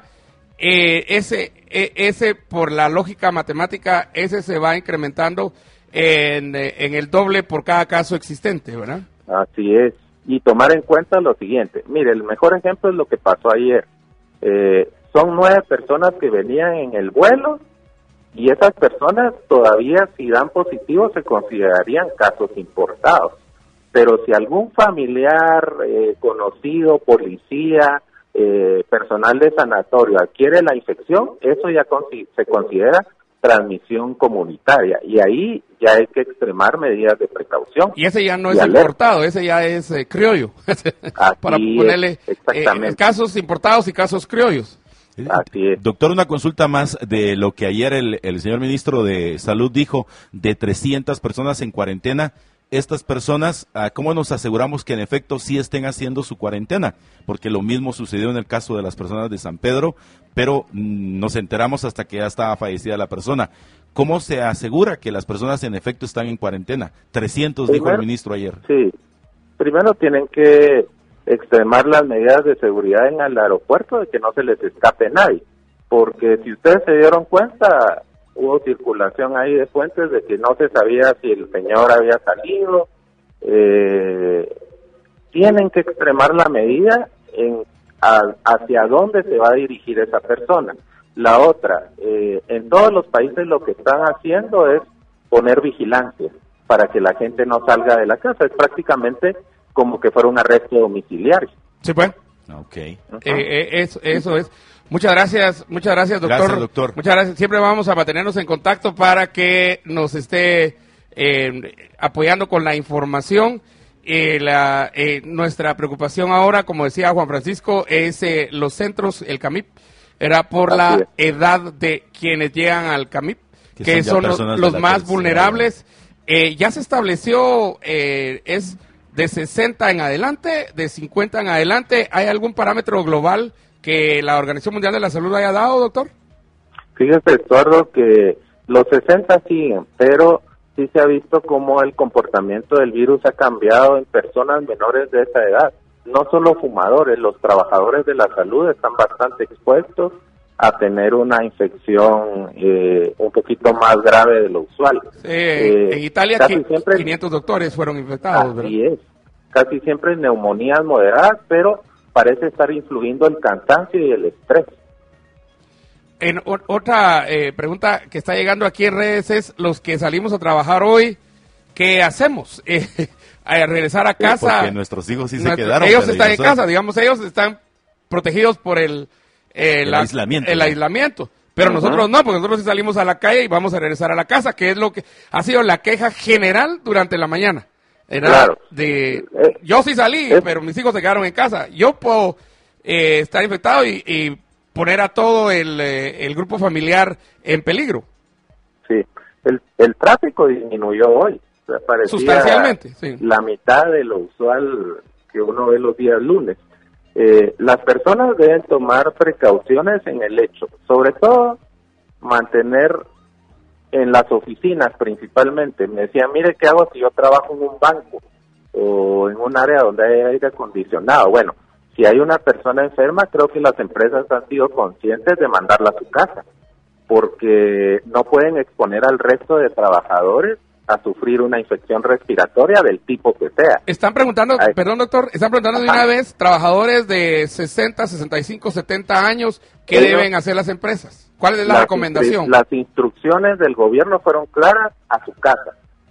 ese por la lógica matemática, ese se va incrementando en el doble por cada caso existente, ¿verdad? Así es. Y tomar en cuenta lo siguiente. Mire, el mejor ejemplo es lo que pasó ayer. Son 9 personas que venían en el vuelo y esas personas todavía, si dan positivo, se considerarían casos importados. Pero si algún familiar, conocido, policía, personal de sanatorio adquiere la infección, eso ya se considera transmisión comunitaria y ahí ya hay que extremar medidas de precaución. Y ese ya no es importado, ese ya es criollo. Para ponerle casos importados y casos criollos. Así es. Doctor, una consulta más de lo que ayer el señor ministro de Salud dijo de 300 personas en cuarentena. Estas personas, ¿cómo nos aseguramos que en efecto sí estén haciendo su cuarentena? Porque lo mismo sucedió en el caso de las personas de San Pedro, pero nos enteramos hasta que ya estaba fallecida la persona. ¿Cómo se asegura que las personas en efecto están en cuarentena? 300, dijo el ministro ayer. Sí, primero tienen que extremar las medidas de seguridad en el aeropuerto de que no se les escape nadie, porque si ustedes se dieron cuenta, hubo circulación ahí de fuentes de que no se sabía si el señor había salido. Tienen que extremar la medida hacia dónde se va a dirigir esa persona. La otra, en todos los países lo que están haciendo es poner vigilancia para que la gente no salga de la casa. Es prácticamente como que fuera un arresto domiciliario. Sí, pues. Okay. Eso es. Muchas gracias, doctor. Gracias, doctor. Muchas gracias. Siempre vamos a mantenernos en contacto para que nos esté apoyando con la información. Nuestra preocupación ahora, como decía Juan Francisco, es los centros, el CAMIP, era por la edad de quienes llegan al CAMIP, que son los más vulnerables. Ya se estableció, es de 60 en adelante, de 50 en adelante. ¿Hay algún parámetro global que la Organización Mundial de la Salud haya dado, doctor? Fíjese, Eduardo, que los 60 siguen, pero sí se ha visto cómo el comportamiento del virus ha cambiado en personas menores de esa edad. No solo fumadores, los trabajadores de la salud están bastante expuestos a tener una infección un poquito más grave de lo usual. En Italia 500 doctores fueron infectados. Así es, casi siempre neumonías moderadas, pero parece estar influyendo el cansancio y el estrés. Otra pregunta que está llegando aquí en redes es, los que salimos a trabajar hoy, ¿qué hacemos? A regresar a casa. Porque nuestros hijos sí se quedaron. Ellos están en casa, digamos, ellos están protegidos por el aislamiento. Pero nosotros no, porque nosotros sí salimos a la calle y vamos a regresar a la casa, que es lo que ha sido la queja general durante la mañana. Claro. Yo sí salí, pero mis hijos se quedaron en casa. Yo puedo estar infectado y poner a todo el grupo familiar en peligro. Sí, el tráfico disminuyó hoy. Sustancialmente, sí. La mitad de lo usual que uno ve los días lunes. Las personas deben tomar precauciones en el hecho, sobre todo mantener en las oficinas principalmente. Me decía, mire, ¿qué hago si yo trabajo en un banco o en un área donde hay aire acondicionado? Bueno, si hay una persona enferma, creo que las empresas han sido conscientes de mandarla a su casa, porque no pueden exponer al resto de trabajadores a sufrir una infección respiratoria del tipo que sea. Están preguntando, perdón doctor, están preguntando de una vez, trabajadores de 60, 65, 70 años, ¿qué deben hacer las empresas? ¿Cuál es la recomendación? Las instrucciones del gobierno fueron claras: a su casa.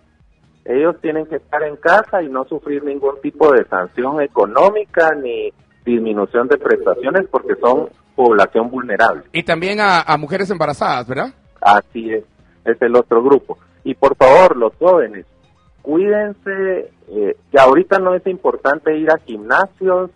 Ellos tienen que estar en casa y no sufrir ningún tipo de sanción económica ni disminución de prestaciones, porque son población vulnerable. Y también a mujeres embarazadas, ¿verdad? Así es el otro grupo. Y por favor, los jóvenes, cuídense, que ahorita no es importante ir a gimnasios,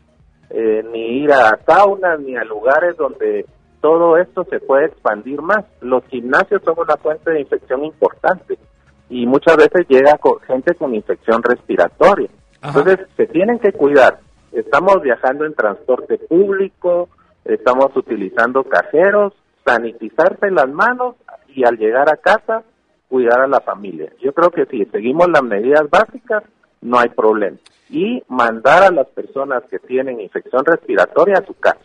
ni ir a saunas, ni a lugares donde todo esto se puede expandir más. Los gimnasios son una fuente de infección importante y muchas veces llega gente con infección respiratoria. Ajá. Entonces, se tienen que cuidar. Estamos viajando en transporte público, estamos utilizando cajeros, sanitizarse las manos y al llegar a casa, cuidar a la familia. Yo creo que si seguimos las medidas básicas, no hay problema. Y mandar a las personas que tienen infección respiratoria a su casa.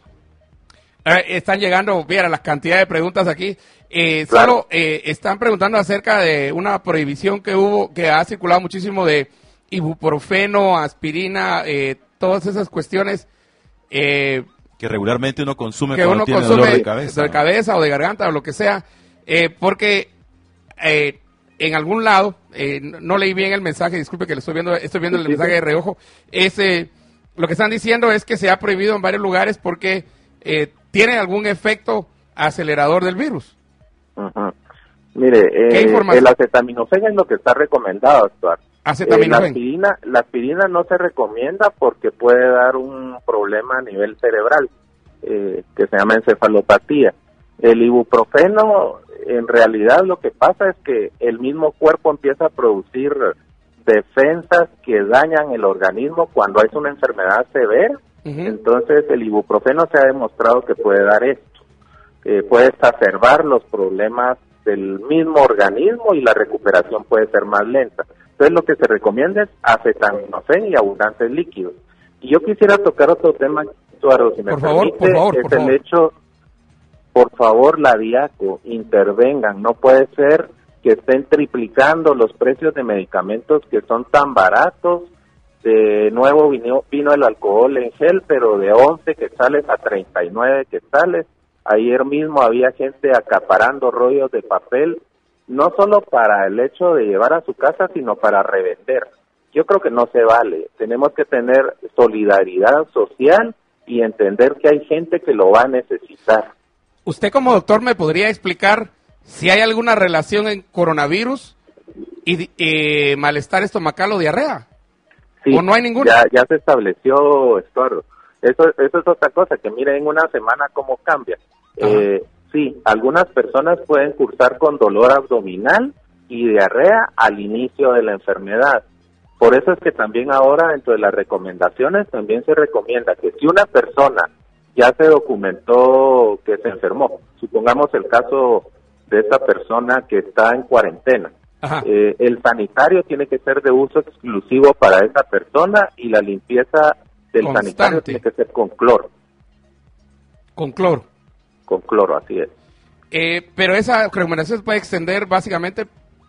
Están llegando, mira, las cantidades de preguntas aquí. Claro. Solo están preguntando acerca de una prohibición que ha circulado muchísimo de ibuprofeno, aspirina, todas esas cuestiones. Que regularmente uno consume cuando tiene dolor de cabeza. De cabeza o de garganta o lo que sea. Porque en algún lado, no leí bien el mensaje, disculpe que le estoy viendo el mensaje de reojo, lo que están diciendo es que se ha prohibido en varios lugares porque tiene algún efecto acelerador del virus. Uh-huh. Mire, el acetaminofén es lo que está recomendado actuar. Acetaminofén. La aspirina no se recomienda porque puede dar un problema a nivel cerebral, que se llama encefalopatía. El ibuprofeno, en realidad lo que pasa es que el mismo cuerpo empieza a producir defensas que dañan el organismo cuando hay una enfermedad severa. Uh-huh. Entonces el ibuprofeno se ha demostrado que puede dar esto, puede exacerbar los problemas del mismo organismo y la recuperación puede ser más lenta. Entonces lo que se recomienda es acetaminofén y abundantes líquidos. Y yo quisiera tocar otro tema, Eduardo, si me permite, es el hecho. Por favor, la Diaco, intervengan. No puede ser que estén triplicando los precios de medicamentos que son tan baratos. De nuevo vino el alcohol en gel, pero de 11 quetzales a 39 quetzales. Ayer mismo había gente acaparando rollos de papel, no solo para el hecho de llevar a su casa, sino para revender. Yo creo que no se vale. Tenemos que tener solidaridad social y entender que hay gente que lo va a necesitar. ¿Usted como doctor me podría explicar si hay alguna relación en coronavirus y malestar estomacal o diarrea? Sí, ¿o no hay ninguna? Ya se estableció, Estuardo. Eso es otra cosa, que miren en una semana cómo cambia. Sí, algunas personas pueden cursar con dolor abdominal y diarrea al inicio de la enfermedad. Por eso es que también ahora dentro de las recomendaciones también se recomienda que si una persona ya se documentó que se enfermó, supongamos el caso de esa persona que está en cuarentena. El sanitario tiene que ser de uso exclusivo para esa persona y la limpieza del sanitario tiene que ser con cloro. Con cloro. Con cloro, así es. Pero esa recomendación se puede extender básicamente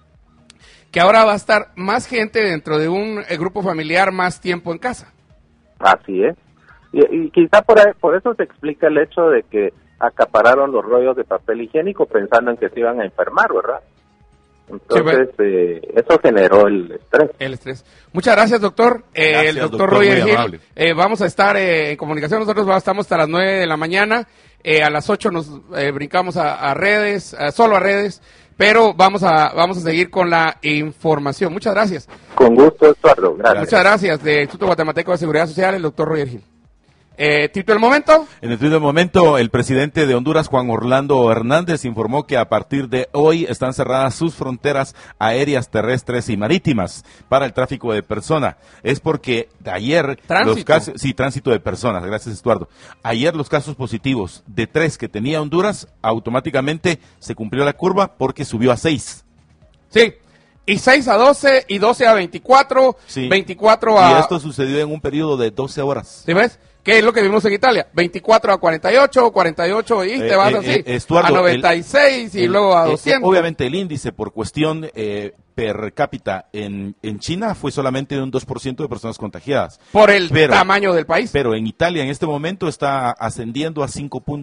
que ahora va a estar más gente dentro de un grupo familiar más tiempo en casa. Así es. Y quizá por eso se explica el hecho de que acapararon los rollos de papel higiénico pensando en que se iban a enfermar, ¿verdad? Entonces, eso generó el estrés. El estrés. Muchas gracias, doctor. Gracias, el doctor Roger Gil. Vamos a estar en comunicación. Nosotros estamos hasta las 9 de la mañana. A las 8 nos brincamos a redes, solo a redes. Pero vamos a seguir con la información. Muchas gracias. Con gusto, Eduardo. Gracias. Muchas gracias. Del Instituto Guatemalteco de Seguridad Social, el doctor Roger Gil. ¿Tito del momento? En el Tito del momento, el presidente de Honduras, Juan Orlando Hernández, informó que a partir de hoy están cerradas sus fronteras aéreas, terrestres y marítimas para el tráfico de personas. Es porque ayer tránsito de personas, gracias Estuardo. Ayer los casos positivos de 3 que tenía Honduras, automáticamente se cumplió la curva porque subió a 6. Sí. Y 6 a 12, y 12 a 24, sí. 24 a... Y esto sucedió en un periodo de 12 horas. ¿Sí ves? ¿Qué es lo que vimos en Italia? 24 a 48, 48 y te vas así, Estuardo, a 96 y luego a 200. Obviamente el índice por cuestión per cápita en China fue solamente de un 2% de personas contagiadas. Por el tamaño del país. Pero en Italia en este momento está ascendiendo a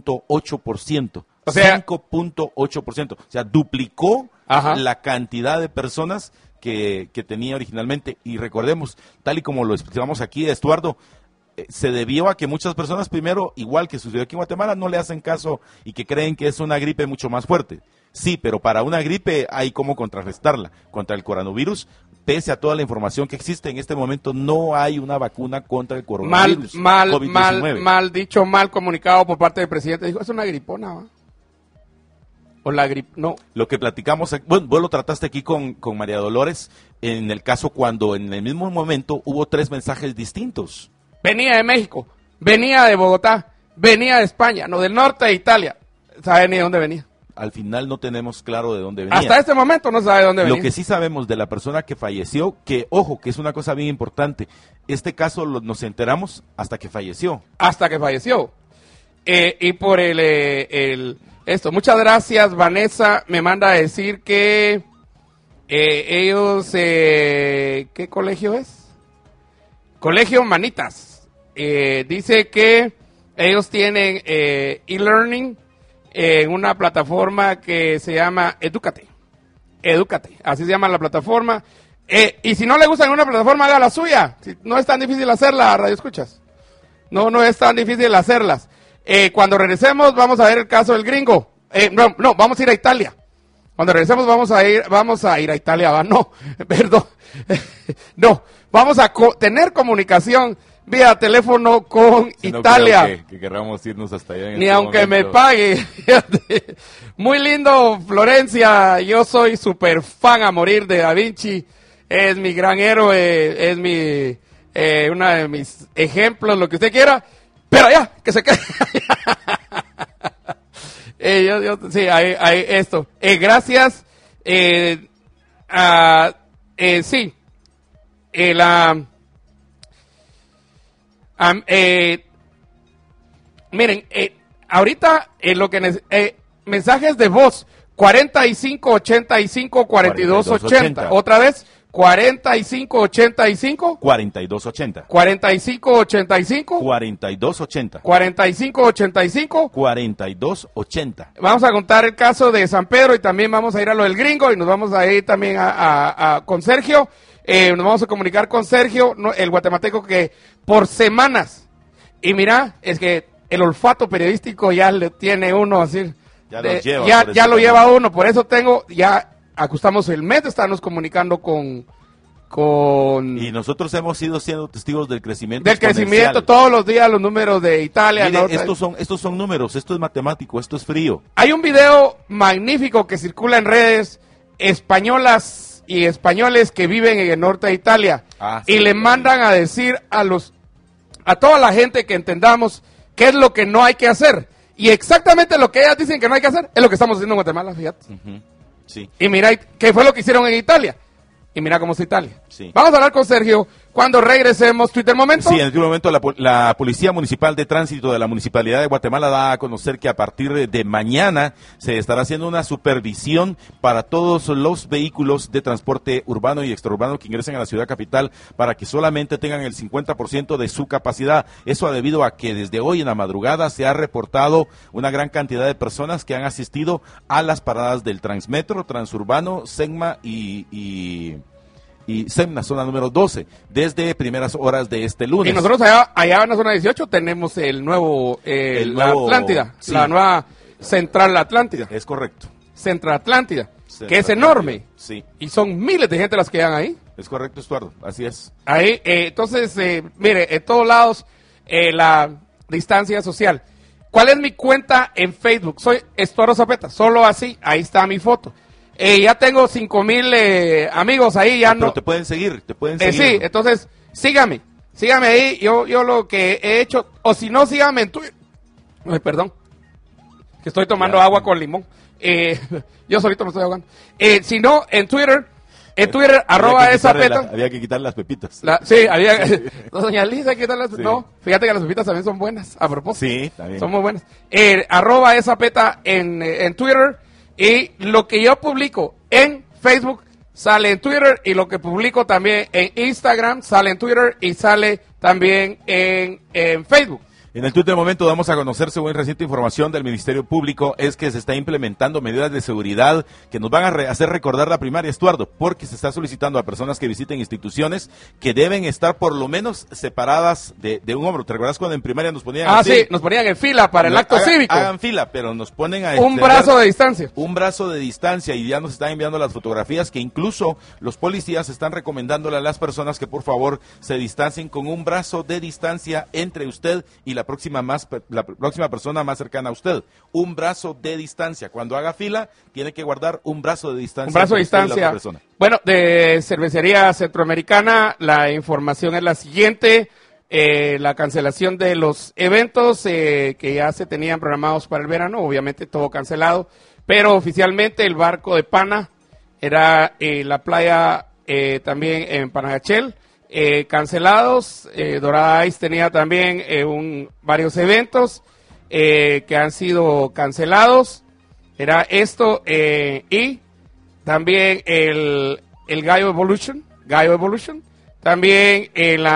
5.8%. O sea, 5.8%. O sea, duplicó la cantidad de personas que tenía originalmente. Y recordemos, tal y como lo explicamos aquí, Estuardo, se debió a que muchas personas, primero, igual que sucedió aquí en Guatemala, no le hacen caso y que creen que es una gripe mucho más fuerte. Sí, pero para una gripe hay cómo contrarrestarla. Contra el coronavirus, pese a toda la información que existe, en este momento no hay una vacuna contra el coronavirus. Mal dicho, mal comunicado por parte del presidente. Dijo, es una gripona, ¿va? O la gripe, no. Lo que platicamos, bueno, vos lo trataste aquí con María Dolores, en el caso cuando en el mismo momento hubo 3 mensajes distintos. Venía de México, venía de Bogotá, venía de España, no, del norte de Italia. ¿Sabe ni de dónde venía? Al final no tenemos claro de dónde venía. Hasta este momento no sabe de dónde venía. Lo que sí sabemos de la persona que falleció, que ojo, que es una cosa bien importante, este caso nos enteramos hasta que falleció. Hasta que falleció. Y por esto, muchas gracias, Vanessa, me manda a decir que ellos, ¿qué colegio es? Colegio Manitas. Dice que ellos tienen e-learning en una plataforma que se llama Edúcate, así se llama la plataforma. Y si no le gusta ninguna plataforma, haga la suya. No es tan difícil hacerla, Radio Escuchas. No es tan difícil hacerlas. Cuando regresemos vamos a ver el caso del gringo. No, vamos a ir a Italia. Cuando regresemos vamos a ir a Italia, no, perdón. No, vamos a tener comunicación vía teléfono con Italia. Que querramos irnos hasta allá. Ni aunque me pague. Muy lindo, Florencia. Yo soy súper fan a morir de Da Vinci. Es mi gran héroe, es uno de mis ejemplos, lo que usted quiera. Pero ya, que se quede. Sí, hay esto. Gracias. Sí. Miren, ahorita lo que mensajes de voz 4585-4280. Otra vez 4585 4280 4585 4280 4585 4280. Vamos a contar el caso de San Pedro y también vamos a ir a lo del gringo y nos vamos a ir también con Sergio. Nos vamos a comunicar con Sergio, el guatemalteco que por semanas, y mira, es que el olfato periodístico ya le tiene uno así, ya lo lleva uno, por eso ya ajustamos el mes de estarnos comunicando con... Y nosotros hemos ido siendo testigos del crecimiento todos los días, los números de Italia. Mire, estos son números, esto es matemático, esto es frío. Hay un video magnífico que circula en redes españolas y españoles que viven en el norte de Italia y le mandan a decir a toda la gente que entendamos qué es lo que no hay que hacer. Y exactamente lo que ellas dicen que no hay que hacer es lo que estamos haciendo en Guatemala, fíjate. Sí. Y mira, ¿qué fue lo que hicieron en Italia? Y mira cómo está Italia. Sí. Vamos a hablar con Sergio cuando regresemos. Twitter Momento. Sí, en este momento la Policía Municipal de Tránsito de la Municipalidad de Guatemala da a conocer que a partir de mañana se estará haciendo una supervisión para todos los vehículos de transporte urbano y extraurbano que ingresen a la ciudad capital para que solamente tengan el 50% de su capacidad. Eso debido a que desde hoy en la madrugada se ha reportado una gran cantidad de personas que han asistido a las paradas del Transmetro, Transurbano, SEGMA y SEMNA, zona número 12, desde primeras horas de este lunes. Y nosotros allá en la zona 18 tenemos el nuevo, la Atlántida, sí. La nueva Central Atlántida. Es correcto. Central Atlántida, que es enorme. Sí. Y son miles de gente las que llegan ahí. Es correcto, Estuardo, así es. Ahí, entonces, mire, en todos lados, la distancia social. ¿Cuál es mi cuenta en Facebook? Soy Estuardo Zapeta, solo así, ahí está mi foto. Ya tengo 5,000 amigos ahí, ya pero no. te pueden seguir. Sí, entonces, sígame ahí, yo lo que he hecho, o si no, sígame en Twitter. Ay, perdón, que estoy tomando agua con limón. Yo solito me estoy ahogando. Si no, en Twitter, @zapeta. Había que quitar las pepitas. Sí, doña Lisa, hay que quitar las pepitas. No, fíjate que las pepitas también son buenas, a propósito. Sí, también. Son muy buenas. @zapeta en Twitter. Y lo que yo publico en Facebook sale en Twitter, y lo que publico también en Instagram sale en Twitter y sale también en Facebook. En el Twitter Momento damos a conocer, según reciente información del Ministerio Público, es que se está implementando medidas de seguridad que nos van a hacer recordar la primaria, Estuardo, porque se está solicitando a personas que visiten instituciones que deben estar por lo menos separadas de un hombro. ¿Te recuerdas cuando en primaria nos ponían así? Sí, nos ponían en fila para el acto cívico. Hagan fila, pero nos ponen a un brazo de distancia. Un brazo de distancia, y ya nos están enviando las fotografías que incluso los policías están recomendándole a las personas que por favor se distancien con un brazo de distancia entre usted y la próxima persona más cercana a usted. Un brazo de distancia. Cuando haga fila, tiene que guardar un brazo de distancia. Un brazo de distancia. Bueno, de Cervecería Centroamericana, la información es la siguiente. La cancelación de los eventos que ya se tenían programados para el verano, obviamente todo cancelado, pero oficialmente el barco de Pana era la playa también en Panajachel. Cancelados. Dorada Ice tenía también varios eventos que han sido cancelados. Era esto, y también el Gallo Evolution también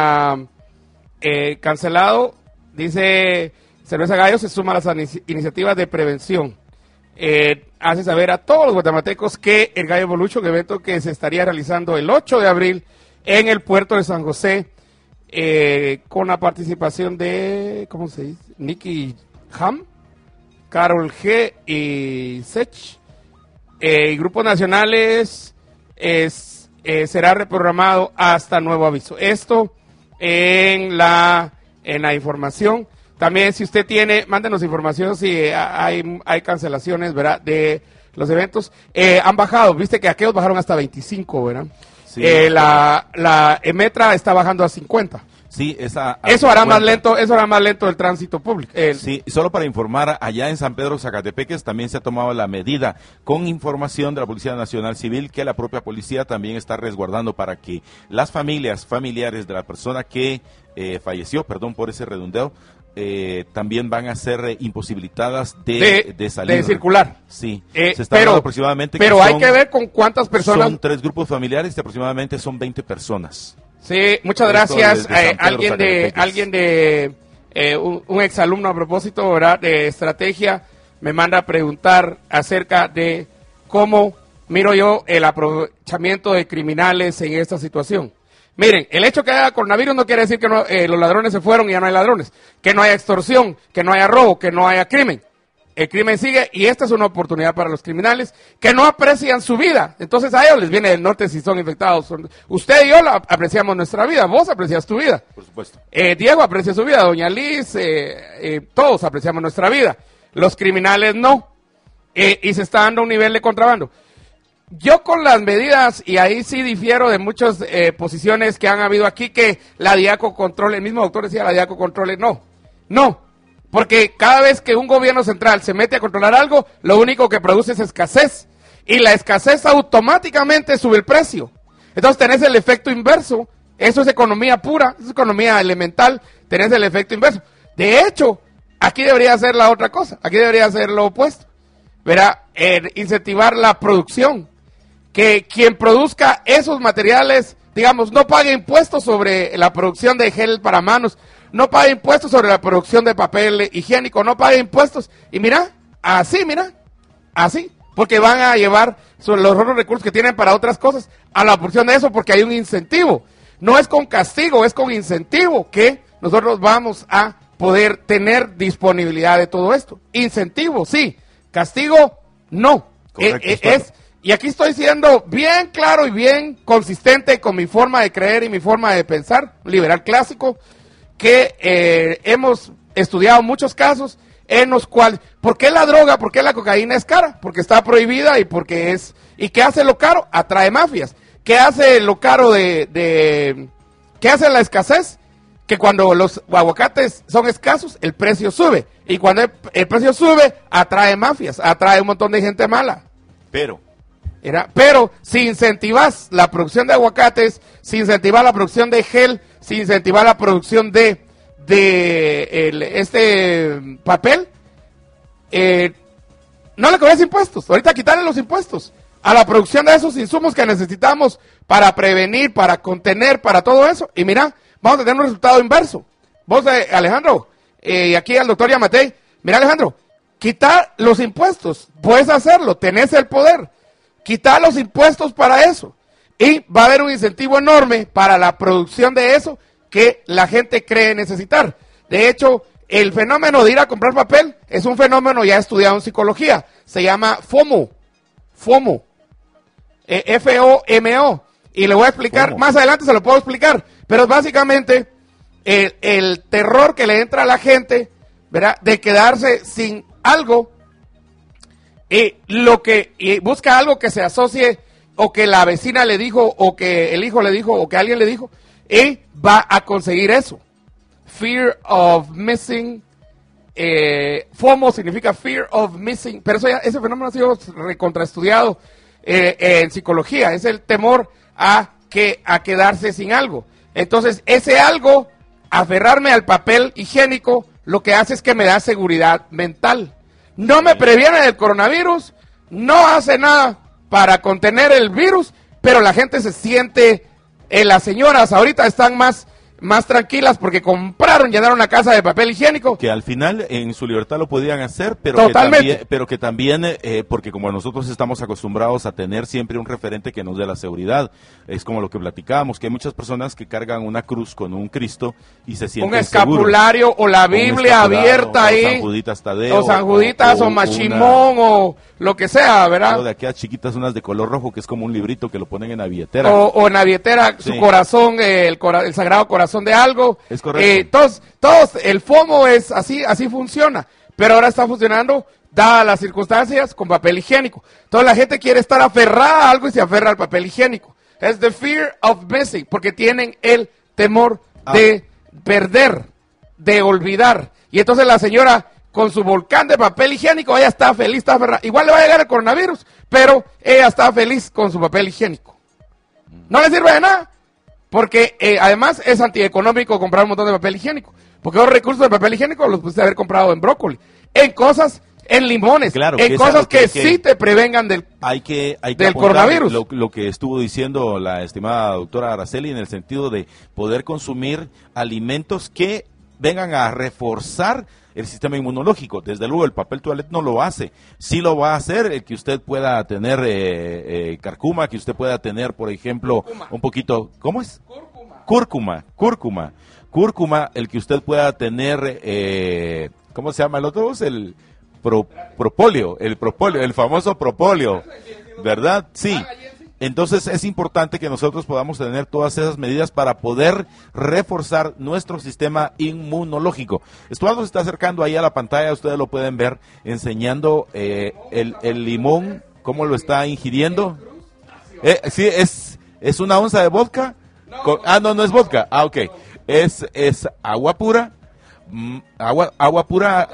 cancelado. Dice Cerveza Gallo se suma a las iniciativas de prevención. Hace saber a todos los guatemaltecos que el Gallo Evolution, evento que se estaría realizando el 8 de abril en el puerto de San José, con la participación de, ¿cómo se dice? Nicky Ham, Carol G. y Sech. Grupos nacionales será reprogramado hasta nuevo aviso. Esto en la información. También, si usted tiene, mándenos información si hay cancelaciones, ¿verdad?, de los eventos. Han bajado, viste que aquellos bajaron hasta 25, ¿verdad? Sí, la Emetra está bajando a 50. Sí, eso hará más lento el tránsito público. Sí, solo para informar, allá en San Pedro Zacatepeques también se ha tomado la medida con información de la Policía Nacional Civil, que la propia policía también está resguardando para que las familiares de la persona que falleció, perdón por ese redondeo, también van a ser imposibilitadas de salir. De circular. Sí, se está hablando aproximadamente. Pero hay que ver con cuántas personas. Son 3 grupos familiares y aproximadamente son 20 personas. Sí, muchas gracias. Un exalumno a propósito, ¿verdad?, de estrategia, me manda a preguntar acerca de cómo miro yo el aprovechamiento de criminales en esta situación. Miren, el hecho que haya coronavirus no quiere decir que los ladrones se fueron y ya no hay ladrones, que no haya extorsión, que no haya robo, que no haya crimen. El crimen sigue, y esta es una oportunidad para los criminales que no aprecian su vida. Entonces a ellos les viene del norte si son infectados. Usted y yo apreciamos nuestra vida, vos aprecias tu vida. Por supuesto. Diego aprecia su vida, doña Liz, todos apreciamos nuestra vida. Los criminales no. Y se está dando un nivel de contrabando. Yo con las medidas, y ahí sí difiero de muchas posiciones que han habido aquí, que la Diaco controle, el mismo doctor decía la Diaco controle, no, Porque cada vez que un gobierno central se mete a controlar algo, lo único que produce es escasez. Y la escasez automáticamente sube el precio. Entonces tenés el efecto inverso. Eso es economía pura, es economía elemental, tenés el efecto inverso. De hecho, aquí debería ser la otra cosa, aquí debería ser lo opuesto. Verá, incentivar la producción. Que quien produzca esos materiales, digamos, no pague impuestos sobre la producción de gel para manos, no pague impuestos sobre la producción de papel higiénico, no pague impuestos. Y mira, así, porque van a llevar sobre los otros recursos que tienen para otras cosas a la producción de eso, porque hay un incentivo. No es con castigo, es con incentivo que nosotros vamos a poder tener disponibilidad de todo esto. Incentivo, sí. Castigo, no. Correcto, y aquí estoy siendo bien claro y bien consistente con mi forma de creer y mi forma de pensar, liberal clásico, que hemos estudiado muchos casos en los cuales, ¿por qué la droga, por qué la cocaína es cara? Porque está prohibida y porque es, ¿y qué hace lo caro? Atrae mafias. ¿Qué hace lo caro qué hace la escasez? Que cuando los aguacates son escasos, el precio sube. Y cuando el precio sube, atrae mafias, atrae un montón de gente mala. Pero Si incentivas la producción de aguacates, si incentivas la producción de gel, si incentivas la producción de este papel, no le cobres impuestos. Ahorita quitarle los impuestos a la producción de esos insumos que necesitamos para prevenir, para contener, para todo eso. Y mira, vamos a tener un resultado inverso. Vos, Alejandro, y aquí al doctor Yamatei, mira, Alejandro, quitar los impuestos, puedes hacerlo, tenés el poder. Quitar los impuestos para eso. Y va a haber un incentivo enorme para la producción de eso que la gente cree necesitar. De hecho, el fenómeno de ir a comprar papel es un fenómeno ya estudiado en psicología. Se llama FOMO. F-O-M-O. Y le voy a explicar, FOMO. más adelante se lo puedo explicar. Pero es básicamente el terror que le entra a la gente, ¿verdad? De quedarse sin algo. Y busca algo que se asocie, o que la vecina le dijo, o que el hijo le dijo, o que alguien le dijo, y va a conseguir eso. Fear of missing, FOMO significa fear of missing, pero ese fenómeno ha sido recontraestudiado en psicología, es el temor a quedarse sin algo. Entonces, ese algo, aferrarme al papel higiénico, lo que hace es que me da seguridad mental. No me previene del coronavirus, no hace nada para contener el virus, pero la gente se siente, las señoras ahorita están más tranquilas porque llenaron la casa de papel higiénico. que al final en su libertad lo podían hacer, pero Totalmente. que también porque como nosotros estamos acostumbrados a tener siempre un referente que nos dé la seguridad, es como lo que platicábamos, que hay muchas personas que cargan una cruz con un Cristo y se sienten Un escapulario seguros. o la Biblia abierta ahí, o San Juditas Tadeo, o San Juditas o Machimón o lo que sea, ¿verdad? O de aquellas chiquitas, unas de color rojo, que es como un librito que lo ponen en la billetera. O en la billetera, Sí. su corazón, el Sagrado Corazón de algo. Es correcto. Todos, el FOMO es así funciona, pero ahora está funcionando, dadas las circunstancias, con papel higiénico. Entonces la gente quiere estar aferrada a algo y se aferra al papel higiénico. Es the fear of missing, porque tienen el temor de perder, de olvidar. Y entonces la señora, con su volcán de papel higiénico, ella está feliz, está aferrada. Igual le va a llegar el coronavirus, pero ella está feliz con su papel higiénico. No le sirve de nada, porque además es antieconómico comprar un montón de papel higiénico. Porque los recursos de papel higiénico los pudiste haber comprado en brócoli, en limones, Claro, en que es cosas algo que sí te prevengan del hay que del apuntar coronavirus. lo que estuvo diciendo la estimada doctora Araceli, en el sentido de poder consumir alimentos que vengan a reforzar el sistema inmunológico. Desde luego el papel toalete no lo hace, sí lo va a hacer el que usted pueda tener cúrcuma, que usted pueda tener, por ejemplo, un poquito, ¿cómo es? Cúrcuma, el que usted pueda tener, ¿cómo se llama el otro? El propóleo, el famoso propóleo, ¿verdad? Sí. Entonces es importante que nosotros podamos tener todas esas medidas para poder reforzar nuestro sistema inmunológico. Estuardo se está acercando ahí a la pantalla, ustedes lo pueden ver, enseñando el limón, cómo lo está ingiriendo. Sí, es una onza de vodka. No es vodka. Ok. Es agua pura, Agua pura.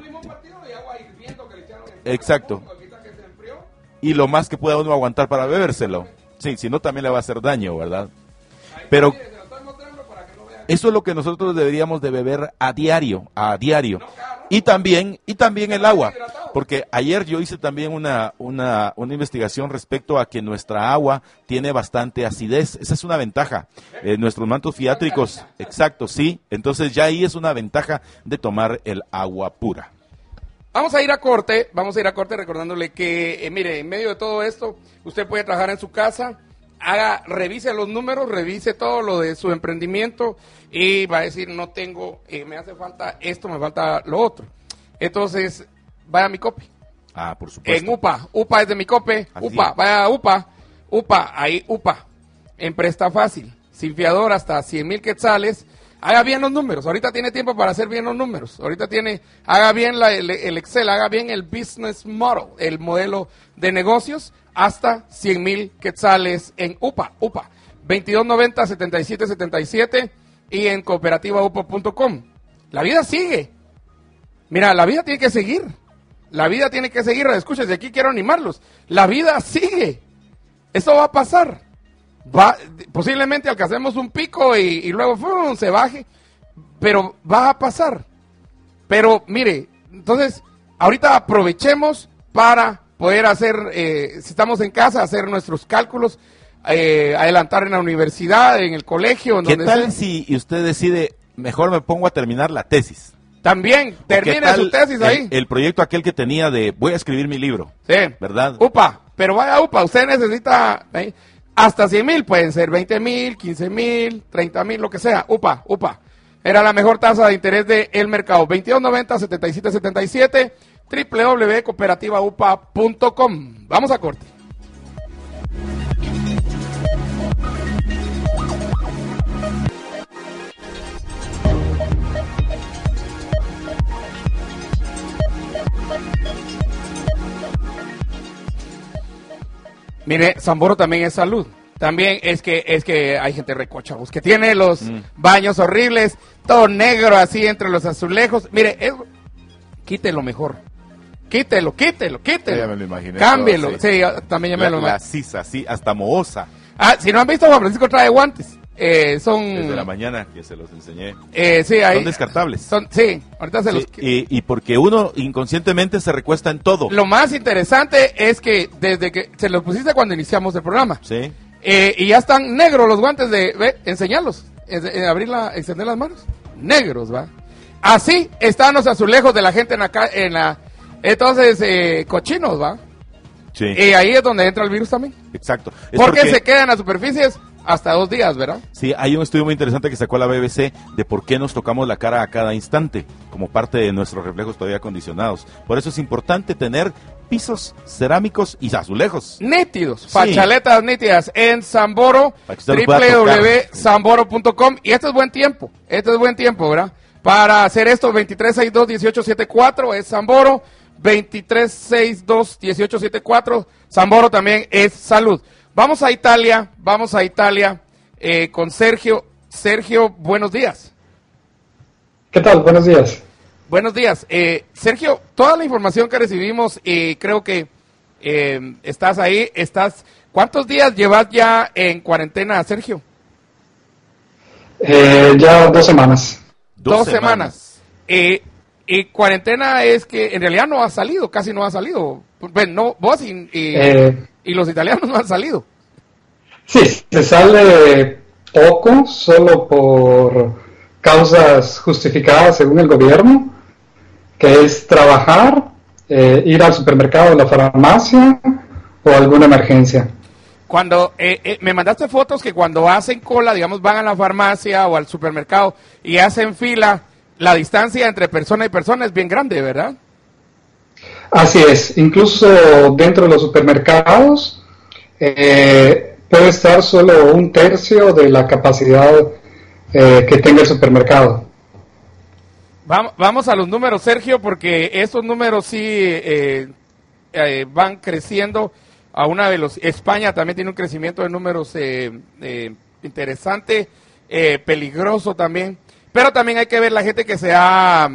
Exacto. Y lo más que pueda uno aguantar para bebérselo. Sí, si no también le va a hacer daño, ¿verdad? Pero eso es lo que nosotros deberíamos de beber a diario. Y también el agua, porque ayer yo hice también una investigación respecto a que nuestra agua tiene bastante acidez. Esa es una ventaja. Nuestros mantos fiátricos, exacto, sí. Entonces ya ahí es una ventaja de tomar el agua pura. Vamos a ir a corte recordándole que, mire, en medio de todo esto, usted puede trabajar en su casa, revise los números, revise todo lo de su emprendimiento y va a decir, no tengo, me hace falta esto, me falta lo otro. Entonces, vaya a Micope. Por supuesto. En UPA es de Micope, vaya a UPA, ahí UPA, en Presta Fácil, sin fiador hasta 100,000 quetzales. Haga bien los números, ahorita tiene tiempo para hacer bien los números, haga bien el Excel, haga bien el business model, el modelo de negocios, hasta 100,000 quetzales en UPA, 2290-7777 y en cooperativaupa.com. La vida sigue, mira, la vida tiene que seguir, escuchen, de aquí quiero animarlos, la vida sigue, esto va a pasar. Posiblemente alcancemos un pico y luego se baje, pero va a pasar. Pero mire, entonces ahorita aprovechemos para poder hacer, si estamos en casa, hacer nuestros cálculos, adelantar en la universidad, en el colegio. ¿Qué tal si usted decide, mejor me pongo a terminar la tesis? También, termine su tesis ahí. El proyecto aquel que tenía de, voy a escribir mi libro. Sí. ¿Verdad? UPA, pero vaya UPA, usted necesita... hasta 100,000 pueden ser 20,000, 15,000, 30,000, lo que sea. UPA. Era la mejor tasa de interés del mercado. 2290-7777, www.cooperativaupa.com. Vamos a corte. Mire, Samboro también es salud. También es que hay gente recocha, que tiene los baños horribles, todo negro así entre los azulejos. Mire, quítelo mejor. Quítelo. Ya me lo imaginé. Cámbielo. Todo, sí, también ya me lo imaginé. La sisa, sí, hasta mohosa. Si no han visto, Juan Francisco trae guantes. Son... Desde la mañana que se los enseñé. Sí, ahí. Son descartables. Sí, ahorita se los... Y porque uno inconscientemente se recuesta en todo. Lo más interesante es que desde que se los pusiste cuando iniciamos el programa. Sí. Y ya están negros los guantes enseñarlos. Extender las manos. Negros, ¿va? Así están los azulejos de la gente entonces, cochinos, ¿va? Sí. Y ahí es donde entra el virus también. Exacto. Porque se quedan en las superficies hasta 2 días, ¿verdad? Sí, hay un estudio muy interesante que sacó la BBC de por qué nos tocamos la cara a cada instante, como parte de nuestros reflejos todavía acondicionados. Por eso es importante tener pisos cerámicos y azulejos. Nítidos, Sí. Fachaletas nítidas en Samboro, www.samboro.com. Y este es buen tiempo, ¿verdad? Para hacer esto, 2362-1874 es Samboro, 2362-1874, Samboro también es salud. Vamos a Italia con Sergio. Sergio, buenos días. ¿Qué tal? Buenos días. Buenos días. Sergio, toda la información que recibimos, creo que estás ahí. ¿Cuántos días llevas ya en cuarentena, Sergio? Ya 2 semanas. 2 semanas. Y cuarentena es que en realidad no ha salido, casi no ha salido. Bueno, no, vos y los italianos no han salido. Sí, se sale poco, solo por causas justificadas según el gobierno, que es trabajar, ir al supermercado o la farmacia o alguna emergencia. Cuando me mandaste fotos que cuando hacen cola, digamos, van a la farmacia o al supermercado y hacen fila, la distancia entre persona y persona es bien grande, ¿verdad? Así es, incluso dentro de los supermercados puede estar solo 1/3 de la capacidad que tenga el supermercado. Vamos a los números, Sergio, porque estos números sí van creciendo a una velocidad. España también tiene un crecimiento de números interesante, peligroso también. Pero también hay que ver la gente que se ha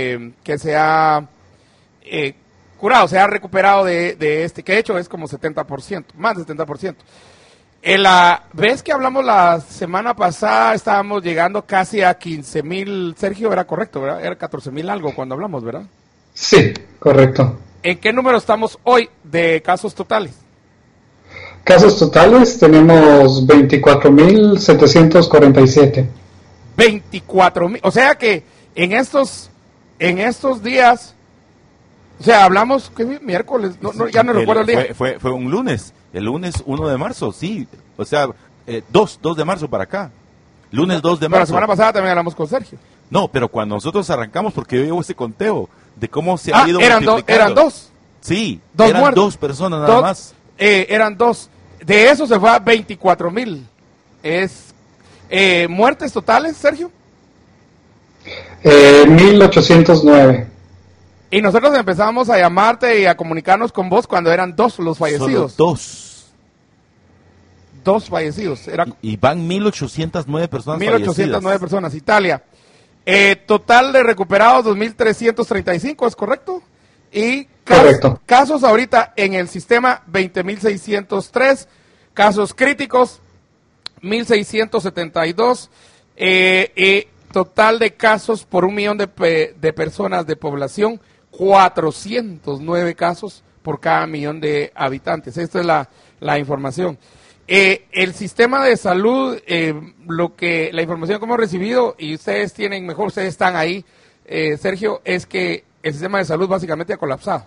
curado, se ha recuperado de este, que de hecho es como 70%, más de 70%. En la vez que hablamos la semana pasada, estábamos llegando casi a 15,000, Sergio, era correcto, ¿verdad? Era 14,000 algo cuando hablamos, ¿verdad? Sí, correcto. ¿En qué número estamos hoy de casos totales? Casos totales tenemos 24,747. 24,000, o sea que en estos días, o sea, hablamos, ¿qué miércoles? Ya no recuerdo el día. Fue un lunes, el lunes 1 de marzo, sí, o sea, 2 de marzo para acá, lunes 2 de marzo. Pero la semana pasada también hablamos con Sergio. No, pero cuando nosotros arrancamos, porque yo llevo ese conteo de cómo se ha ido eran dos. Sí, eran muertos. 2 personas nada más. Eran 2. De eso se fue a 24,000. Es muertes totales, Sergio. 1,809. Y nosotros empezamos a llamarte y a comunicarnos con vos cuando eran 2 los fallecidos. Solo 2. 2 fallecidos. Y van 1,809 personas 1,809 personas. Italia. Total de recuperados 2,335, ¿es correcto? Y casos ahorita en el sistema 20,603, casos críticos 1,672, total de casos por 1,000,000 de personas de población, 409 casos por cada 1,000,000 de habitantes. Esta es la información. El sistema de salud, la información que hemos recibido, y ustedes están ahí, Sergio, es que el sistema de salud básicamente ha colapsado.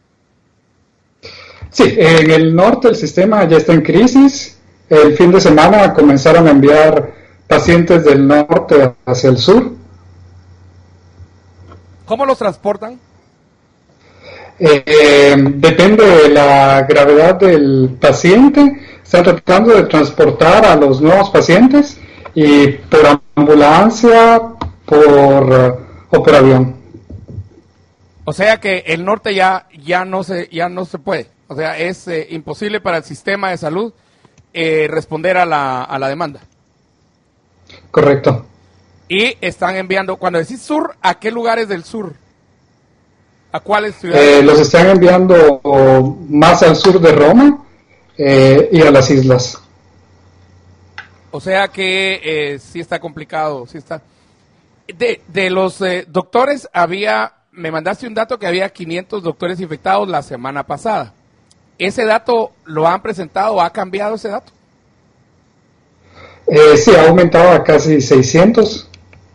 Sí, en el norte el sistema ya está en crisis. El fin de semana comenzaron a enviar pacientes del norte hacia el sur. ¿Cómo los transportan? Depende de la gravedad del paciente. Están tratando de transportar a los nuevos pacientes y por ambulancia o por avión. O sea que el norte ya no se puede. O sea, es imposible para el sistema de salud responder a la demanda. Correcto. Y están enviando, cuando decís sur, ¿a qué lugares del sur? ¿A cuáles ciudades? Los están enviando más al sur de Roma y a las islas. O sea que sí está complicado, sí está. De los doctores me mandaste un dato que había 500 doctores infectados la semana pasada. ¿Ese dato lo han presentado? ¿Ha cambiado ese dato? Sí, ha aumentado a casi 600.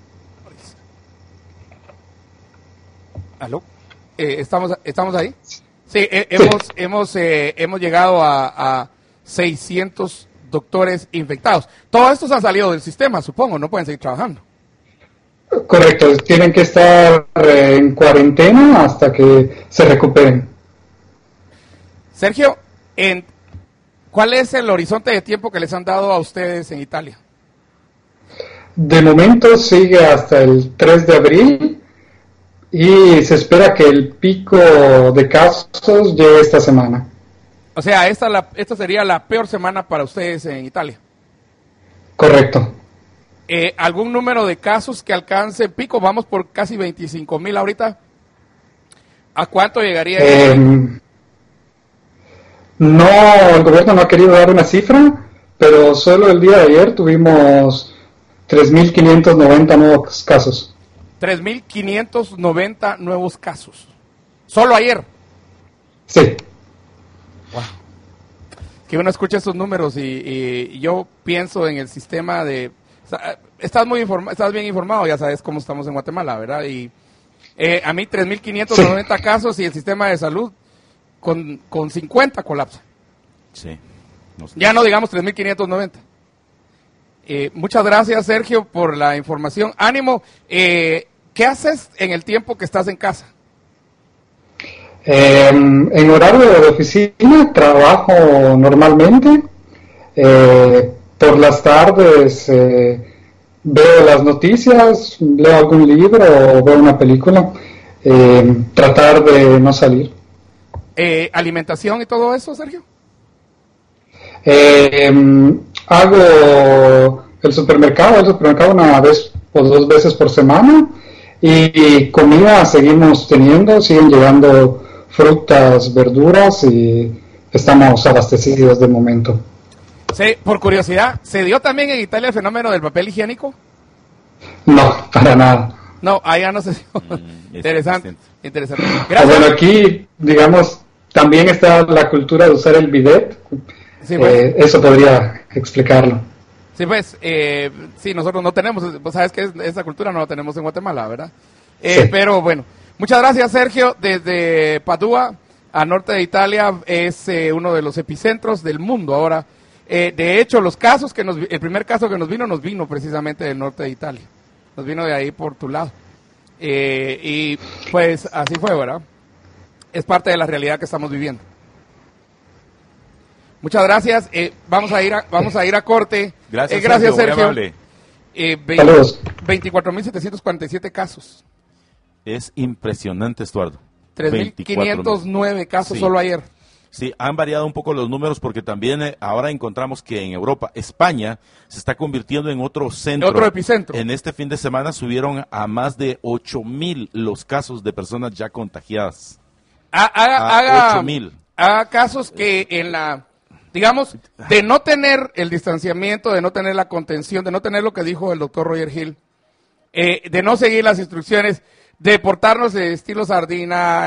¿Aló? ¿Estamos ahí? Sí, hemos llegado a 600 doctores infectados. Todos estos han salido del sistema, supongo, no pueden seguir trabajando. Correcto, tienen que estar en cuarentena hasta que se recuperen. Sergio, ¿cuál es el horizonte de tiempo que les han dado a ustedes en Italia? De momento sigue hasta el 3 de abril y se espera que el pico de casos llegue esta semana. O sea, esta sería la peor semana para ustedes en Italia. Correcto. ¿Algún número de casos que alcance pico? Vamos por casi 25,000 ahorita. ¿A cuánto llegaría? No, el gobierno no ha querido dar una cifra, pero solo el día de ayer tuvimos 3,590 nuevos casos. 3,590 nuevos casos. ¿Solo ayer? Sí. Wow. Que uno escucha esos números y yo pienso en el sistema de... Estás bien informado, ya sabes cómo estamos en Guatemala, ¿verdad? Y a mí 3,590 sí. Casos y el sistema de salud con 50 colapsa. Sí. Ya no digamos 3,590. Muchas gracias, Sergio, por la información. Ánimo. ¿Qué haces en el tiempo que estás en casa? En horario de oficina trabajo normalmente. Por las tardes veo las noticias, leo algún libro o veo una película. Tratar de no salir. ¿Alimentación y todo eso, Sergio? Hago el supermercado una vez o 2 veces por semana. Y comida seguimos teniendo, siguen llegando frutas, verduras y estamos abastecidos de momento. Sí, por curiosidad, ¿se dio también en Italia el fenómeno del papel higiénico? No, para nada. No, allá no se dio. Interesante. Gracias. Bueno, aquí, digamos, también está la cultura de usar el bidet. Sí, pues. Eso podría explicarlo. Sí, pues, sí, nosotros no tenemos, pues sabes que esa cultura no la tenemos en Guatemala, ¿verdad? Sí. Pero bueno, muchas gracias, Sergio, desde Padua, al norte de Italia, es uno de los epicentros del mundo ahora. De hecho, el primer caso que nos vino precisamente del norte de Italia, nos vino de ahí por tu lado. Y pues así fue, ¿verdad? Es parte de la realidad que estamos viviendo. Muchas gracias. Vamos a ir a corte. Gracias, Sergio. 24.747 casos. Es impresionante, Estuardo. 3.509 casos solo ayer. Sí, han variado un poco los números porque también ahora encontramos que en Europa, España se está convirtiendo en otro centro. Otro epicentro. En este fin de semana subieron a más de 8.000 los casos de personas ya contagiadas. 8.000. Haga casos que digamos, de no tener el distanciamiento, de no tener la contención, de no tener lo que dijo el doctor Roger Hill, de no seguir las instrucciones, de portarnos de estilo sardina,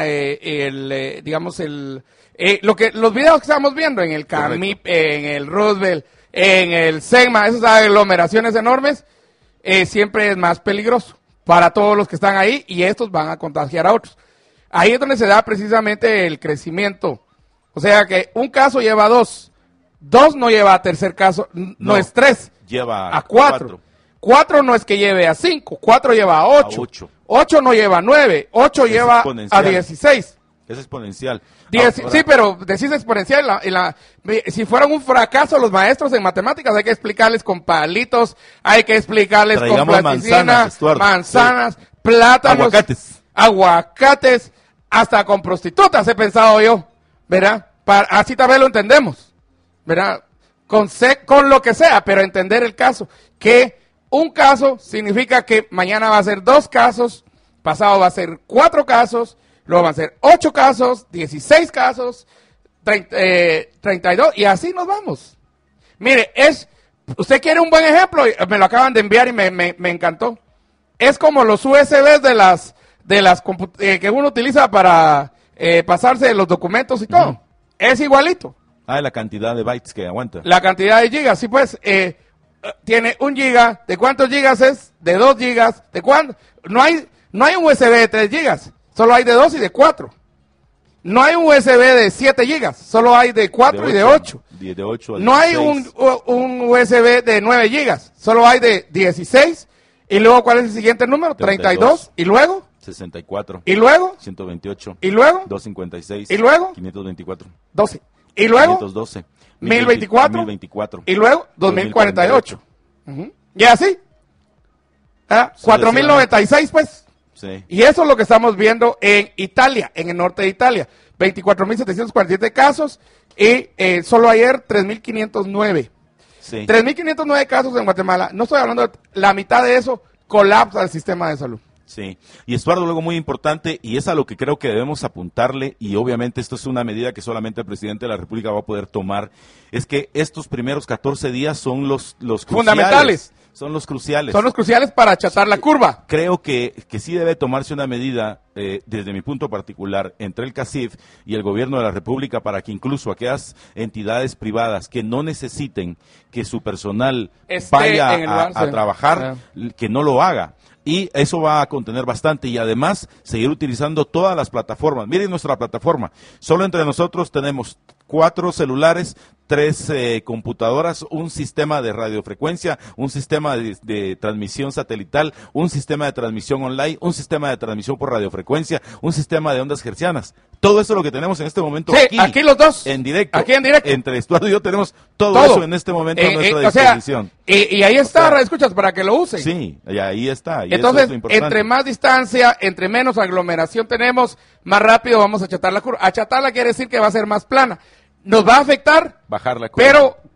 los videos que estamos viendo en el CAMIP, en el Roosevelt, en el SEGMA, esas aglomeraciones enormes, siempre es más peligroso para todos los que están ahí y estos van a contagiar a otros. Ahí es donde se da precisamente el crecimiento. O sea que un caso lleva 2 no lleva a tercer caso, no es 3, lleva a 4. 4 no es que lleve a 5, 4 lleva a 8. 8 no lleva a 9, 8 lleva a 16. Es exponencial. Sí, pero decís exponencial. Si fueran un fracaso los maestros en matemáticas, hay que explicarles con palitos, hay que explicarles con plasticina, manzanas, sí, plátanos, aguacates, hasta con prostitutas he pensado yo, ¿verdad? Así tal vez lo entendemos, ¿verdad? Con lo que sea, pero entender el caso. Que un caso significa que mañana va a ser 2 casos, pasado va a ser 4 casos, luego van a ser 8 casos, 16 casos, 32, y así nos vamos. Mire, usted quiere un buen ejemplo, me lo acaban de enviar y me encantó. Es como los USBs de las que uno utiliza para pasarse los documentos y todo. Es igualito. La cantidad de bytes que aguanta. La cantidad de gigas, sí pues, tiene 1 giga, ¿de cuántos gigas es? De 2 gigas, ¿de cuánto? No hay un USB de 3 gigas, solo hay de 2 y de 4. No hay un USB de 7 gigas, solo hay de 4 y de 8. De 8 a 16. No hay un USB de 9 gigas, solo hay de 16. Y luego, ¿cuál es el siguiente número? 32. ¿Y luego? 64. ¿Y luego? 128. ¿Y luego? 256. ¿Y luego? 524. 12. ¿Y luego? 512. 1024. 1024. ¿Y luego? 2048. Y así. 4096, pues. Sí. Y eso es lo que estamos viendo en Italia, en el norte de Italia. 24.747 casos y solo ayer 3.509. Sí. 3.509 casos en Guatemala. No estoy hablando de la mitad de eso, colapsa el sistema de salud. Sí, y Estuardo, luego muy importante, y es a lo que creo que debemos apuntarle, y obviamente esto es una medida que solamente el presidente de la República va a poder tomar, es que estos primeros 14 días son los fundamentales. Son los cruciales. Son los cruciales para achatar la curva. Creo que sí debe tomarse una medida, desde mi punto particular, entre el CACIF y el gobierno de la República para que incluso aquellas entidades privadas que no necesiten que su personal vaya a trabajar, que no lo haga. Y eso va a contener bastante y además seguir utilizando todas las plataformas. Miren nuestra plataforma. Solo entre nosotros tenemos 4 celulares, 3 computadoras, un sistema de radiofrecuencia, un sistema de transmisión satelital, un sistema de transmisión online, un sistema de transmisión por radiofrecuencia, un sistema de ondas hertzianas. Todo eso es lo que tenemos en este momento aquí los dos. En directo. Aquí en directo. Entre Estuardo y yo tenemos todo eso en este momento a nuestra disposición. Y ahí está, escuchas, para que lo usen. Sí, y ahí está. Y entonces, eso es lo entre más distancia, entre menos aglomeración tenemos, más rápido vamos a achatar la curva. Achatarla quiere decir que va a ser más plana. Nos va a afectar, bajar la curva. Pero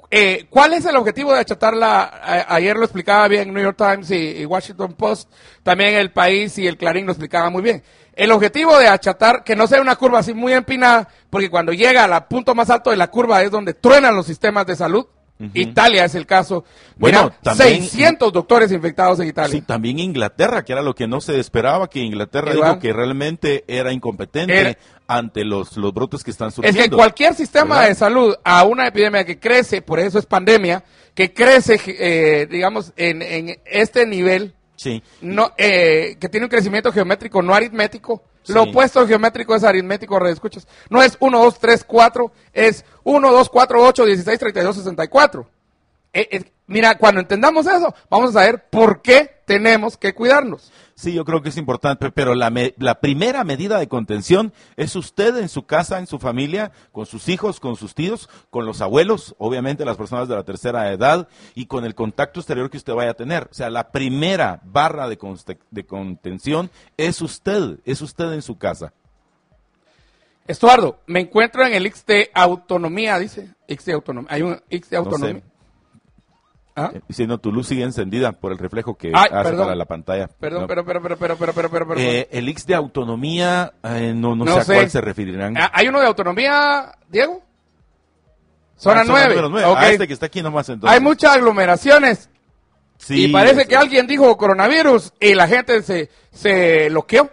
¿Cuál es el objetivo de achatarla? Ayer lo explicaba bien New York Times y Washington Post, también El País y el Clarín lo explicaban muy bien. El objetivo de achatar, que no sea una curva así muy empinada, porque cuando llega al punto más alto de la curva es donde truenan los sistemas de salud. Italia es el caso. Bueno, Mira, también, 600 doctores infectados en Italia. Sí, también Inglaterra, que era lo que no se esperaba, que Inglaterra dijo que realmente era incompetente ante los brotes que están surgiendo. Es que cualquier sistema de salud a una epidemia que crece, por eso es pandemia, que crece, digamos, en este nivel, sí, no, que tiene un crecimiento geométrico no aritmético. Sí. Lo opuesto geométrico es aritmético, redescuchas. No es 1, 2, 3, 4, es 1, 2, 4, 8, 16, 32, 64. Mira, cuando entendamos eso, vamos a saber por qué tenemos que cuidarnos. Sí, yo creo que es importante, pero la primera medida de contención es usted en su casa, en su familia, con sus hijos, con sus tíos, con los abuelos, obviamente las personas de la tercera edad y con el contacto exterior que usted vaya a tener. O sea, la primera barra de contención es usted en su casa. Estuardo, me encuentro en el X de Autonomía, dice. X de Autonomía. Hay un X de Autonomía. No sé. ¿Ah? Diciendo tu luz sigue encendida por el reflejo que hace para la pantalla. Perdón, no. pero. El X de Autonomía, no sé a cuál se referirán. ¿Hay uno de Autonomía, Diego? Zona 9. Zona 9. Okay. Este que está aquí nomás entonces. Hay muchas aglomeraciones. Sí, y parece que alguien dijo coronavirus y la gente se loqueó.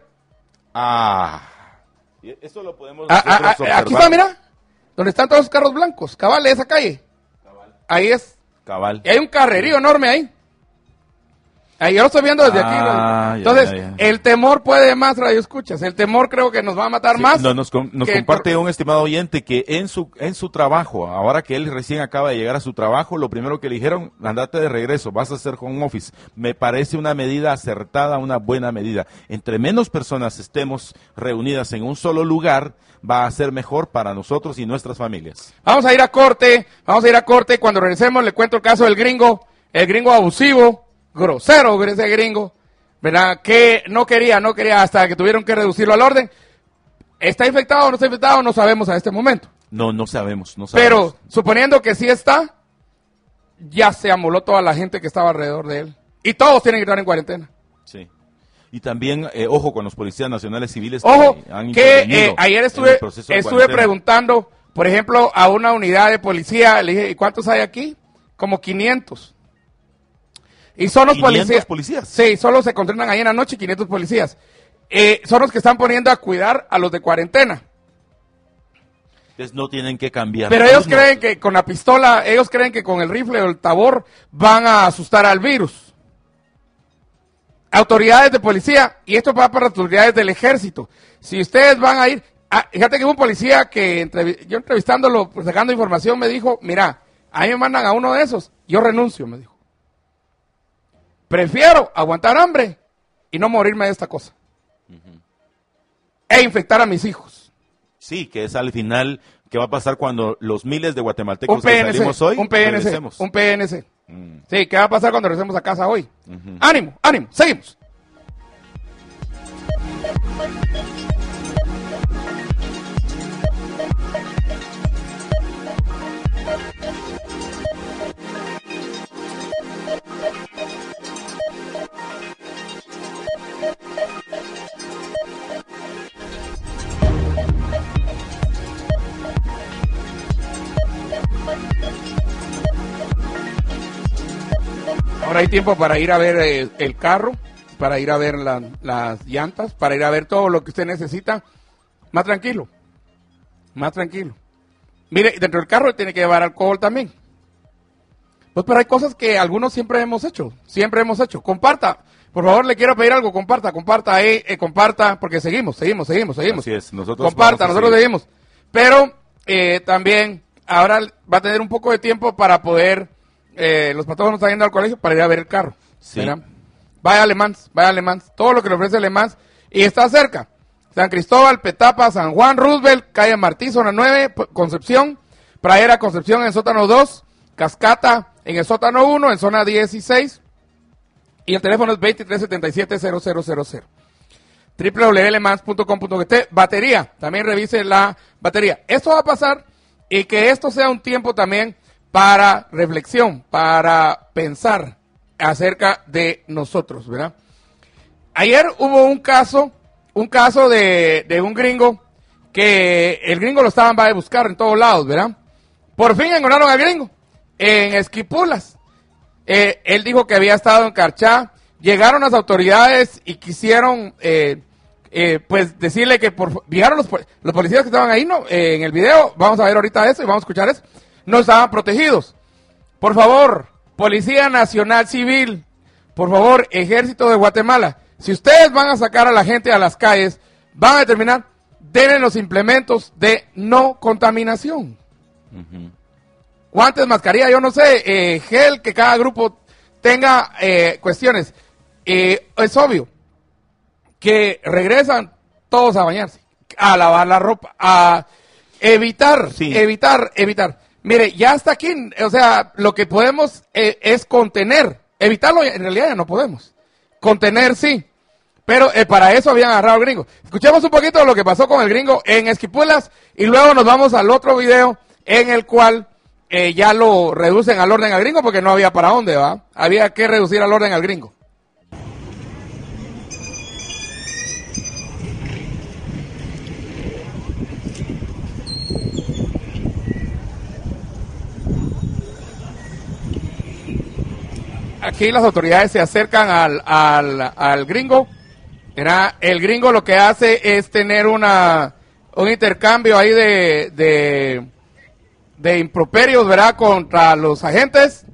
Eso lo podemos aquí está, mira. Donde están todos los carros blancos. Cabal, de esa calle. Ahí es. Cabal. Y hay un carrerío enorme ahí. Ahí yo lo estoy viendo desde aquí. Entonces, ya. el temor puede más, radio escuchas. El temor creo que nos va a matar más. Nos comparte un estimado oyente que en su trabajo, ahora que él recién acaba de llegar a su trabajo, lo primero que le dijeron, andate de regreso, vas a hacer home office. Me parece una medida acertada, una buena medida. Entre menos personas estemos reunidas en un solo lugar, va a ser mejor para nosotros y nuestras familias. Vamos a ir a corte. Cuando regresemos le cuento el caso del gringo abusivo, grosero, ese gringo, ¿verdad? Que no quería hasta que tuvieron que reducirlo al orden. ¿Está infectado o no está infectado? No sabemos a este momento. No sabemos. Pero suponiendo que sí está, ya se amoló toda la gente que estaba alrededor de él. Y todos tienen que estar en cuarentena. Sí. Y también, ojo con los policías nacionales civiles que han intervenido. Ayer estuve preguntando, por ejemplo, a una unidad de policía, le dije, ¿y cuántos hay aquí? Como 500. Y son los policías. Sí, solo se contratan ahí en la noche 500 policías. Son los que están poniendo a cuidar a los de cuarentena. Entonces no tienen que cambiar. Pero ellos creen que con la pistola, ellos creen que con el rifle o el tabor van a asustar al virus. Autoridades de policía, y esto va para las autoridades del ejército. Si ustedes van a ir, fíjate que hubo un policía que yo entrevistándolo, pues, sacando información, me dijo, mira, a mí me mandan a uno de esos, yo renuncio, me dijo. Prefiero aguantar hambre y no morirme de esta cosa. E infectar a mis hijos. Sí, que es al final, ¿qué va a pasar cuando los miles de guatemaltecos que salimos hoy regresemos? Un PNC. Sí, ¿qué va a pasar cuando regresemos a casa hoy? Ánimo, seguimos. Ahora hay tiempo para ir a ver el carro, para ir a ver las llantas, para ir a ver todo lo que usted necesita. Más tranquilo. Mire, dentro del carro tiene que llevar alcohol también. Pues pero hay cosas que algunos siempre hemos hecho. Comparta. Por favor, le quiero pedir algo, comparta, porque seguimos. Así es, nosotros seguimos. Pero también ahora va a tener un poco de tiempo para poder... los patojos no están yendo al colegio para ir a ver el carro. Sí. ¿Verdad? Vaya a Le Mans, todo lo que le ofrece Le Mans, y está cerca. San Cristóbal, Petapa, San Juan, Roosevelt, Calle Martí, zona 9, Concepción, Pradera, Concepción en sótano 2, Cascata en el sótano 1, en zona 16, y el teléfono es 2377-0000. www.lemans.com.gt. Batería, también revise la batería. Esto va a pasar y que esto sea un tiempo también para reflexión, para pensar acerca de nosotros, ¿verdad? Ayer hubo un caso de un gringo que el gringo lo estaban a buscar en todos lados, ¿verdad? Por fin encontraron al gringo en Esquipulas. Él dijo que había estado en Carchá. Llegaron las autoridades y quisieron pues decirle que llegaron los policías que estaban ahí, ¿no? En el video, vamos a ver ahorita eso y vamos a escuchar eso, no estaban protegidos. Por favor, Policía Nacional Civil, por favor, Ejército de Guatemala, si ustedes van a sacar a la gente a las calles, van a determinar, denle los implementos de no contaminación. Guantes, mascarilla, yo no sé, gel, que cada grupo tenga cuestiones. Es obvio que regresan todos a bañarse, a lavar la ropa, a evitar. Mire, ya hasta aquí, o sea, lo que podemos es contener. Evitarlo, en realidad ya no podemos. Contener, sí. Pero para eso habían agarrado al gringo. Escuchemos un poquito de lo que pasó con el gringo en Esquipulas y luego nos vamos al otro video en el cual ya lo reducen al orden al gringo porque no había para dónde, ¿va? Había que reducir al orden al gringo. Aquí las autoridades se acercan al gringo. El gringo lo que hace es tener un intercambio ahí de improperios, ¿verdad? Contra los agentes.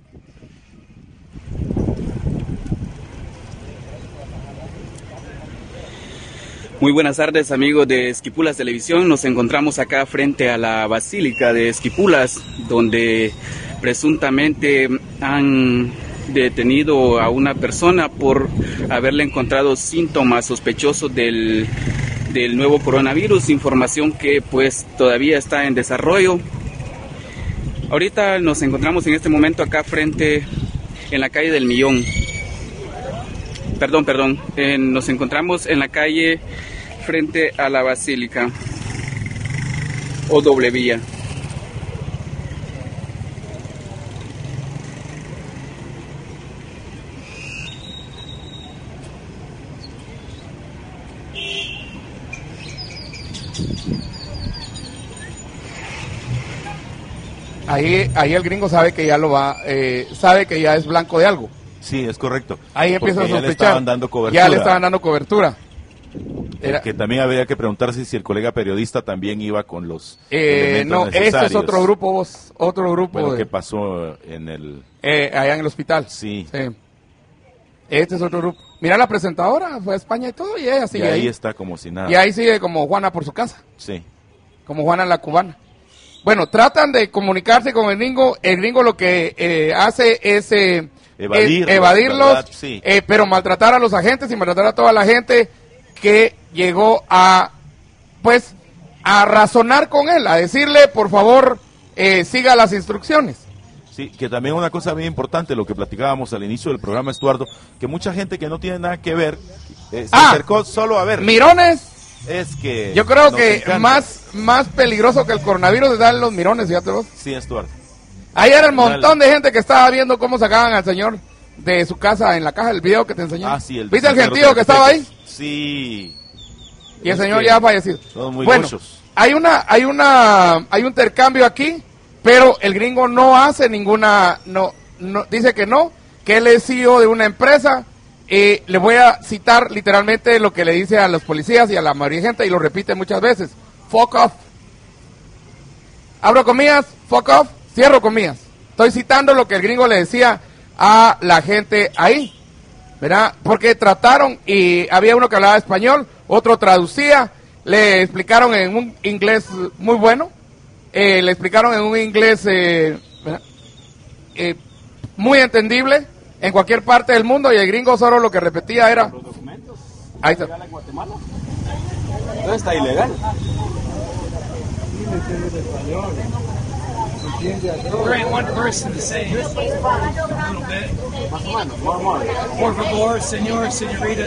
Muy buenas tardes, amigos de Esquipulas Televisión. Nos encontramos acá frente a la Basílica de Esquipulas, donde presuntamente han detenido a una persona por haberle encontrado síntomas sospechosos del nuevo coronavirus, información que pues todavía está en desarrollo. Ahorita nos encontramos en este momento acá frente en la calle del Millón. Nos encontramos en la calle frente a la Basílica o doble vía. Ahí el gringo sabe que ya sabe que ya es blanco de algo. Sí, es correcto. Ahí empieza a sospechar. Ya le estaban dando cobertura. Que también habría que preguntarse si el colega periodista también iba con los elementos necesarios. Este es otro grupo, Bueno, ¿qué pasó en el... allá en el hospital. Sí. Este es otro grupo. Mira, la presentadora fue a España y todo, y ella sigue ahí. Y ahí está como si nada. Y ahí sigue como Juana por su casa. Sí. Como Juana la cubana. Bueno, tratan de comunicarse con el gringo. El gringo lo que hace es evadirlos, sí. Pero maltratar a los agentes y maltratar a toda la gente que llegó a razonar con él, a decirle, por favor, siga las instrucciones. Sí, que también una cosa bien importante, lo que platicábamos al inicio del programa, Estuardo, que mucha gente que no tiene nada que ver, se acercó solo a ver. Mirones. Es que yo creo que más peligroso que el coronavirus es dar los mirones, fíjate vos. Sí, Estuardo. Ahí era el montón de gente que estaba viendo cómo sacaban al señor de su casa en la caja del video que te enseñé. Sí, ¿Viste el gentío que estaba ahí? Sí. Y el señor ya ha fallecido. Son muy gochos. Hay un intercambio aquí, pero el gringo no hace ninguna, no dice que no, que él es CEO de una empresa. Le voy a citar literalmente lo que le dice a los policías y a la mayoría de gente, y lo repite muchas veces. Fuck off. Abro comillas, fuck off, cierro comillas. Estoy citando lo que el gringo le decía a la gente ahí, ¿verdad? Porque trataron, y había uno que hablaba español, otro traducía, le explicaron en un inglés muy bueno, le explicaron en un inglés muy entendible en cualquier parte del mundo, y el gringo solo lo que repetía era... ¿Los documentos? Ahí está. ¿En Guatemala? Entonces está ilegal. Grant one person to say a little bit. Por favor, señor, señorita.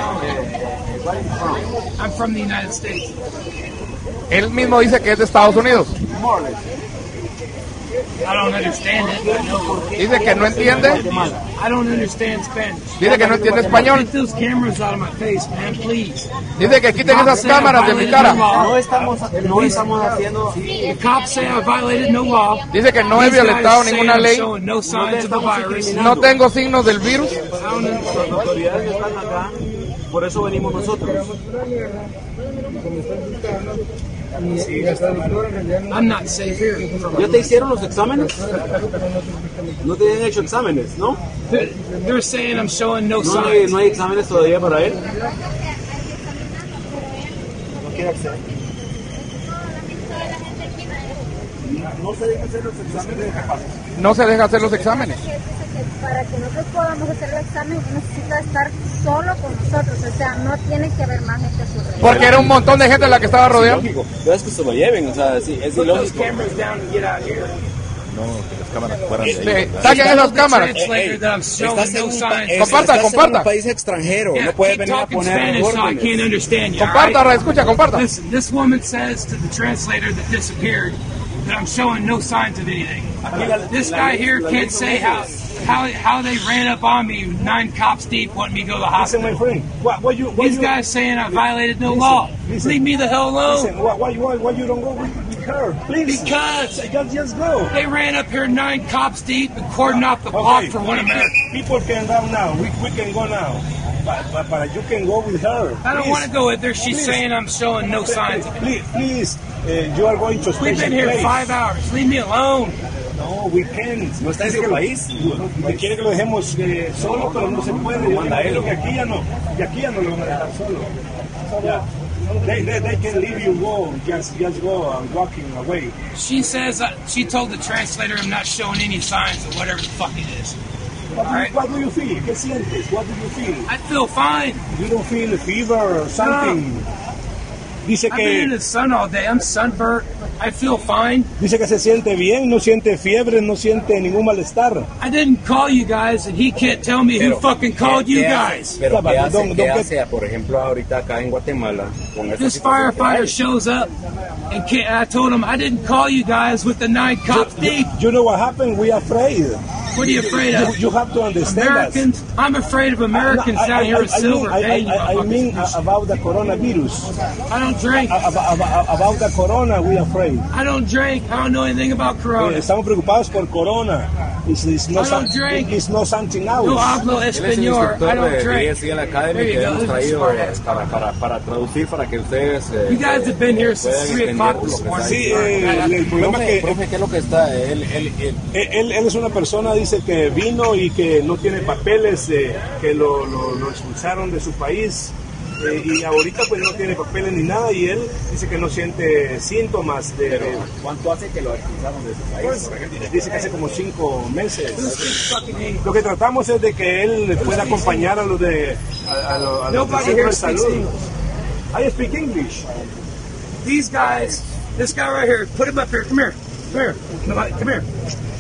I'm from the United States. Él mismo dice que es de Estados Unidos. I don't understand it. I know. Dice que no entiende. I don't understand Spanish. Dice que no entiende español. Get those cameras out of my face, man, please. Dice que quiten esas cámaras de mi cara. No estamos haciendo. The cops say I violated no law. Dice que no he These guys violentado say ninguna I'm ley. showing no signs of the virus. No tengo signos del virus. Las autoridades están acá, por eso venimos nosotros. I'm not safe here. ¿Ya te hicieron los exámenes? No te han hecho exámenes, ¿no? They're saying I'm showing no No hay, signs. no hay exámenes todavía para él. No se deja hacer los exámenes. No se deja hacer los exámenes. Para que nosotros podamos hacer el examen necesita estar solo con nosotros, o sea, no tiene que haber más gente a su alrededor. Porque era un montón de gente la que estaba rodeando. Pero es que se lo lleven, o sea, sí, es Put those ilógico. cameras down and get out of here. No, que las cámaras fueran de ahí. Saquen esas cámaras. Translator that I'm showing no signs. Comparta, estás comparta. en un país extranjero, Yeah, no puedes keep venir a talking poner Spanish so I órdenes. can't understand you. all Comparta, right? escucha, comparta. Listen, this woman says to the translator that disappeared that I'm showing no signs of anything. This guy here can't say how they ran up on me, 9 cops deep, wanting me to go to the hospital. These guys saying I violated no law. Leave me the hell alone. Why you don't go with her? Please. Because Just go. they ran up here 9 cops deep and cordoned off the block for one American. People can go now. We can go now. But you can go with her. I don't Please. want to go with her. She's Please. saying I'm showing no signs of it. Please, you are going to a We've special been here place. 5 hours. Leave me alone. No, we can't. No está en su país. Quiere que lo dejemos solo, pero no se puede. Manda él. Y aquí ya no lo van a dejar solo. Yeah. They can leave you go. Just go walking away. She says she told the translator I'm not showing any signs of whatever the fuck it is. What do you feel? ¿Qué sientes? What do you feel? I feel fine. You don't feel fever or something. Dice I've been in que the sun all day. I'm sunburnt. I feel fine. se siente bien, no siente fiebre, no siente ningún malestar. I didn't call you guys, and he can't tell me who fucking called you guys. Pero ¿qué hace, Don- qué don- hace, por ejemplo, ahorita acá en Guatemala con esta This situación que firefighter hay? shows up, and I told him I didn't call you guys with the 9 cops deep. You know what happened? We are afraid. What are you afraid of? You have to understand Americans? I'm afraid of Americans down here in Silver Bay. you I mean motherfuckers. about the coronavirus. I don't drink. About the corona, we are afraid. I don't drink. I don't know anything about Corona. Estamos preocupados por corona. It's not, I don't drink. it's not something No else. hablo Él es el español. I instructor don't de drink. ESL Academy There you que go. hemos This is traído smart ass. para traducir, para que ustedes You guys have been here since puedan 3 o'clock entender this lo que morning. Sí, el problema es que profe, ¿qué es lo que está? él es una persona, dice que vino y que no tiene papeles, que lo expulsaron de su país y ahorita pues no tiene papeles ni nada y él dice que no siente síntomas de... ¿Cuánto hace que lo expulsaron de su país? Pues, dice que hace como 5 meses. Lo que tratamos es de que él pueda acompañar a los de a los del centro de salud. I speak English. These guys, this guy right here, put him up here. Come here. Come here.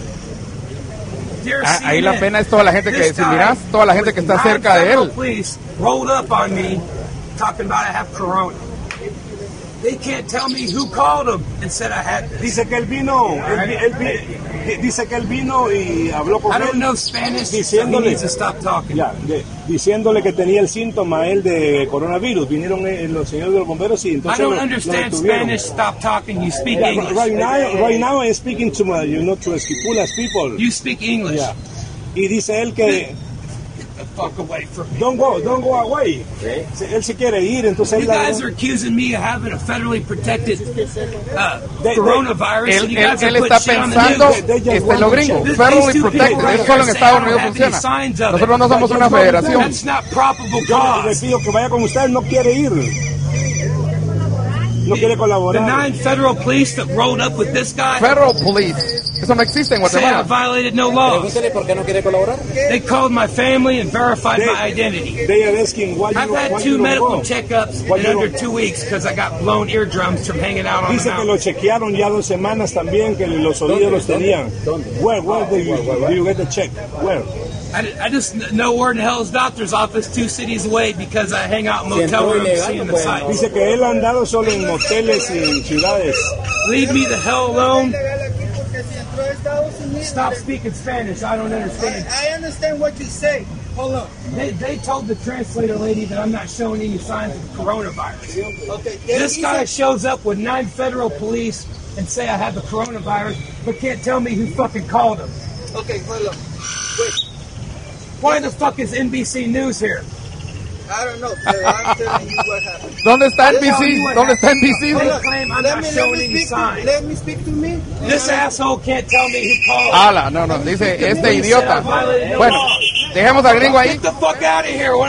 Dear Ahí la CNN, pena es toda la gente que, this si guy miras, toda la gente que está with cerca de nine él. police rolled up on me, talking about I have corona. They can't tell me who called them and said I had this. Dice que él vino, dice que él vino y habló con I don't él know Spanish, so he diciéndole, needs to stop talking. diciéndole que tenía el síntoma él de coronavirus. Vinieron los señores de los bomberos y I entonces don't lo understand detuvieron. Spanish. Stop talking. You speak Yeah, English. right now I'm speaking to to Esquipulas people. You speak English. Yeah. Y dice él que The fuck away from me. don't go away. Él se quiere ir, entonces You él guys are accusing me of having a federally protected They- coronavirus. and you guys are Él putting está shit on the pensando news. en lo gringo, These federally two people protected, right es solo en here say Estados I don't Unidos have any funciona. signs of it. Nosotros no somos una federación. That's not probable yo le cause. pido que vaya con usted, él no quiere ir. No quiere The colaborar. 9 federal police that rolled up with this guy Federal Police, eso no existe en say I Guatemala. violated no laws. Pregúntele por qué no quiere colaborar. They called my family and verified my identity. They are asking why I've you had why 2 you don't medical go. checkups Why in you under don't- 2 weeks because I got blown eardrums from hanging out on the Dice que lo mountain. chequearon ya 2 semanas también, que los oídos los tenían. Where do you get the check? Where? I just know where in the hell is doctor's office 2 cities away because I hang out in motel rooms seeing the sights. Dice que él ha andado solo en moteles y en ciudades. Leave me the hell alone. Stop speaking Spanish. I don't understand. I understand what you say. Hold on. They told the translator lady that I'm not showing any signs of coronavirus. Okay. This guy shows up with 9 federal police and say I have the coronavirus, but can't tell me who fucking called him. Okay, hold on. Wait. Why the fuck is NBC News here? I don't know, but I'm telling you what happened. ¿Dónde está NBC? ¿Dónde está NBC? Let me speak to me. This asshole can't tell me who called. Ala, no, dice este idiota. Bueno, dejemos al gringo ahí. Get the fuck out of here.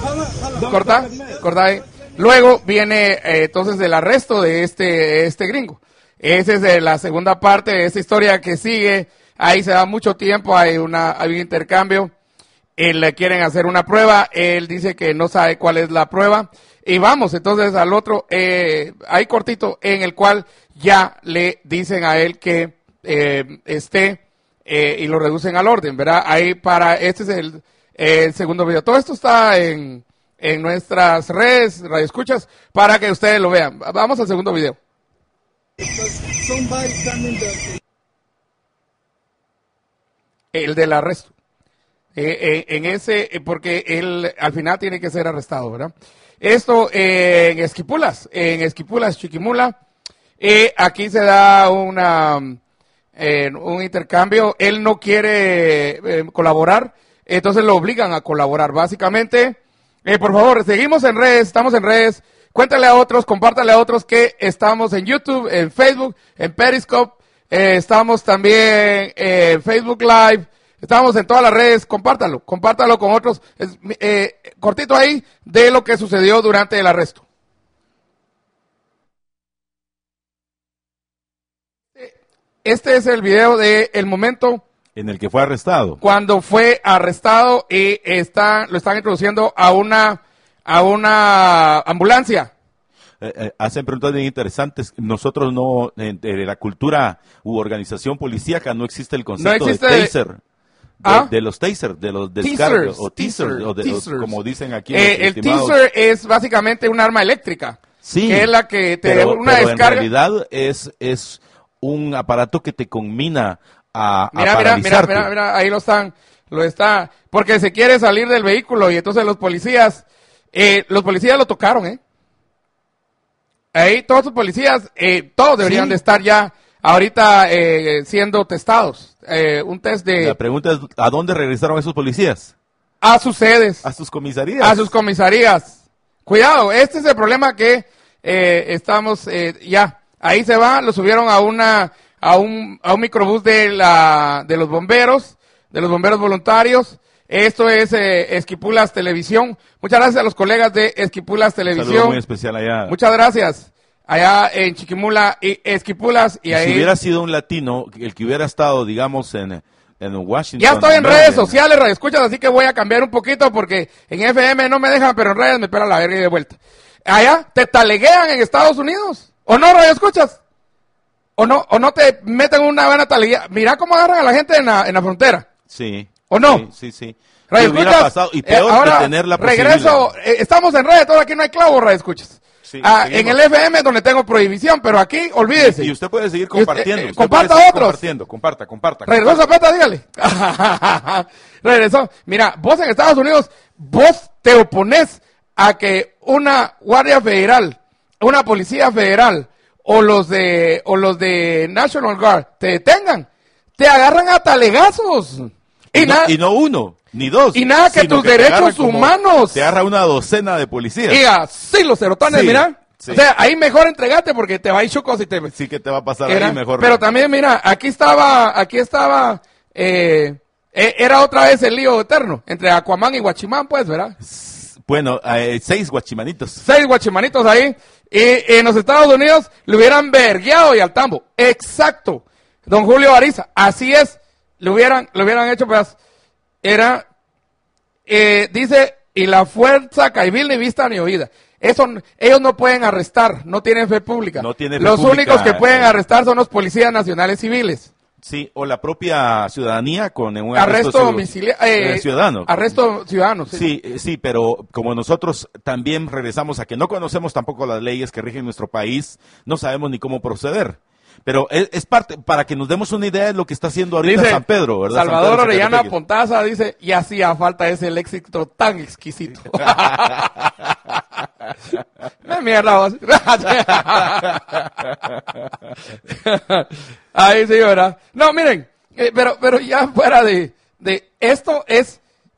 Corta ahí. Luego viene entonces el arresto de este gringo. Esa es la segunda parte de esta historia que sigue. Ahí se da mucho tiempo, hay un intercambio. Le quieren hacer una prueba, él dice que no sabe cuál es la prueba. Y vamos entonces al otro, ahí cortito, en el cual ya le dicen a él que y lo reducen al orden, ¿verdad? Ahí este es el segundo video. Todo esto está en nuestras redes, radioescuchas, para que ustedes lo vean. Vamos al segundo video. El del arresto. En ese, porque él al final tiene que ser arrestado, ¿verdad? Esto en Esquipulas, Chiquimula. Aquí se da un intercambio. Él no quiere colaborar, entonces lo obligan a colaborar. Básicamente, por favor, seguimos en redes, estamos en redes. Cuéntale a otros, compártale a otros que estamos en YouTube, en Facebook, en Periscope. Estamos también en Facebook Live. Estamos en todas las redes, compártalo con otros. Cortito ahí de lo que sucedió durante el arresto. Este es el video del momento en el que fue arrestado. Cuando fue arrestado y lo están introduciendo a una ambulancia. Hacen preguntas bien interesantes. Nosotros no, en la cultura u organización policíaca no existe el concepto de taser. De los tasers, de los descargos, o teasers, como dicen aquí. El teaser es básicamente un arma eléctrica. Sí, que es la que te pero descarga. En realidad es un aparato que te conmina a paralizarte. Mira, ahí lo está, porque se quiere salir del vehículo y entonces los policías lo tocaron, Ahí todos los policías, todos deberían de estar ya ahorita siendo testados. Un test de... La pregunta es, ¿a dónde regresaron esos policías? A sus sedes. A sus comisarías. A sus comisarías. Cuidado, este es el problema que estamos ya. Ahí se va, lo subieron a un microbús de los bomberos voluntarios. Esto es Esquipulas Televisión. Muchas gracias a los colegas de Esquipulas Televisión. Un saludo muy especial allá. Muchas gracias. Allá en Chiquimula y Esquipulas. Y ahí... Si hubiera sido un latino, el que hubiera estado, digamos, en Washington. Ya estoy en redes sociales, radioescuchas, así que voy a cambiar un poquito porque en FM no me dejan, pero en redes me pela la verga y de vuelta. Allá te taleguean en Estados Unidos. ¿O no, radioescuchas? ¿O no te meten una buena taleguea? Mira cómo agarran a la gente en la frontera. Sí. ¿O no? Sí. Radio hubiera pasado, y peor ahora de tener la regreso, estamos en redes, todo aquí no hay clavo, radio escuchas. Sí, en el FM donde tengo prohibición, pero aquí olvídese. Y usted puede seguir compartiendo. Comparta a otros. Comparta. Regresó Zapata, dígale. Regresó. Mira, vos en Estados Unidos, vos te opones a que una guardia federal, una policía federal o los de National Guard te detengan, te agarran a talegazos. Y no uno, ni dos. Y nada que tus derechos humanos. Te agarra una docena de policías. Y así los cerotones, mira. Sí. O sea, ahí mejor entregate porque te va a ir chucos y te... Sí que te va a pasar ahí mejor. Pero también, mira, aquí estaba, era otra vez el lío eterno entre Aquaman y Guachimán, pues, ¿verdad? Bueno, 6 guachimanitos. 6 guachimanitos ahí. Y en los Estados Unidos le hubieran vergueado y al tambo. Exacto. Don Julio Ariza, así es. Le hubieran hecho, pues, era, dice, y la fuerza caibil ni vista ni oída. Ellos no pueden arrestar, no tienen fe pública. Los únicos que pueden arrestar son los policías nacionales civiles. Sí, o la propia ciudadanía con un arresto domiciliario. Ciudadano. Arresto ciudadano. Sí, pero como nosotros también regresamos a que no conocemos tampoco las leyes que rigen nuestro país, no sabemos ni cómo proceder. Pero es parte, para que nos demos una idea de lo que está haciendo ahorita Dice San Pedro, ¿verdad? Salvador San Pedro Orellana Zacatepec. Pontaza dice, y hacía falta ese léxico tan exquisito. ¡Me mierda vos! Ahí sí, ¿verdad? No, miren, pero ya fuera de esto es...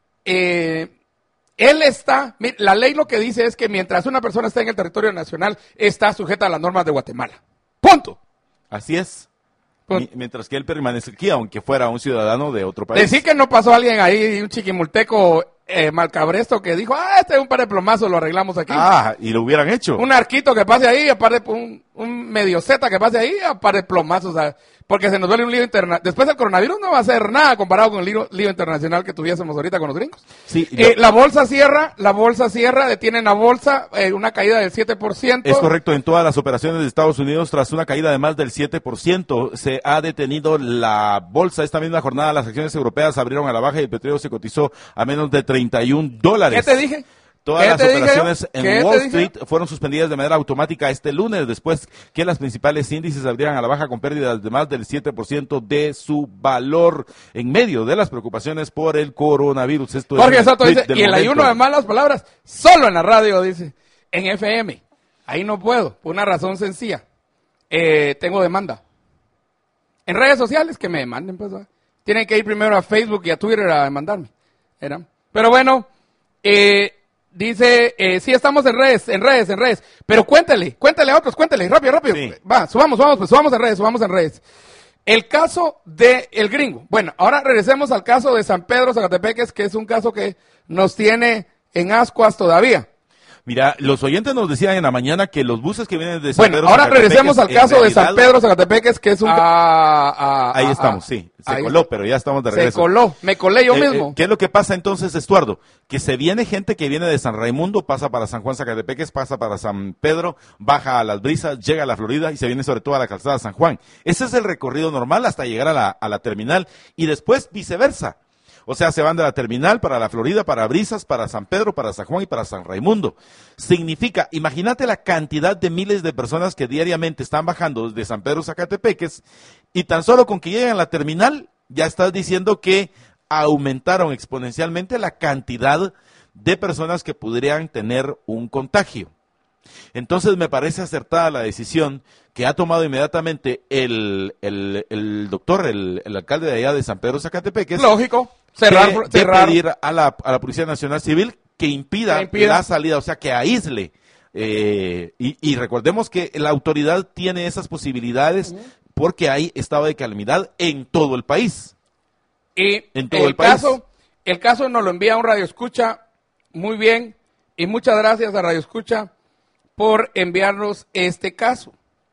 él está, la ley lo que dice es que mientras una persona está en el territorio nacional, está sujeta a las normas de Guatemala. ¡Punto! Así es. Mientras que él permanece aquí, aunque fuera un ciudadano de otro país. Decir que no pasó alguien ahí, un chiquimulteco malcabresto que dijo, este es un par de plomazos, lo arreglamos aquí. Y lo hubieran hecho. Un arquito que pase ahí, aparte un medio zeta que pase ahí, aparte de plomazos, porque se nos duele un lío internacional. Después del coronavirus no va a ser nada comparado con el lío internacional que tuviésemos ahorita con los gringos. Sí, la bolsa cierra, detienen la bolsa, una caída del 7%. Es correcto, en todas las operaciones de Estados Unidos, tras una caída de más del 7%, se ha detenido la bolsa. Esta misma jornada las acciones europeas abrieron a la baja y el petróleo se cotizó a menos de $31. ¿Qué te dije? Todas las operaciones ¿Qué en Wall te Street fueron suspendidas de manera automática este lunes, después que las principales índices abrieran a la baja con pérdidas de más del 7% de su valor en medio de las preocupaciones por el coronavirus. Esto Jorge es Soto dice, del y el momento. ayuno de malas palabras, solo en la radio, dice, en FM. Ahí no puedo, por una razón sencilla. Tengo demanda. En redes sociales, que me demanden, pues. Tienen que ir primero a Facebook y a Twitter a demandarme. Pero bueno, dice, sí estamos en redes, pero cuéntale a otros, rápido. Sí. Va, subamos en redes. El caso de el gringo. Bueno, ahora regresemos al caso de San Pedro Zacatepec, que es un caso que nos tiene en ascuas todavía. Mira, los oyentes nos decían en la mañana que los buses que vienen de San Pedro Ahora Zacatepec, regresemos al en caso de San realidad, Pedro Zacatepec, que es un... ahí estamos, sí. Se ahí coló, está. pero ya estamos de regreso. Se coló, me colé yo mismo. ¿Qué es lo que pasa entonces, Estuardo? Que se viene gente que viene de San Raimundo, pasa para San Juan Zacatepec, pasa para San Pedro, baja a Las Brisas, llega a la Florida y se viene sobre todo a la calzada San Juan. Ese es el recorrido normal hasta llegar a la terminal y después viceversa. O sea, se van de la terminal para la Florida, para Brisas, para San Pedro, para San Juan y para San Raimundo. Significa, imagínate la cantidad de miles de personas que diariamente están bajando desde San Pedro Zacatepeques y tan solo con que lleguen a la terminal, ya estás diciendo que aumentaron exponencialmente la cantidad de personas que podrían tener un contagio. Entonces me parece acertada la decisión que ha tomado inmediatamente el doctor, el alcalde de allá de San Pedro Zacatepeques. Lógico. De Cerrar. pedir a la Policía Nacional Civil que impida la salida, o sea, que aísle. Y recordemos que la autoridad tiene esas posibilidades porque hay estado de calamidad en todo el país. Y en todo el país. El caso nos lo envía un Radio Escucha, muy bien, y muchas gracias a Radio Escucha por enviarnos este caso.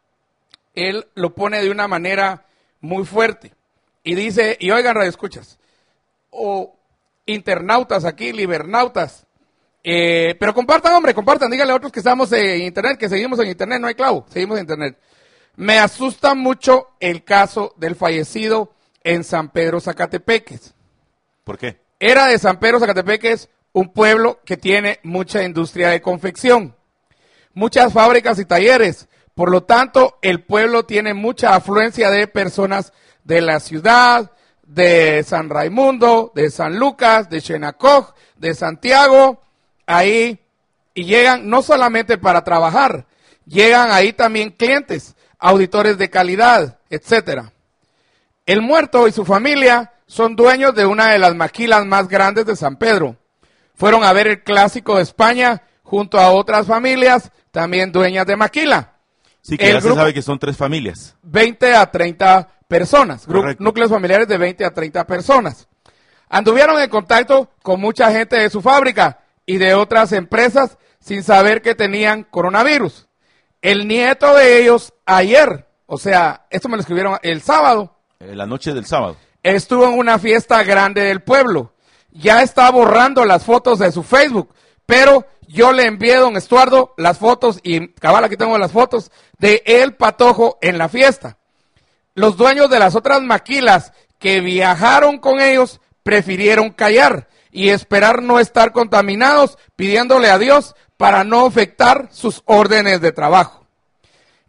Él lo pone de una manera muy fuerte y dice, y oigan Radio Escuchas, o internautas aquí, libernautas, pero compartan, díganle a otros que estamos en internet, que seguimos en internet, no hay clavo, seguimos en internet. Me asusta mucho el caso del fallecido en San Pedro Zacatepeques. ¿Por qué? Era de San Pedro Zacatepeques, un pueblo que tiene mucha industria de confección, muchas fábricas y talleres. Por lo tanto, el pueblo tiene mucha afluencia de personas de la ciudad, de San Raimundo, de San Lucas, de Xenacoj, de Santiago, ahí, y llegan no solamente para trabajar, llegan ahí también clientes, auditores de calidad, etcétera. El muerto y su familia son dueños de una de las maquilas más grandes de San Pedro. Fueron a ver el Clásico de España junto a otras familias, también dueñas de maquila. Sí, que ya se sabe que son 3 familias. 20 a 30 personas, Correcto. núcleos familiares de 20 a 30 personas. Anduvieron en contacto con mucha gente de su fábrica y de otras empresas sin saber que tenían coronavirus. El nieto de ellos ayer, o sea, esto me lo escribieron el sábado. La noche del sábado. Estuvo en una fiesta grande del pueblo. Ya está borrando las fotos de su Facebook, pero yo le envié, don Estuardo, las fotos, y cabal, aquí tengo las fotos, de El Patojo en la fiesta. Los dueños de las otras maquilas que viajaron con ellos prefirieron callar y esperar no estar contaminados, pidiéndole a Dios para no afectar sus órdenes de trabajo.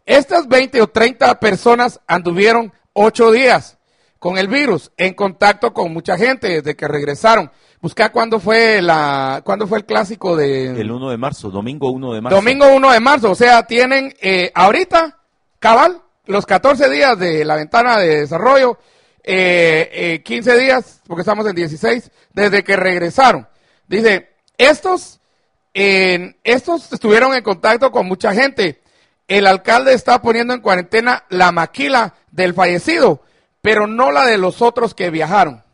Estas 20 o 30 personas anduvieron 8 días con el virus, en contacto con mucha gente desde que regresaron. Busca cuándo fue el clásico de... El 1 de marzo, domingo 1 de marzo. Domingo 1 de marzo, o sea, tienen ahorita, cabal, los 14 días de la ventana de desarrollo, 15 días, porque estamos en 16, desde que regresaron. Dice, estos estuvieron en contacto con mucha gente. El alcalde está poniendo en cuarentena la maquila del fallecido, pero no la de los otros que viajaron.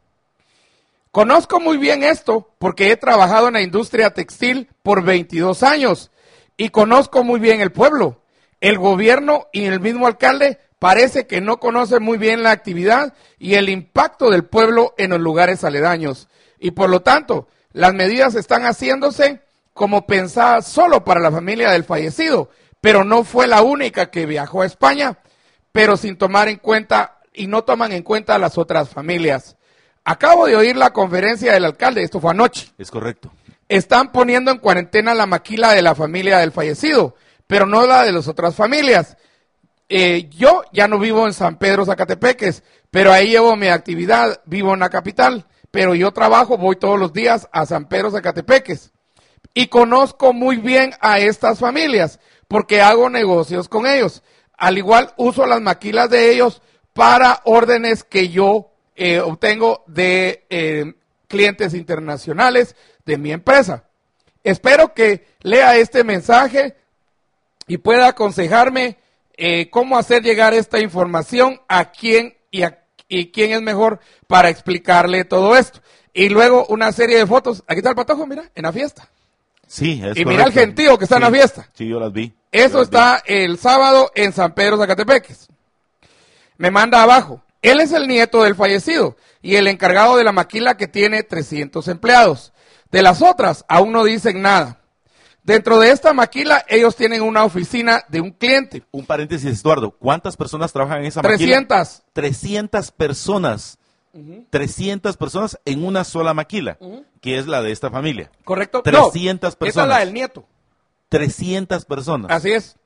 Conozco muy bien esto porque he trabajado en la industria textil por 22 años y conozco muy bien el pueblo. El gobierno y el mismo alcalde parece que no conocen muy bien la actividad y el impacto del pueblo en los lugares aledaños. Y por lo tanto, las medidas están haciéndose como pensadas solo para la familia del fallecido, pero no fue la única que viajó a España, pero sin tomar en cuenta y no toman en cuenta las otras familias. Acabo de oír la conferencia del alcalde, esto fue anoche. Es correcto. Están poniendo en cuarentena la maquila de la familia del fallecido, pero no la de las otras familias. Yo ya no vivo en San Pedro, Zacatepeques, pero ahí llevo mi actividad, vivo en la capital, pero yo trabajo, voy todos los días a San Pedro, Zacatepeques. Y conozco muy bien a estas familias, porque hago negocios con ellos. Al igual uso las maquilas de ellos para órdenes que yo obtengo de clientes internacionales de mi empresa. Espero que lea este mensaje y pueda aconsejarme cómo hacer llegar esta información a quién y quién es mejor para explicarle todo esto. Y luego una serie de fotos. Aquí está el Patojo, mira, en la fiesta. Sí, es y correcto. mira el gentío que está en la fiesta. Sí, yo las vi. Eso está el sábado en San Pedro, Zacatepeques. Me manda abajo. Él es el nieto del fallecido y el encargado de la maquila que tiene 300 empleados. De las otras, aún no dicen nada. Dentro de esta maquila, ellos tienen una oficina de un cliente. Un paréntesis, Eduardo. ¿Cuántas personas trabajan en esa 300. maquila? 300 personas. 300 personas en una sola maquila, que es la de esta familia. Correcto. 300 personas. Esa es la del nieto. 300 personas. Así es.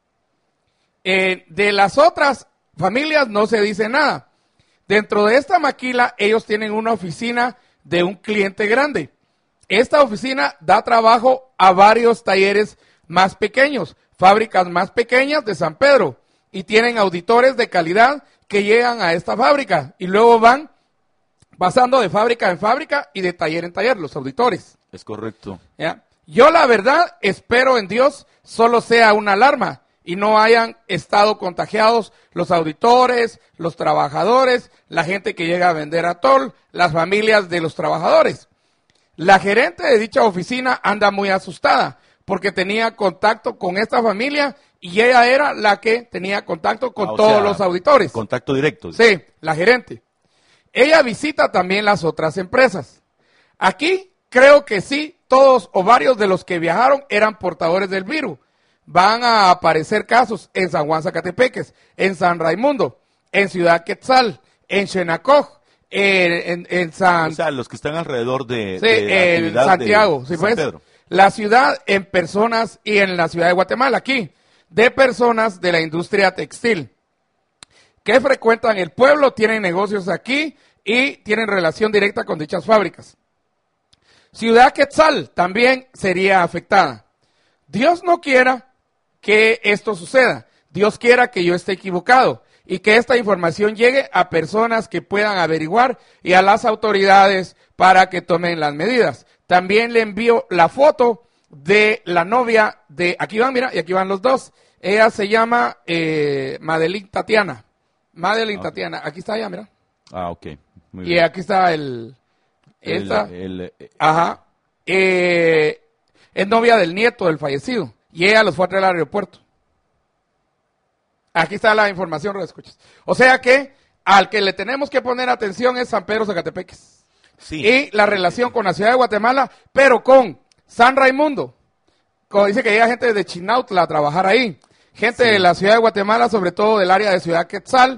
De las otras familias no se dice nada. Dentro de esta maquila, ellos tienen una oficina de un cliente grande. Esta oficina da trabajo a varios talleres más pequeños, fábricas más pequeñas de San Pedro, y tienen auditores de calidad que llegan a esta fábrica y luego van pasando de fábrica en fábrica y de taller en taller, los auditores. Es correcto. ¿Ya? Yo la verdad espero en Dios solo sea una alarma y no hayan estado contagiados los auditores, los trabajadores, la gente que llega a vender atol, las familias de los trabajadores. La gerente de dicha oficina anda muy asustada porque tenía contacto con esta familia y ella era la que tenía contacto con todos los auditores. Contacto directo. Sí, la gerente. Ella visita también las otras empresas. Aquí creo que sí, todos o varios de los que viajaron eran portadores del virus. Van a aparecer casos en San Juan Zacatepeques, en San Raimundo, en Ciudad Quetzal, en Xenacoj, en San... O sea, los que están alrededor de, sí, de la en Santiago, de sí, San pues, Pedro. la ciudad en personas y en la ciudad de Guatemala, aquí, de personas de la industria textil que frecuentan el pueblo, tienen negocios aquí y tienen relación directa con dichas fábricas. Ciudad Quetzal también sería afectada. Dios no quiera que esto suceda. Dios quiera que yo esté equivocado y que esta información llegue a personas que puedan averiguar y a las autoridades para que tomen las medidas. También le envío la foto de la novia de, aquí van, mira, y aquí van los dos. Ella se llama Madeline Tatiana. Madeline Tatiana, aquí está ella, mira. Ah, ok. Muy Y bien. aquí está ajá. Es novia del nieto del fallecido. Y ella los fue a traer al aeropuerto. Aquí está la información, escuchas. O sea que al que le tenemos que poner atención es San Pedro Zacatepeques. Sí. Y la relación con la ciudad de Guatemala, pero con San Raimundo. Como dice que llega gente de Chinautla a trabajar ahí. Gente de la ciudad de Guatemala, sobre todo del área de Ciudad Quetzal,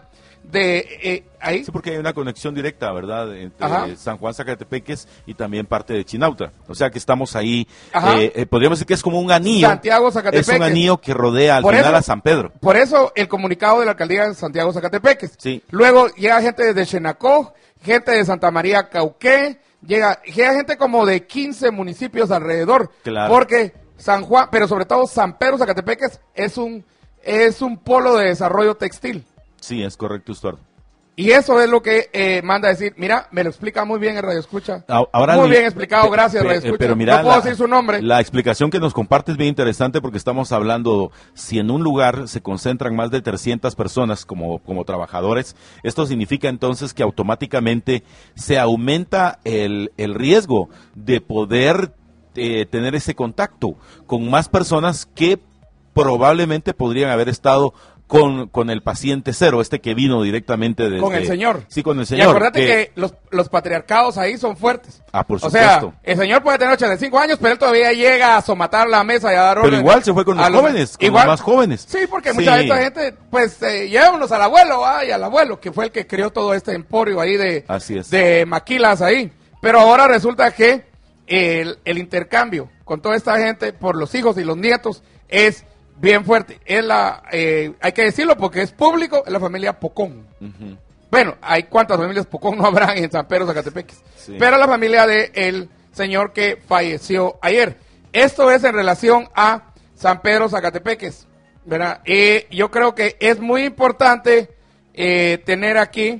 de ahí. Sí, porque hay una conexión directa, ¿verdad? Entre San Juan, Zacatepeques y también parte de Chinauta. O sea que estamos ahí, podríamos decir que es como un anillo. Santiago, Zacatepeques. Es un anillo que rodea al final a San Pedro. Por eso el comunicado de la alcaldía de Santiago, Zacatepeques. Sí. Luego llega gente desde Chenacó, gente de Santa María Cauqué, llega gente como de 15 municipios alrededor. Claro. Porque San Juan, pero sobre todo San Pedro, Zacatepeques, es un polo de desarrollo textil. Sí, es correcto, Estuardo. Y eso es lo que manda a decir. Mira, me lo explica muy bien el Radio Escucha. Ahora muy bien explicado, gracias Radio Escucha. Pero mira, no puedo decir su nombre. La explicación que nos comparte es bien interesante porque estamos hablando, si en un lugar se concentran más de 300 personas como trabajadores, esto significa entonces que automáticamente se aumenta el riesgo de poder tener ese contacto con más personas que probablemente podrían haber estado con el paciente cero, que vino directamente desde... Con el señor. Sí, con el señor. Y acuérdate que los patriarcados ahí son fuertes. Por supuesto. O sea, el señor puede tener 85 años, pero él todavía llega a somatar la mesa y a dar orden. Pero igual se fue con los jóvenes, con los más jóvenes. Sí, porque mucha de esta gente, pues, llevémonos al abuelo, y al abuelo, que fue el que creó todo este emporio ahí de maquilas ahí. Pero ahora resulta que el intercambio con toda esta gente por los hijos y los nietos es bien fuerte. Hay que decirlo porque es público, es la familia Pocón. Bueno, hay cuántas familias Pocón no habrán en San Pedro, Zacatepeques. Sí. Pero la familia del señor que falleció ayer. Esto es en relación a San Pedro, Zacatepeques, ¿verdad? Yo creo que es muy importante tener aquí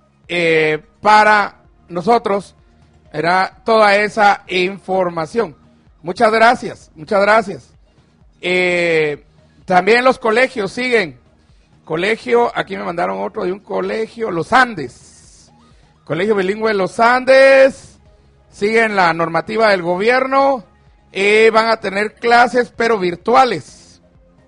para nosotros, ¿verdad?, toda esa información. Muchas gracias, muchas gracias. También los colegios siguen. Colegio, aquí me mandaron otro de un colegio, Los Andes. Colegio Bilingüe Los Andes. Siguen la normativa del gobierno. Van a tener clases, pero virtuales.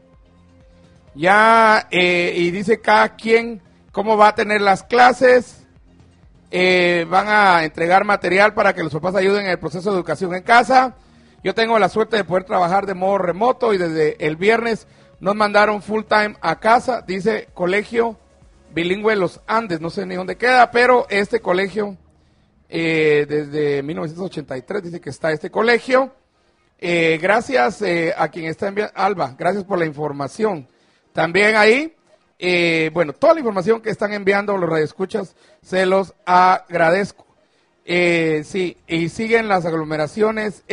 Ya, y dice cada quien cómo va a tener las clases. Van a entregar material para que los papás ayuden en el proceso de educación en casa. Yo tengo la suerte de poder trabajar de modo remoto y desde el viernes nos mandaron full time a casa. Dice Colegio Bilingüe Los Andes, no sé ni dónde queda, pero este colegio desde 1983 dice que está este colegio. Gracias a quien está enviando, Alba, gracias por la información. También ahí, bueno, toda la información que están enviando los radioescuchas, se los agradezco. Sí, y siguen las aglomeraciones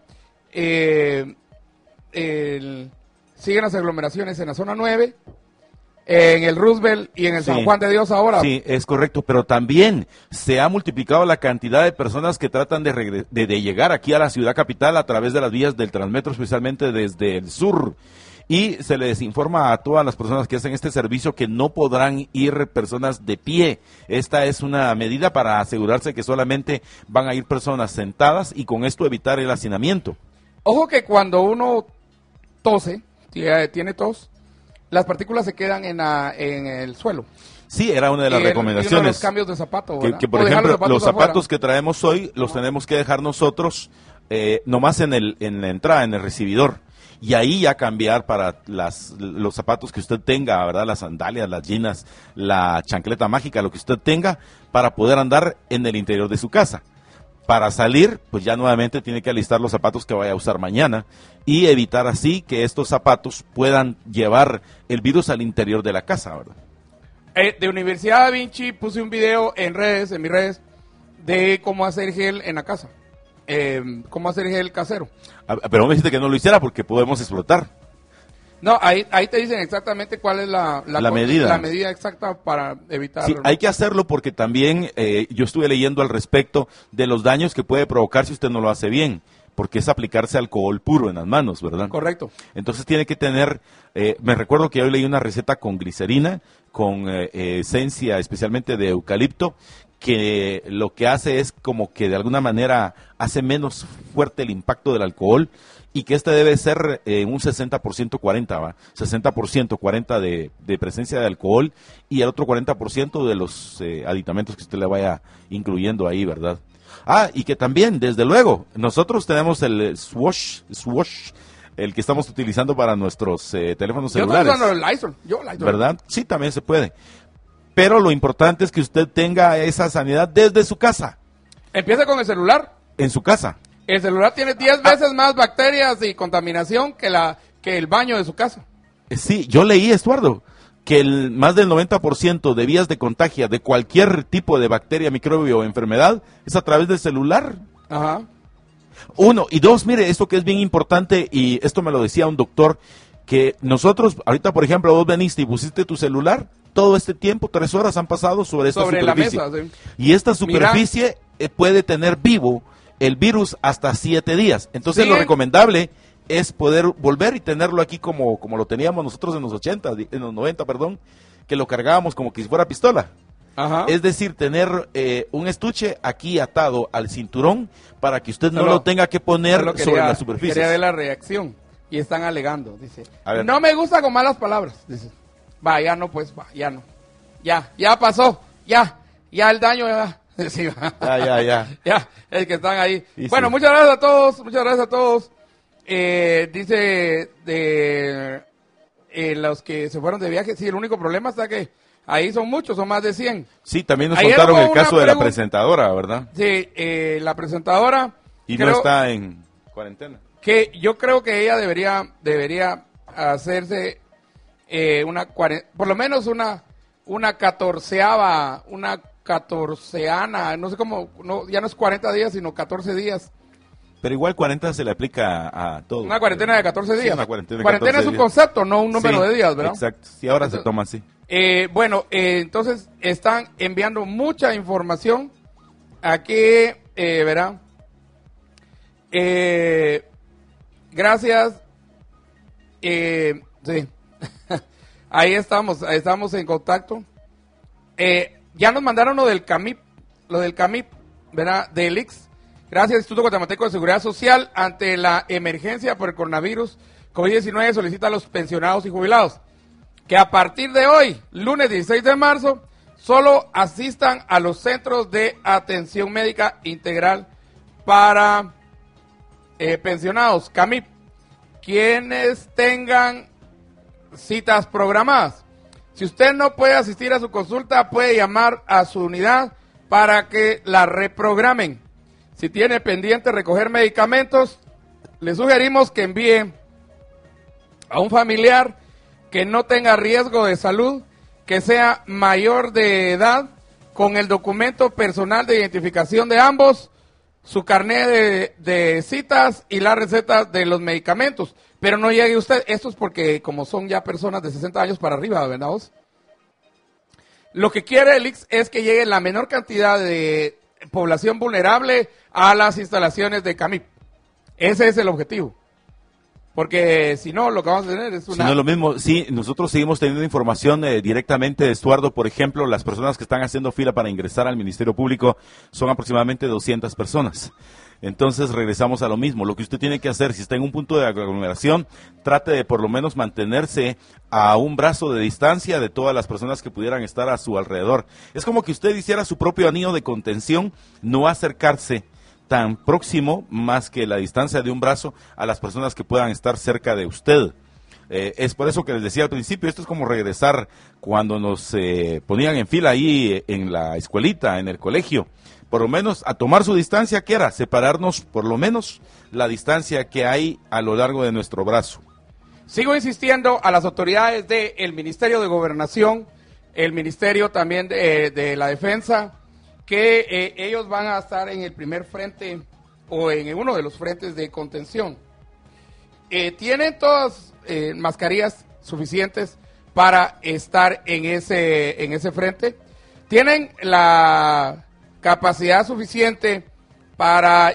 siguen las aglomeraciones en la zona 9, en el Roosevelt y en el San Juan de Dios ahora. Sí, es correcto, pero también se ha multiplicado la cantidad de personas que tratan de llegar aquí a la ciudad capital a través de las vías del Transmetro, especialmente desde el sur. Y se les informa a todas las personas que hacen este servicio que no podrán ir personas de pie. Esta es una medida para asegurarse que solamente van a ir personas sentadas y con esto evitar el hacinamiento. Ojo que cuando uno tose, tiene tos, las partículas se quedan en el suelo. Sí, era una de las recomendaciones. Y uno de los cambios de zapato, que por ejemplo, los zapatos que traemos hoy los tenemos que dejar nosotros nomás en la entrada, en el recibidor. Y ahí ya cambiar para los zapatos que usted tenga, ¿verdad? Las sandalias, las ginas, la chancleta mágica, lo que usted tenga, para poder andar en el interior de su casa. Para salir, pues ya nuevamente tiene que alistar los zapatos que vaya a usar mañana y evitar así que estos zapatos puedan llevar el virus al interior de la casa, ¿verdad? De Universidad Da Vinci puse un video en mis redes, de cómo hacer gel en la casa. Cómo hacer gel casero. Pero me dijiste que no lo hiciera porque podemos explotar. No, ahí te dicen exactamente cuál es la medida. La medida exacta para evitar. Sí, hay que hacerlo porque también yo estuve leyendo al respecto de los daños que puede provocar si usted no lo hace bien, porque es aplicarse alcohol puro en las manos, ¿verdad? Correcto. Entonces tiene que tener, me recuerdo que hoy leí una receta con glicerina, con esencia especialmente de eucalipto, que lo que hace es como que de alguna manera hace menos fuerte el impacto del alcohol y que debe ser un 60% 40, ¿va? 60% 40 de presencia de alcohol y el otro 40% de los aditamentos que usted le vaya incluyendo ahí, ¿verdad? Y que también, desde luego, nosotros tenemos el Swash, el que estamos utilizando para nuestros teléfonos celulares. Yo estoy usando el Lysol. ¿Verdad? Sí, también se puede. pero lo importante es que usted tenga esa sanidad desde su casa. Empieza con el celular. En su casa. El celular tiene 10 veces más bacterias y contaminación que el baño de su casa. Sí, yo leí, Estuardo, que más del 90% de vías de contagio de cualquier tipo de bacteria, microbio o enfermedad es a través del celular. Ajá. 1, y 2, mire, esto que es bien importante, y esto me lo decía un doctor, que nosotros, ahorita por ejemplo, vos veniste y pusiste tu celular, todo este tiempo, 3 horas han pasado sobre esta superficie. La mesa, sí. Y esta superficie puede tener vivo el virus hasta 7 días. Entonces lo recomendable es poder volver y tenerlo aquí como lo teníamos nosotros en los 90, que lo cargábamos como que si fuera pistola. Ajá. Es decir, tener un estuche aquí atado al cinturón para que usted no lo tenga que poner sobre la superficie. Quería ver la reacción y están alegando, dice. No me gusta con malas palabras, dice. Ya no, ya no. Ya pasó, ya el daño ya. Sí, ya, es que están ahí. Sí, bueno, sí. muchas gracias a todos. Dice de los que se fueron de viaje, sí, el único problema está que ahí son muchos, son más de 100. Sí, también nos contaron el caso de la presentadora, ¿verdad? Sí, la presentadora. Y no está en cuarentena. Que yo creo que ella debería hacerse por lo menos una catorceana, no sé cómo, ya no es 40 días, sino 14 días. Pero igual 40 se le aplica a todo. Una cuarentena de 14 días. Sí, una cuarentena de 14 es un concepto, no un número de días, ¿verdad? Exacto, sí, ahora se toma así. Entonces están enviando mucha información. Aquí, verá. Gracias. Sí. Ahí estamos en contacto. Ya nos mandaron lo del CAMIP, ¿verdad? Del IX. Gracias, Instituto Guatemalteco de Seguridad Social. Ante la emergencia por el coronavirus COVID-19, solicita a los pensionados y jubilados que a partir de hoy, lunes 16 de marzo, solo asistan a los centros de atención médica integral para pensionados, CAMIP, quienes tengan citas programadas. Si usted no puede asistir a su consulta, puede llamar a su unidad para que la reprogramen. Si tiene pendiente recoger medicamentos, le sugerimos que envíe a un familiar que no tenga riesgo de salud, que sea mayor de edad, con el documento personal de identificación de ambos, su carnet de citas y la receta de los medicamentos. Pero no llegue usted, esto es porque como son ya personas de 60 años para arriba, ¿verdad vos? Lo que quiere el IX es que llegue la menor cantidad de población vulnerable a las instalaciones de CAMIP. Ese es el objetivo. Porque si no, lo que vamos a tener es una... Si no es lo mismo, sí, nosotros seguimos teniendo información directamente de Estuardo. Por ejemplo, las personas que están haciendo fila para ingresar al Ministerio Público son aproximadamente 200 personas. Entonces regresamos a lo mismo. Lo que usted tiene que hacer, si está en un punto de aglomeración, trate de por lo menos mantenerse a un brazo de distancia de todas las personas que pudieran estar a su alrededor. Es como que usted hiciera su propio anillo de contención, no acercarse tan próximo, más que la distancia de un brazo, a las personas que puedan estar cerca de usted. Es por eso que les decía al principio, esto es como regresar cuando nos ponían en fila ahí en la escuelita, en el colegio. Por lo menos a tomar su distancia, que era separarnos por lo menos la distancia que hay a lo largo de nuestro brazo. Sigo insistiendo a las autoridades del Ministerio de Gobernación, el Ministerio también de la Defensa, que ellos van a estar en el primer frente o en uno de los frentes de contención. Tienen todas mascarillas suficientes para estar en ese frente. Tienen la capacidad suficiente para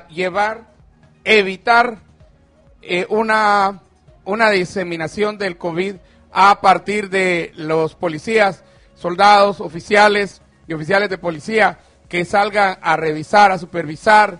evitar una diseminación del COVID a partir de los policías, soldados, oficiales y oficiales de policía que salgan a revisar, a supervisar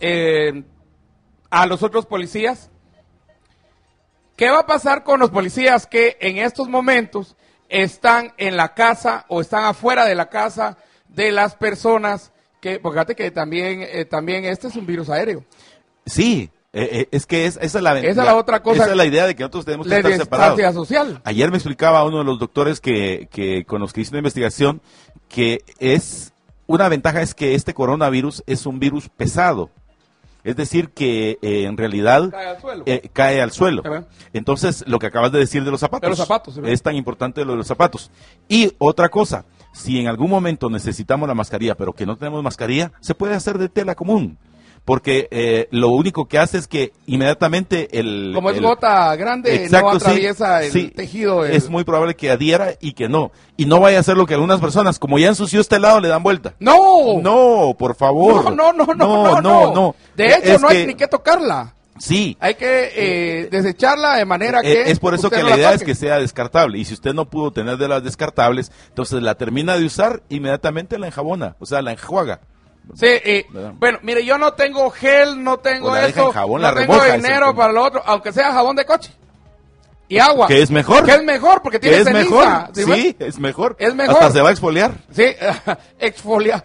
a los otros policías. ¿Qué va a pasar con los policías que en estos momentos están en la casa o están afuera de la casa de las personas porque fíjate que también este es un virus aéreo? Sí, Es que esa es la otra cosa. Esa es la idea de que nosotros tenemos que La estar separados. distancia social. Ayer me explicaba uno de los doctores que con los que hice una investigación que es una ventaja es que este coronavirus es un virus pesado. Es decir, que en realidad cae al suelo. Entonces, lo que acabas de decir de los zapatos, es tan importante lo de los zapatos. Y otra cosa, si en algún momento necesitamos la mascarilla, pero que no tenemos mascarilla, se puede hacer de tela común. Porque lo único que hace es que inmediatamente como es gota grande, exacto, no atraviesa el tejido. Es muy probable que adhiera y que no. Y no vaya a ser lo que algunas personas, como ya ensució este lado, le dan vuelta. ¡No! No, por favor. No. De hecho, no hay ni que tocarla. Sí. Hay que desecharla de manera que... Es por eso que la idea es que sea descartable. Y si usted no pudo tener de las descartables, entonces la termina de usar, inmediatamente la enjabona, o sea, la enjuaga. Sí, bueno, mire, yo no tengo gel, no tengo eso, jabón, no tengo dinero para lo otro, aunque sea jabón de coche y agua. Que es mejor. Que es mejor, porque tiene ceniza. Mejor. Sí, es mejor. Es mejor. Hasta se va a exfoliar. Sí, exfoliar.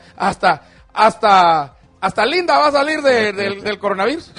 Hasta linda va a salir del coronavirus.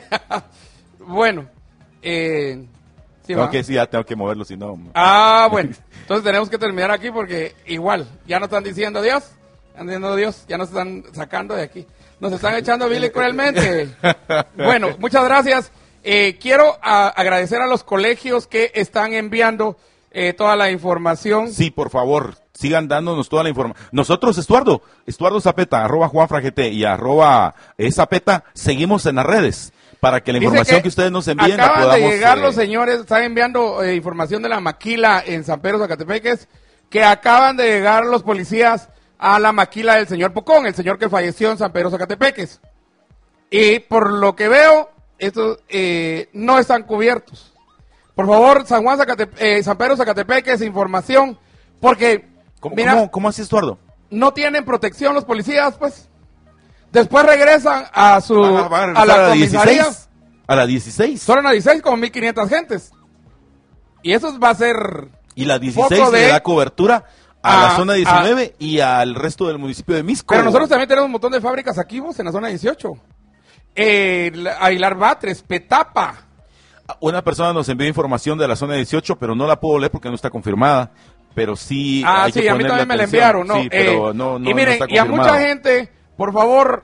Bueno, sí, ya tengo que moverlo, si no. Bueno, entonces tenemos que terminar aquí porque igual, ya nos están diciendo adiós. Dios, ya nos están sacando de aquí. Nos están echando vil y cruelmente. Bueno, muchas gracias. Quiero agradecer a los colegios que están enviando toda la información. Sí, por favor, sigan dándonos toda la información. Nosotros, Estuardo Zapeta, @JuanFraGT y @Zapeta, seguimos en las redes para que la información que ustedes nos envíen la podamos... Acaban de llegar los señores, están enviando información de la maquila en San Pedro Zacatepeques, que acaban de llegar los policías a la maquila del señor Pocón, el señor que falleció en San Pedro Zacatepeques. Y por lo que veo, estos no están cubiertos. Por favor, San Pedro Zacatepeques, información, porque... ¿Cómo así, Estuardo? No tienen protección los policías, pues. Después regresan a la comisaría. ¿A la 16? Solo a la 16, como 1,500 gentes. Y eso va a ser... Y la 16 le da cobertura a la zona 19 y al resto del municipio de Misco. Pero nosotros también tenemos un montón de fábricas aquí, vos, en la zona 18. Aguilar Batres, Petapa. Una persona nos envió información de la zona 18, pero no la puedo leer porque no está confirmada. Pero sí. Hay que a mí también me la enviaron, ¿no? Sí, pero no y miren, no está y a mucha gente, por favor,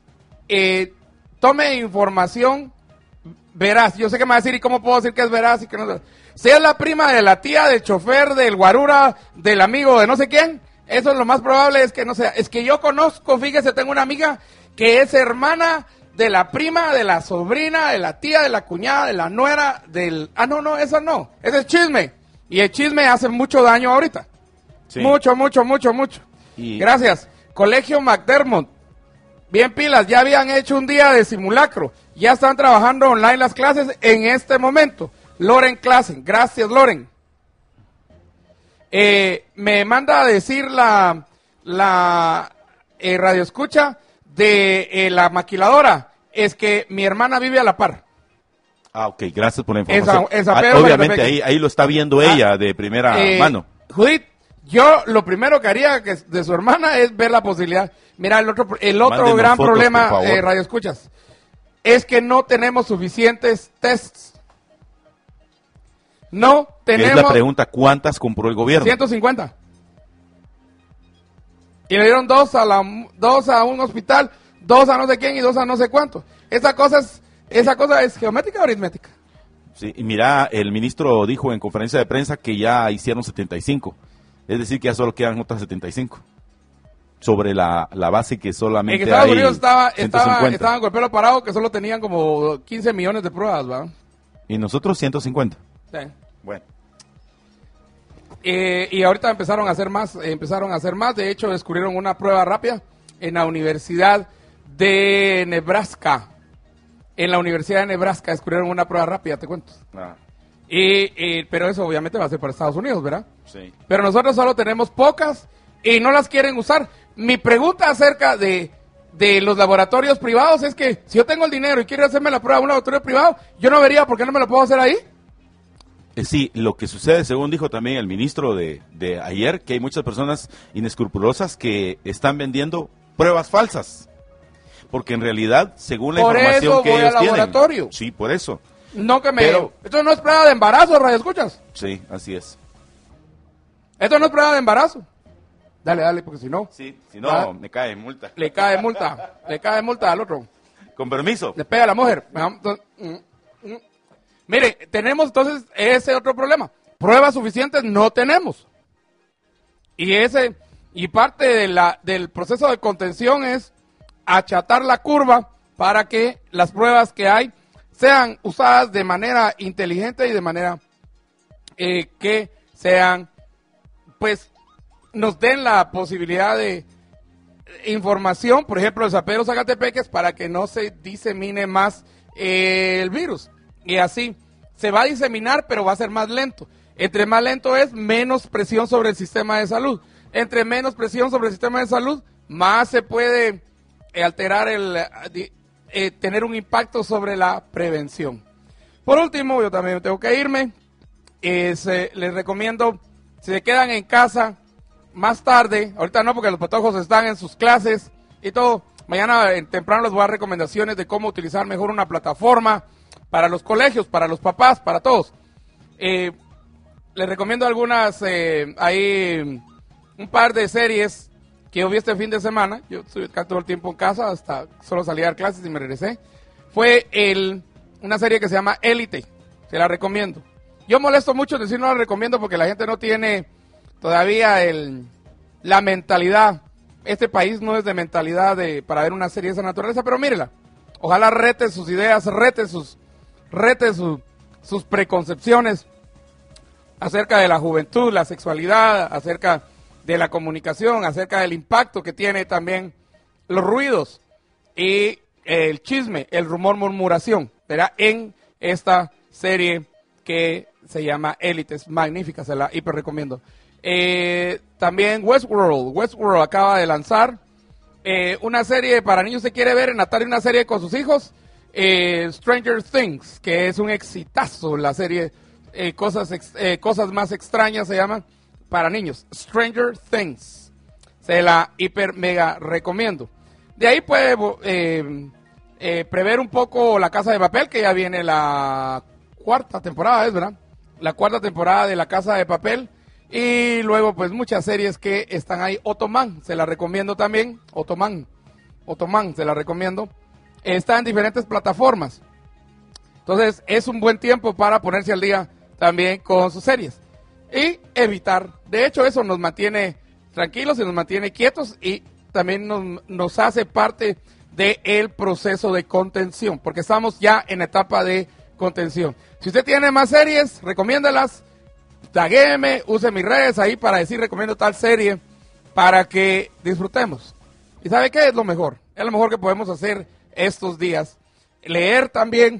tome información veraz. Yo sé que me va a decir, ¿y cómo puedo decir que es veraz y que no? Si es la prima de la tía, del chofer, del guarura, del amigo de no sé quién, eso es lo más probable, es que no sea. Es que yo conozco, fíjese, tengo una amiga que es hermana de la prima, de la sobrina, de la tía, de la cuñada, de la nuera, del... no, eso no, ese es chisme. Y el chisme hace mucho daño ahorita. Sí. Mucho. Gracias. Colegio McDermott. Bien pilas, ya habían hecho un día de simulacro. Ya están trabajando online las clases en este momento. Loren Classen, gracias Loren. Me manda a decir la radio escucha de la maquiladora, es que mi hermana vive a la par. Ok, gracias por la información. Obviamente ahí lo está viendo ella de primera mano. Judith, yo lo primero que haría de su hermana es ver la posibilidad. Mira, el otro gran fotos, problema, radio escuchas, es que no tenemos suficientes tests. No tenemos... Es la pregunta, ¿cuántas compró el gobierno? 150. Y le dieron 2 a un hospital, 2 a no sé quién y 2 a no sé cuánto. Esa cosa es geométrica o aritmética. Sí, y mira, el ministro dijo en conferencia de prensa que ya hicieron 75. Es decir, que ya solo quedan otras 75. Sobre la base que solamente en Estados hay Unidos estaban con el pelo parado, que solo tenían como 15 millones de pruebas, ¿va? Y nosotros 150. Sí. Bueno. Y ahorita empezaron a hacer más. De hecho, descubrieron una prueba rápida en la Universidad de Nebraska. En la Universidad de Nebraska descubrieron una prueba rápida, te cuento. Pero eso obviamente va a ser para Estados Unidos, ¿verdad? Sí. Pero nosotros solo tenemos pocas y no las quieren usar. Mi pregunta acerca de los laboratorios privados es que si yo tengo el dinero y quiero hacerme la prueba en un laboratorio privado, yo no vería por qué no me lo puedo hacer ahí. Sí, lo que sucede, según dijo también el ministro de ayer, que hay muchas personas inescrupulosas que están vendiendo pruebas falsas. porque en realidad, según la Por información eso que voy ellos al tienen. laboratorio. Sí, por eso. No que me... Pero- Esto no es prueba de embarazo, radio escuchas. Sí, así es. Esto no es prueba de embarazo. Dale, porque si no, Sí, si no, Ah. me cae multa. le cae multa al otro. Con permiso. Le pega a la mujer. Mire, tenemos entonces ese otro problema. Pruebas suficientes no tenemos. Y parte del proceso de contención es achatar la curva para que las pruebas que hay sean usadas de manera inteligente y de manera que sean, pues, nos den la posibilidad de información, por ejemplo, de San Pedro Zacatepeques, para que no se disemine más el virus. Y así se va a diseminar, pero va a ser más lento. Entre más lento es, menos presión sobre el sistema de salud. Entre menos presión sobre el sistema de salud, más se puede alterar tener un impacto sobre la prevención. Por último, yo también tengo que irme. Les recomiendo, si se quedan en casa más tarde, ahorita no porque los patojos están en sus clases y todo, mañana temprano les voy a dar recomendaciones de cómo utilizar mejor una plataforma para los colegios, para los papás, para todos. Les recomiendo algunas, hay un par de series que yo vi este fin de semana. Yo estuve todo el tiempo en casa, hasta solo salí a dar clases y me regresé. Fue una serie que se llama Élite, se la recomiendo. Yo molesto mucho en decir no la recomiendo porque la gente no tiene todavía la mentalidad. Este país no es de mentalidad para ver una serie de esa naturaleza, pero mírela. Ojalá rete sus ideas, rete sus preconcepciones acerca de la juventud, la sexualidad, acerca de la comunicación, acerca del impacto que tiene también los ruidos y el chisme, el rumor, murmuración, ¿verdad? En esta serie que se llama Élite, es magnífica, se la hiper recomiendo. También Westworld acaba de lanzar una serie para niños, se quiere ver en la tarde una serie con sus hijos, Stranger Things, que es un exitazo, la serie cosas más extrañas se llaman para niños, Stranger Things, se la hiper mega recomiendo. De ahí puede prever un poco La Casa de Papel, que ya viene la cuarta temporada, ¿es verdad? La cuarta temporada de La Casa de Papel. Y luego, pues, muchas series que están ahí. Otomán, se la recomiendo también. Otomán, se la recomiendo. Está en diferentes plataformas. Entonces, es un buen tiempo para ponerse al día también con sus series. Y evitar. De hecho, eso nos mantiene tranquilos y nos mantiene quietos y también nos hace parte del proceso de contención, porque estamos ya en etapa de contención. Si usted tiene más series, recomiéndalas. Taguéeme, use mis redes ahí para decir recomiendo tal serie para que disfrutemos. ¿Y sabe qué es lo mejor? Es lo mejor que podemos hacer estos días. Leer también.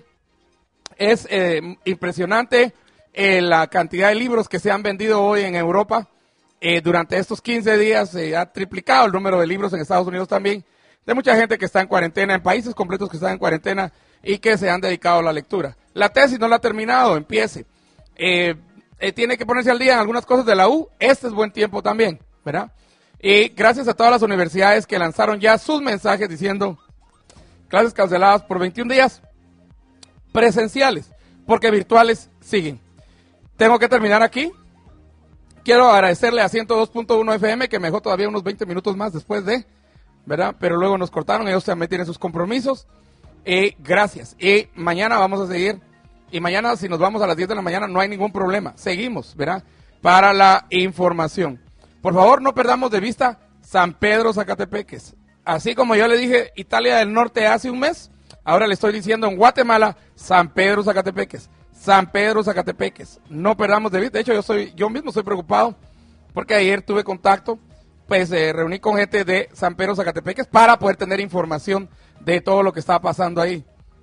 Es impresionante la cantidad de libros que se han vendido hoy en Europa. Durante estos 15 días se ha triplicado el número de libros en Estados Unidos también. De mucha gente que está en cuarentena, en países completos que están en cuarentena y que se han dedicado a la lectura. La tesis no la ha terminado, empiece. Tiene que ponerse al día en algunas cosas de la U. Este es buen tiempo también, ¿verdad? Y gracias a todas las universidades que lanzaron ya sus mensajes diciendo clases canceladas por 21 días presenciales, porque virtuales siguen. Tengo que terminar aquí. Quiero agradecerle a 102.1 FM que me dejó todavía unos 20 minutos más después de, ¿verdad? Pero luego nos cortaron, ellos también tienen sus compromisos. Gracias. Y mañana vamos a seguir. Y mañana, si nos vamos a las 10 de la mañana, no hay ningún problema. Seguimos, ¿verdad? Para la información. Por favor, no perdamos de vista San Pedro Zacatepeques. Así como yo le dije Italia del Norte hace un mes, ahora le estoy diciendo en Guatemala, San Pedro Zacatepeques. San Pedro Zacatepeques. No perdamos de vista. De hecho, yo mismo estoy preocupado porque ayer tuve contacto, pues reuní con gente de San Pedro Zacatepeques para poder tener información de todo lo que está pasando ahí.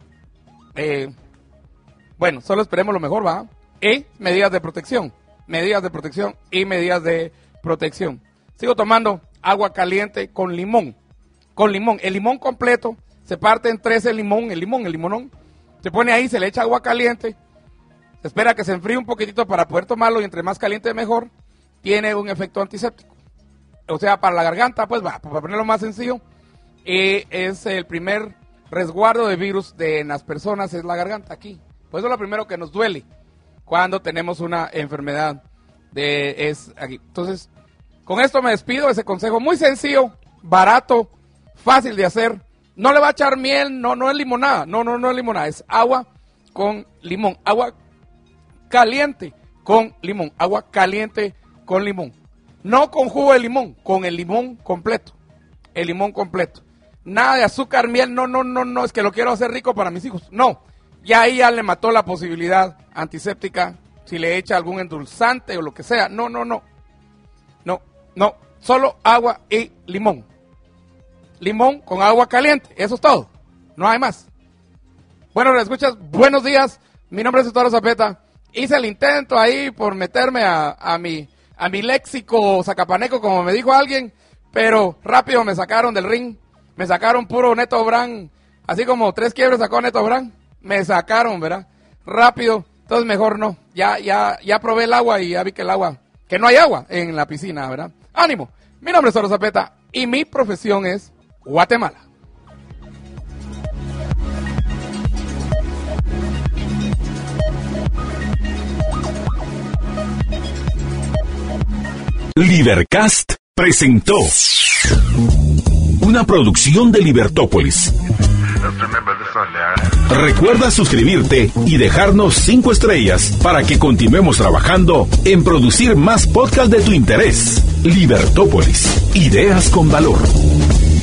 Bueno, solo esperemos lo mejor, ¿va? Y medidas de protección y medidas de protección. Sigo tomando agua caliente con limón. El limón completo se parte en 13 el limonón. Se pone ahí, se le echa agua caliente, se espera que se enfríe un poquitito para poder tomarlo y entre más caliente mejor. Tiene un efecto antiséptico. O sea, para la garganta, pues va, para ponerlo más sencillo, Y es el primer resguardo de virus en las personas, es la garganta aquí. Pues eso es lo primero que nos duele cuando tenemos una enfermedad es aquí. Entonces, con esto me despido. Ese consejo muy sencillo, barato, fácil de hacer. No le va a echar miel, no es limonada. No es limonada, es agua con limón. Agua caliente con limón. Agua caliente con limón. No con jugo de limón, con el limón completo. El limón completo. Nada de azúcar, miel, no, es que lo quiero hacer rico para mis hijos. No, ya ahí ya le mató la posibilidad antiséptica, si le echa algún endulzante o lo que sea. No, solo agua y limón. Limón con agua caliente, eso es todo, no hay más. Bueno, ¿me escuchas? Buenos días, mi nombre es Eduardo Zapeta. Hice el intento ahí por meterme a mi léxico zacapaneco, como me dijo alguien, pero rápido me sacaron del ring. Me sacaron puro Neto Brand, así como 3 quiebres sacó Neto Brand, me sacaron, ¿verdad? Rápido, entonces mejor no. Ya probé el agua y ya vi que el agua, que no hay agua en la piscina, ¿verdad? ¡Ánimo! Mi nombre es Eduardo Zapeta y mi profesión es Guatemala. Libercast presentó una producción de Libertópolis. Recuerda suscribirte y dejarnos 5 estrellas para que continuemos trabajando en producir más podcasts de tu interés. Libertópolis, ideas con valor.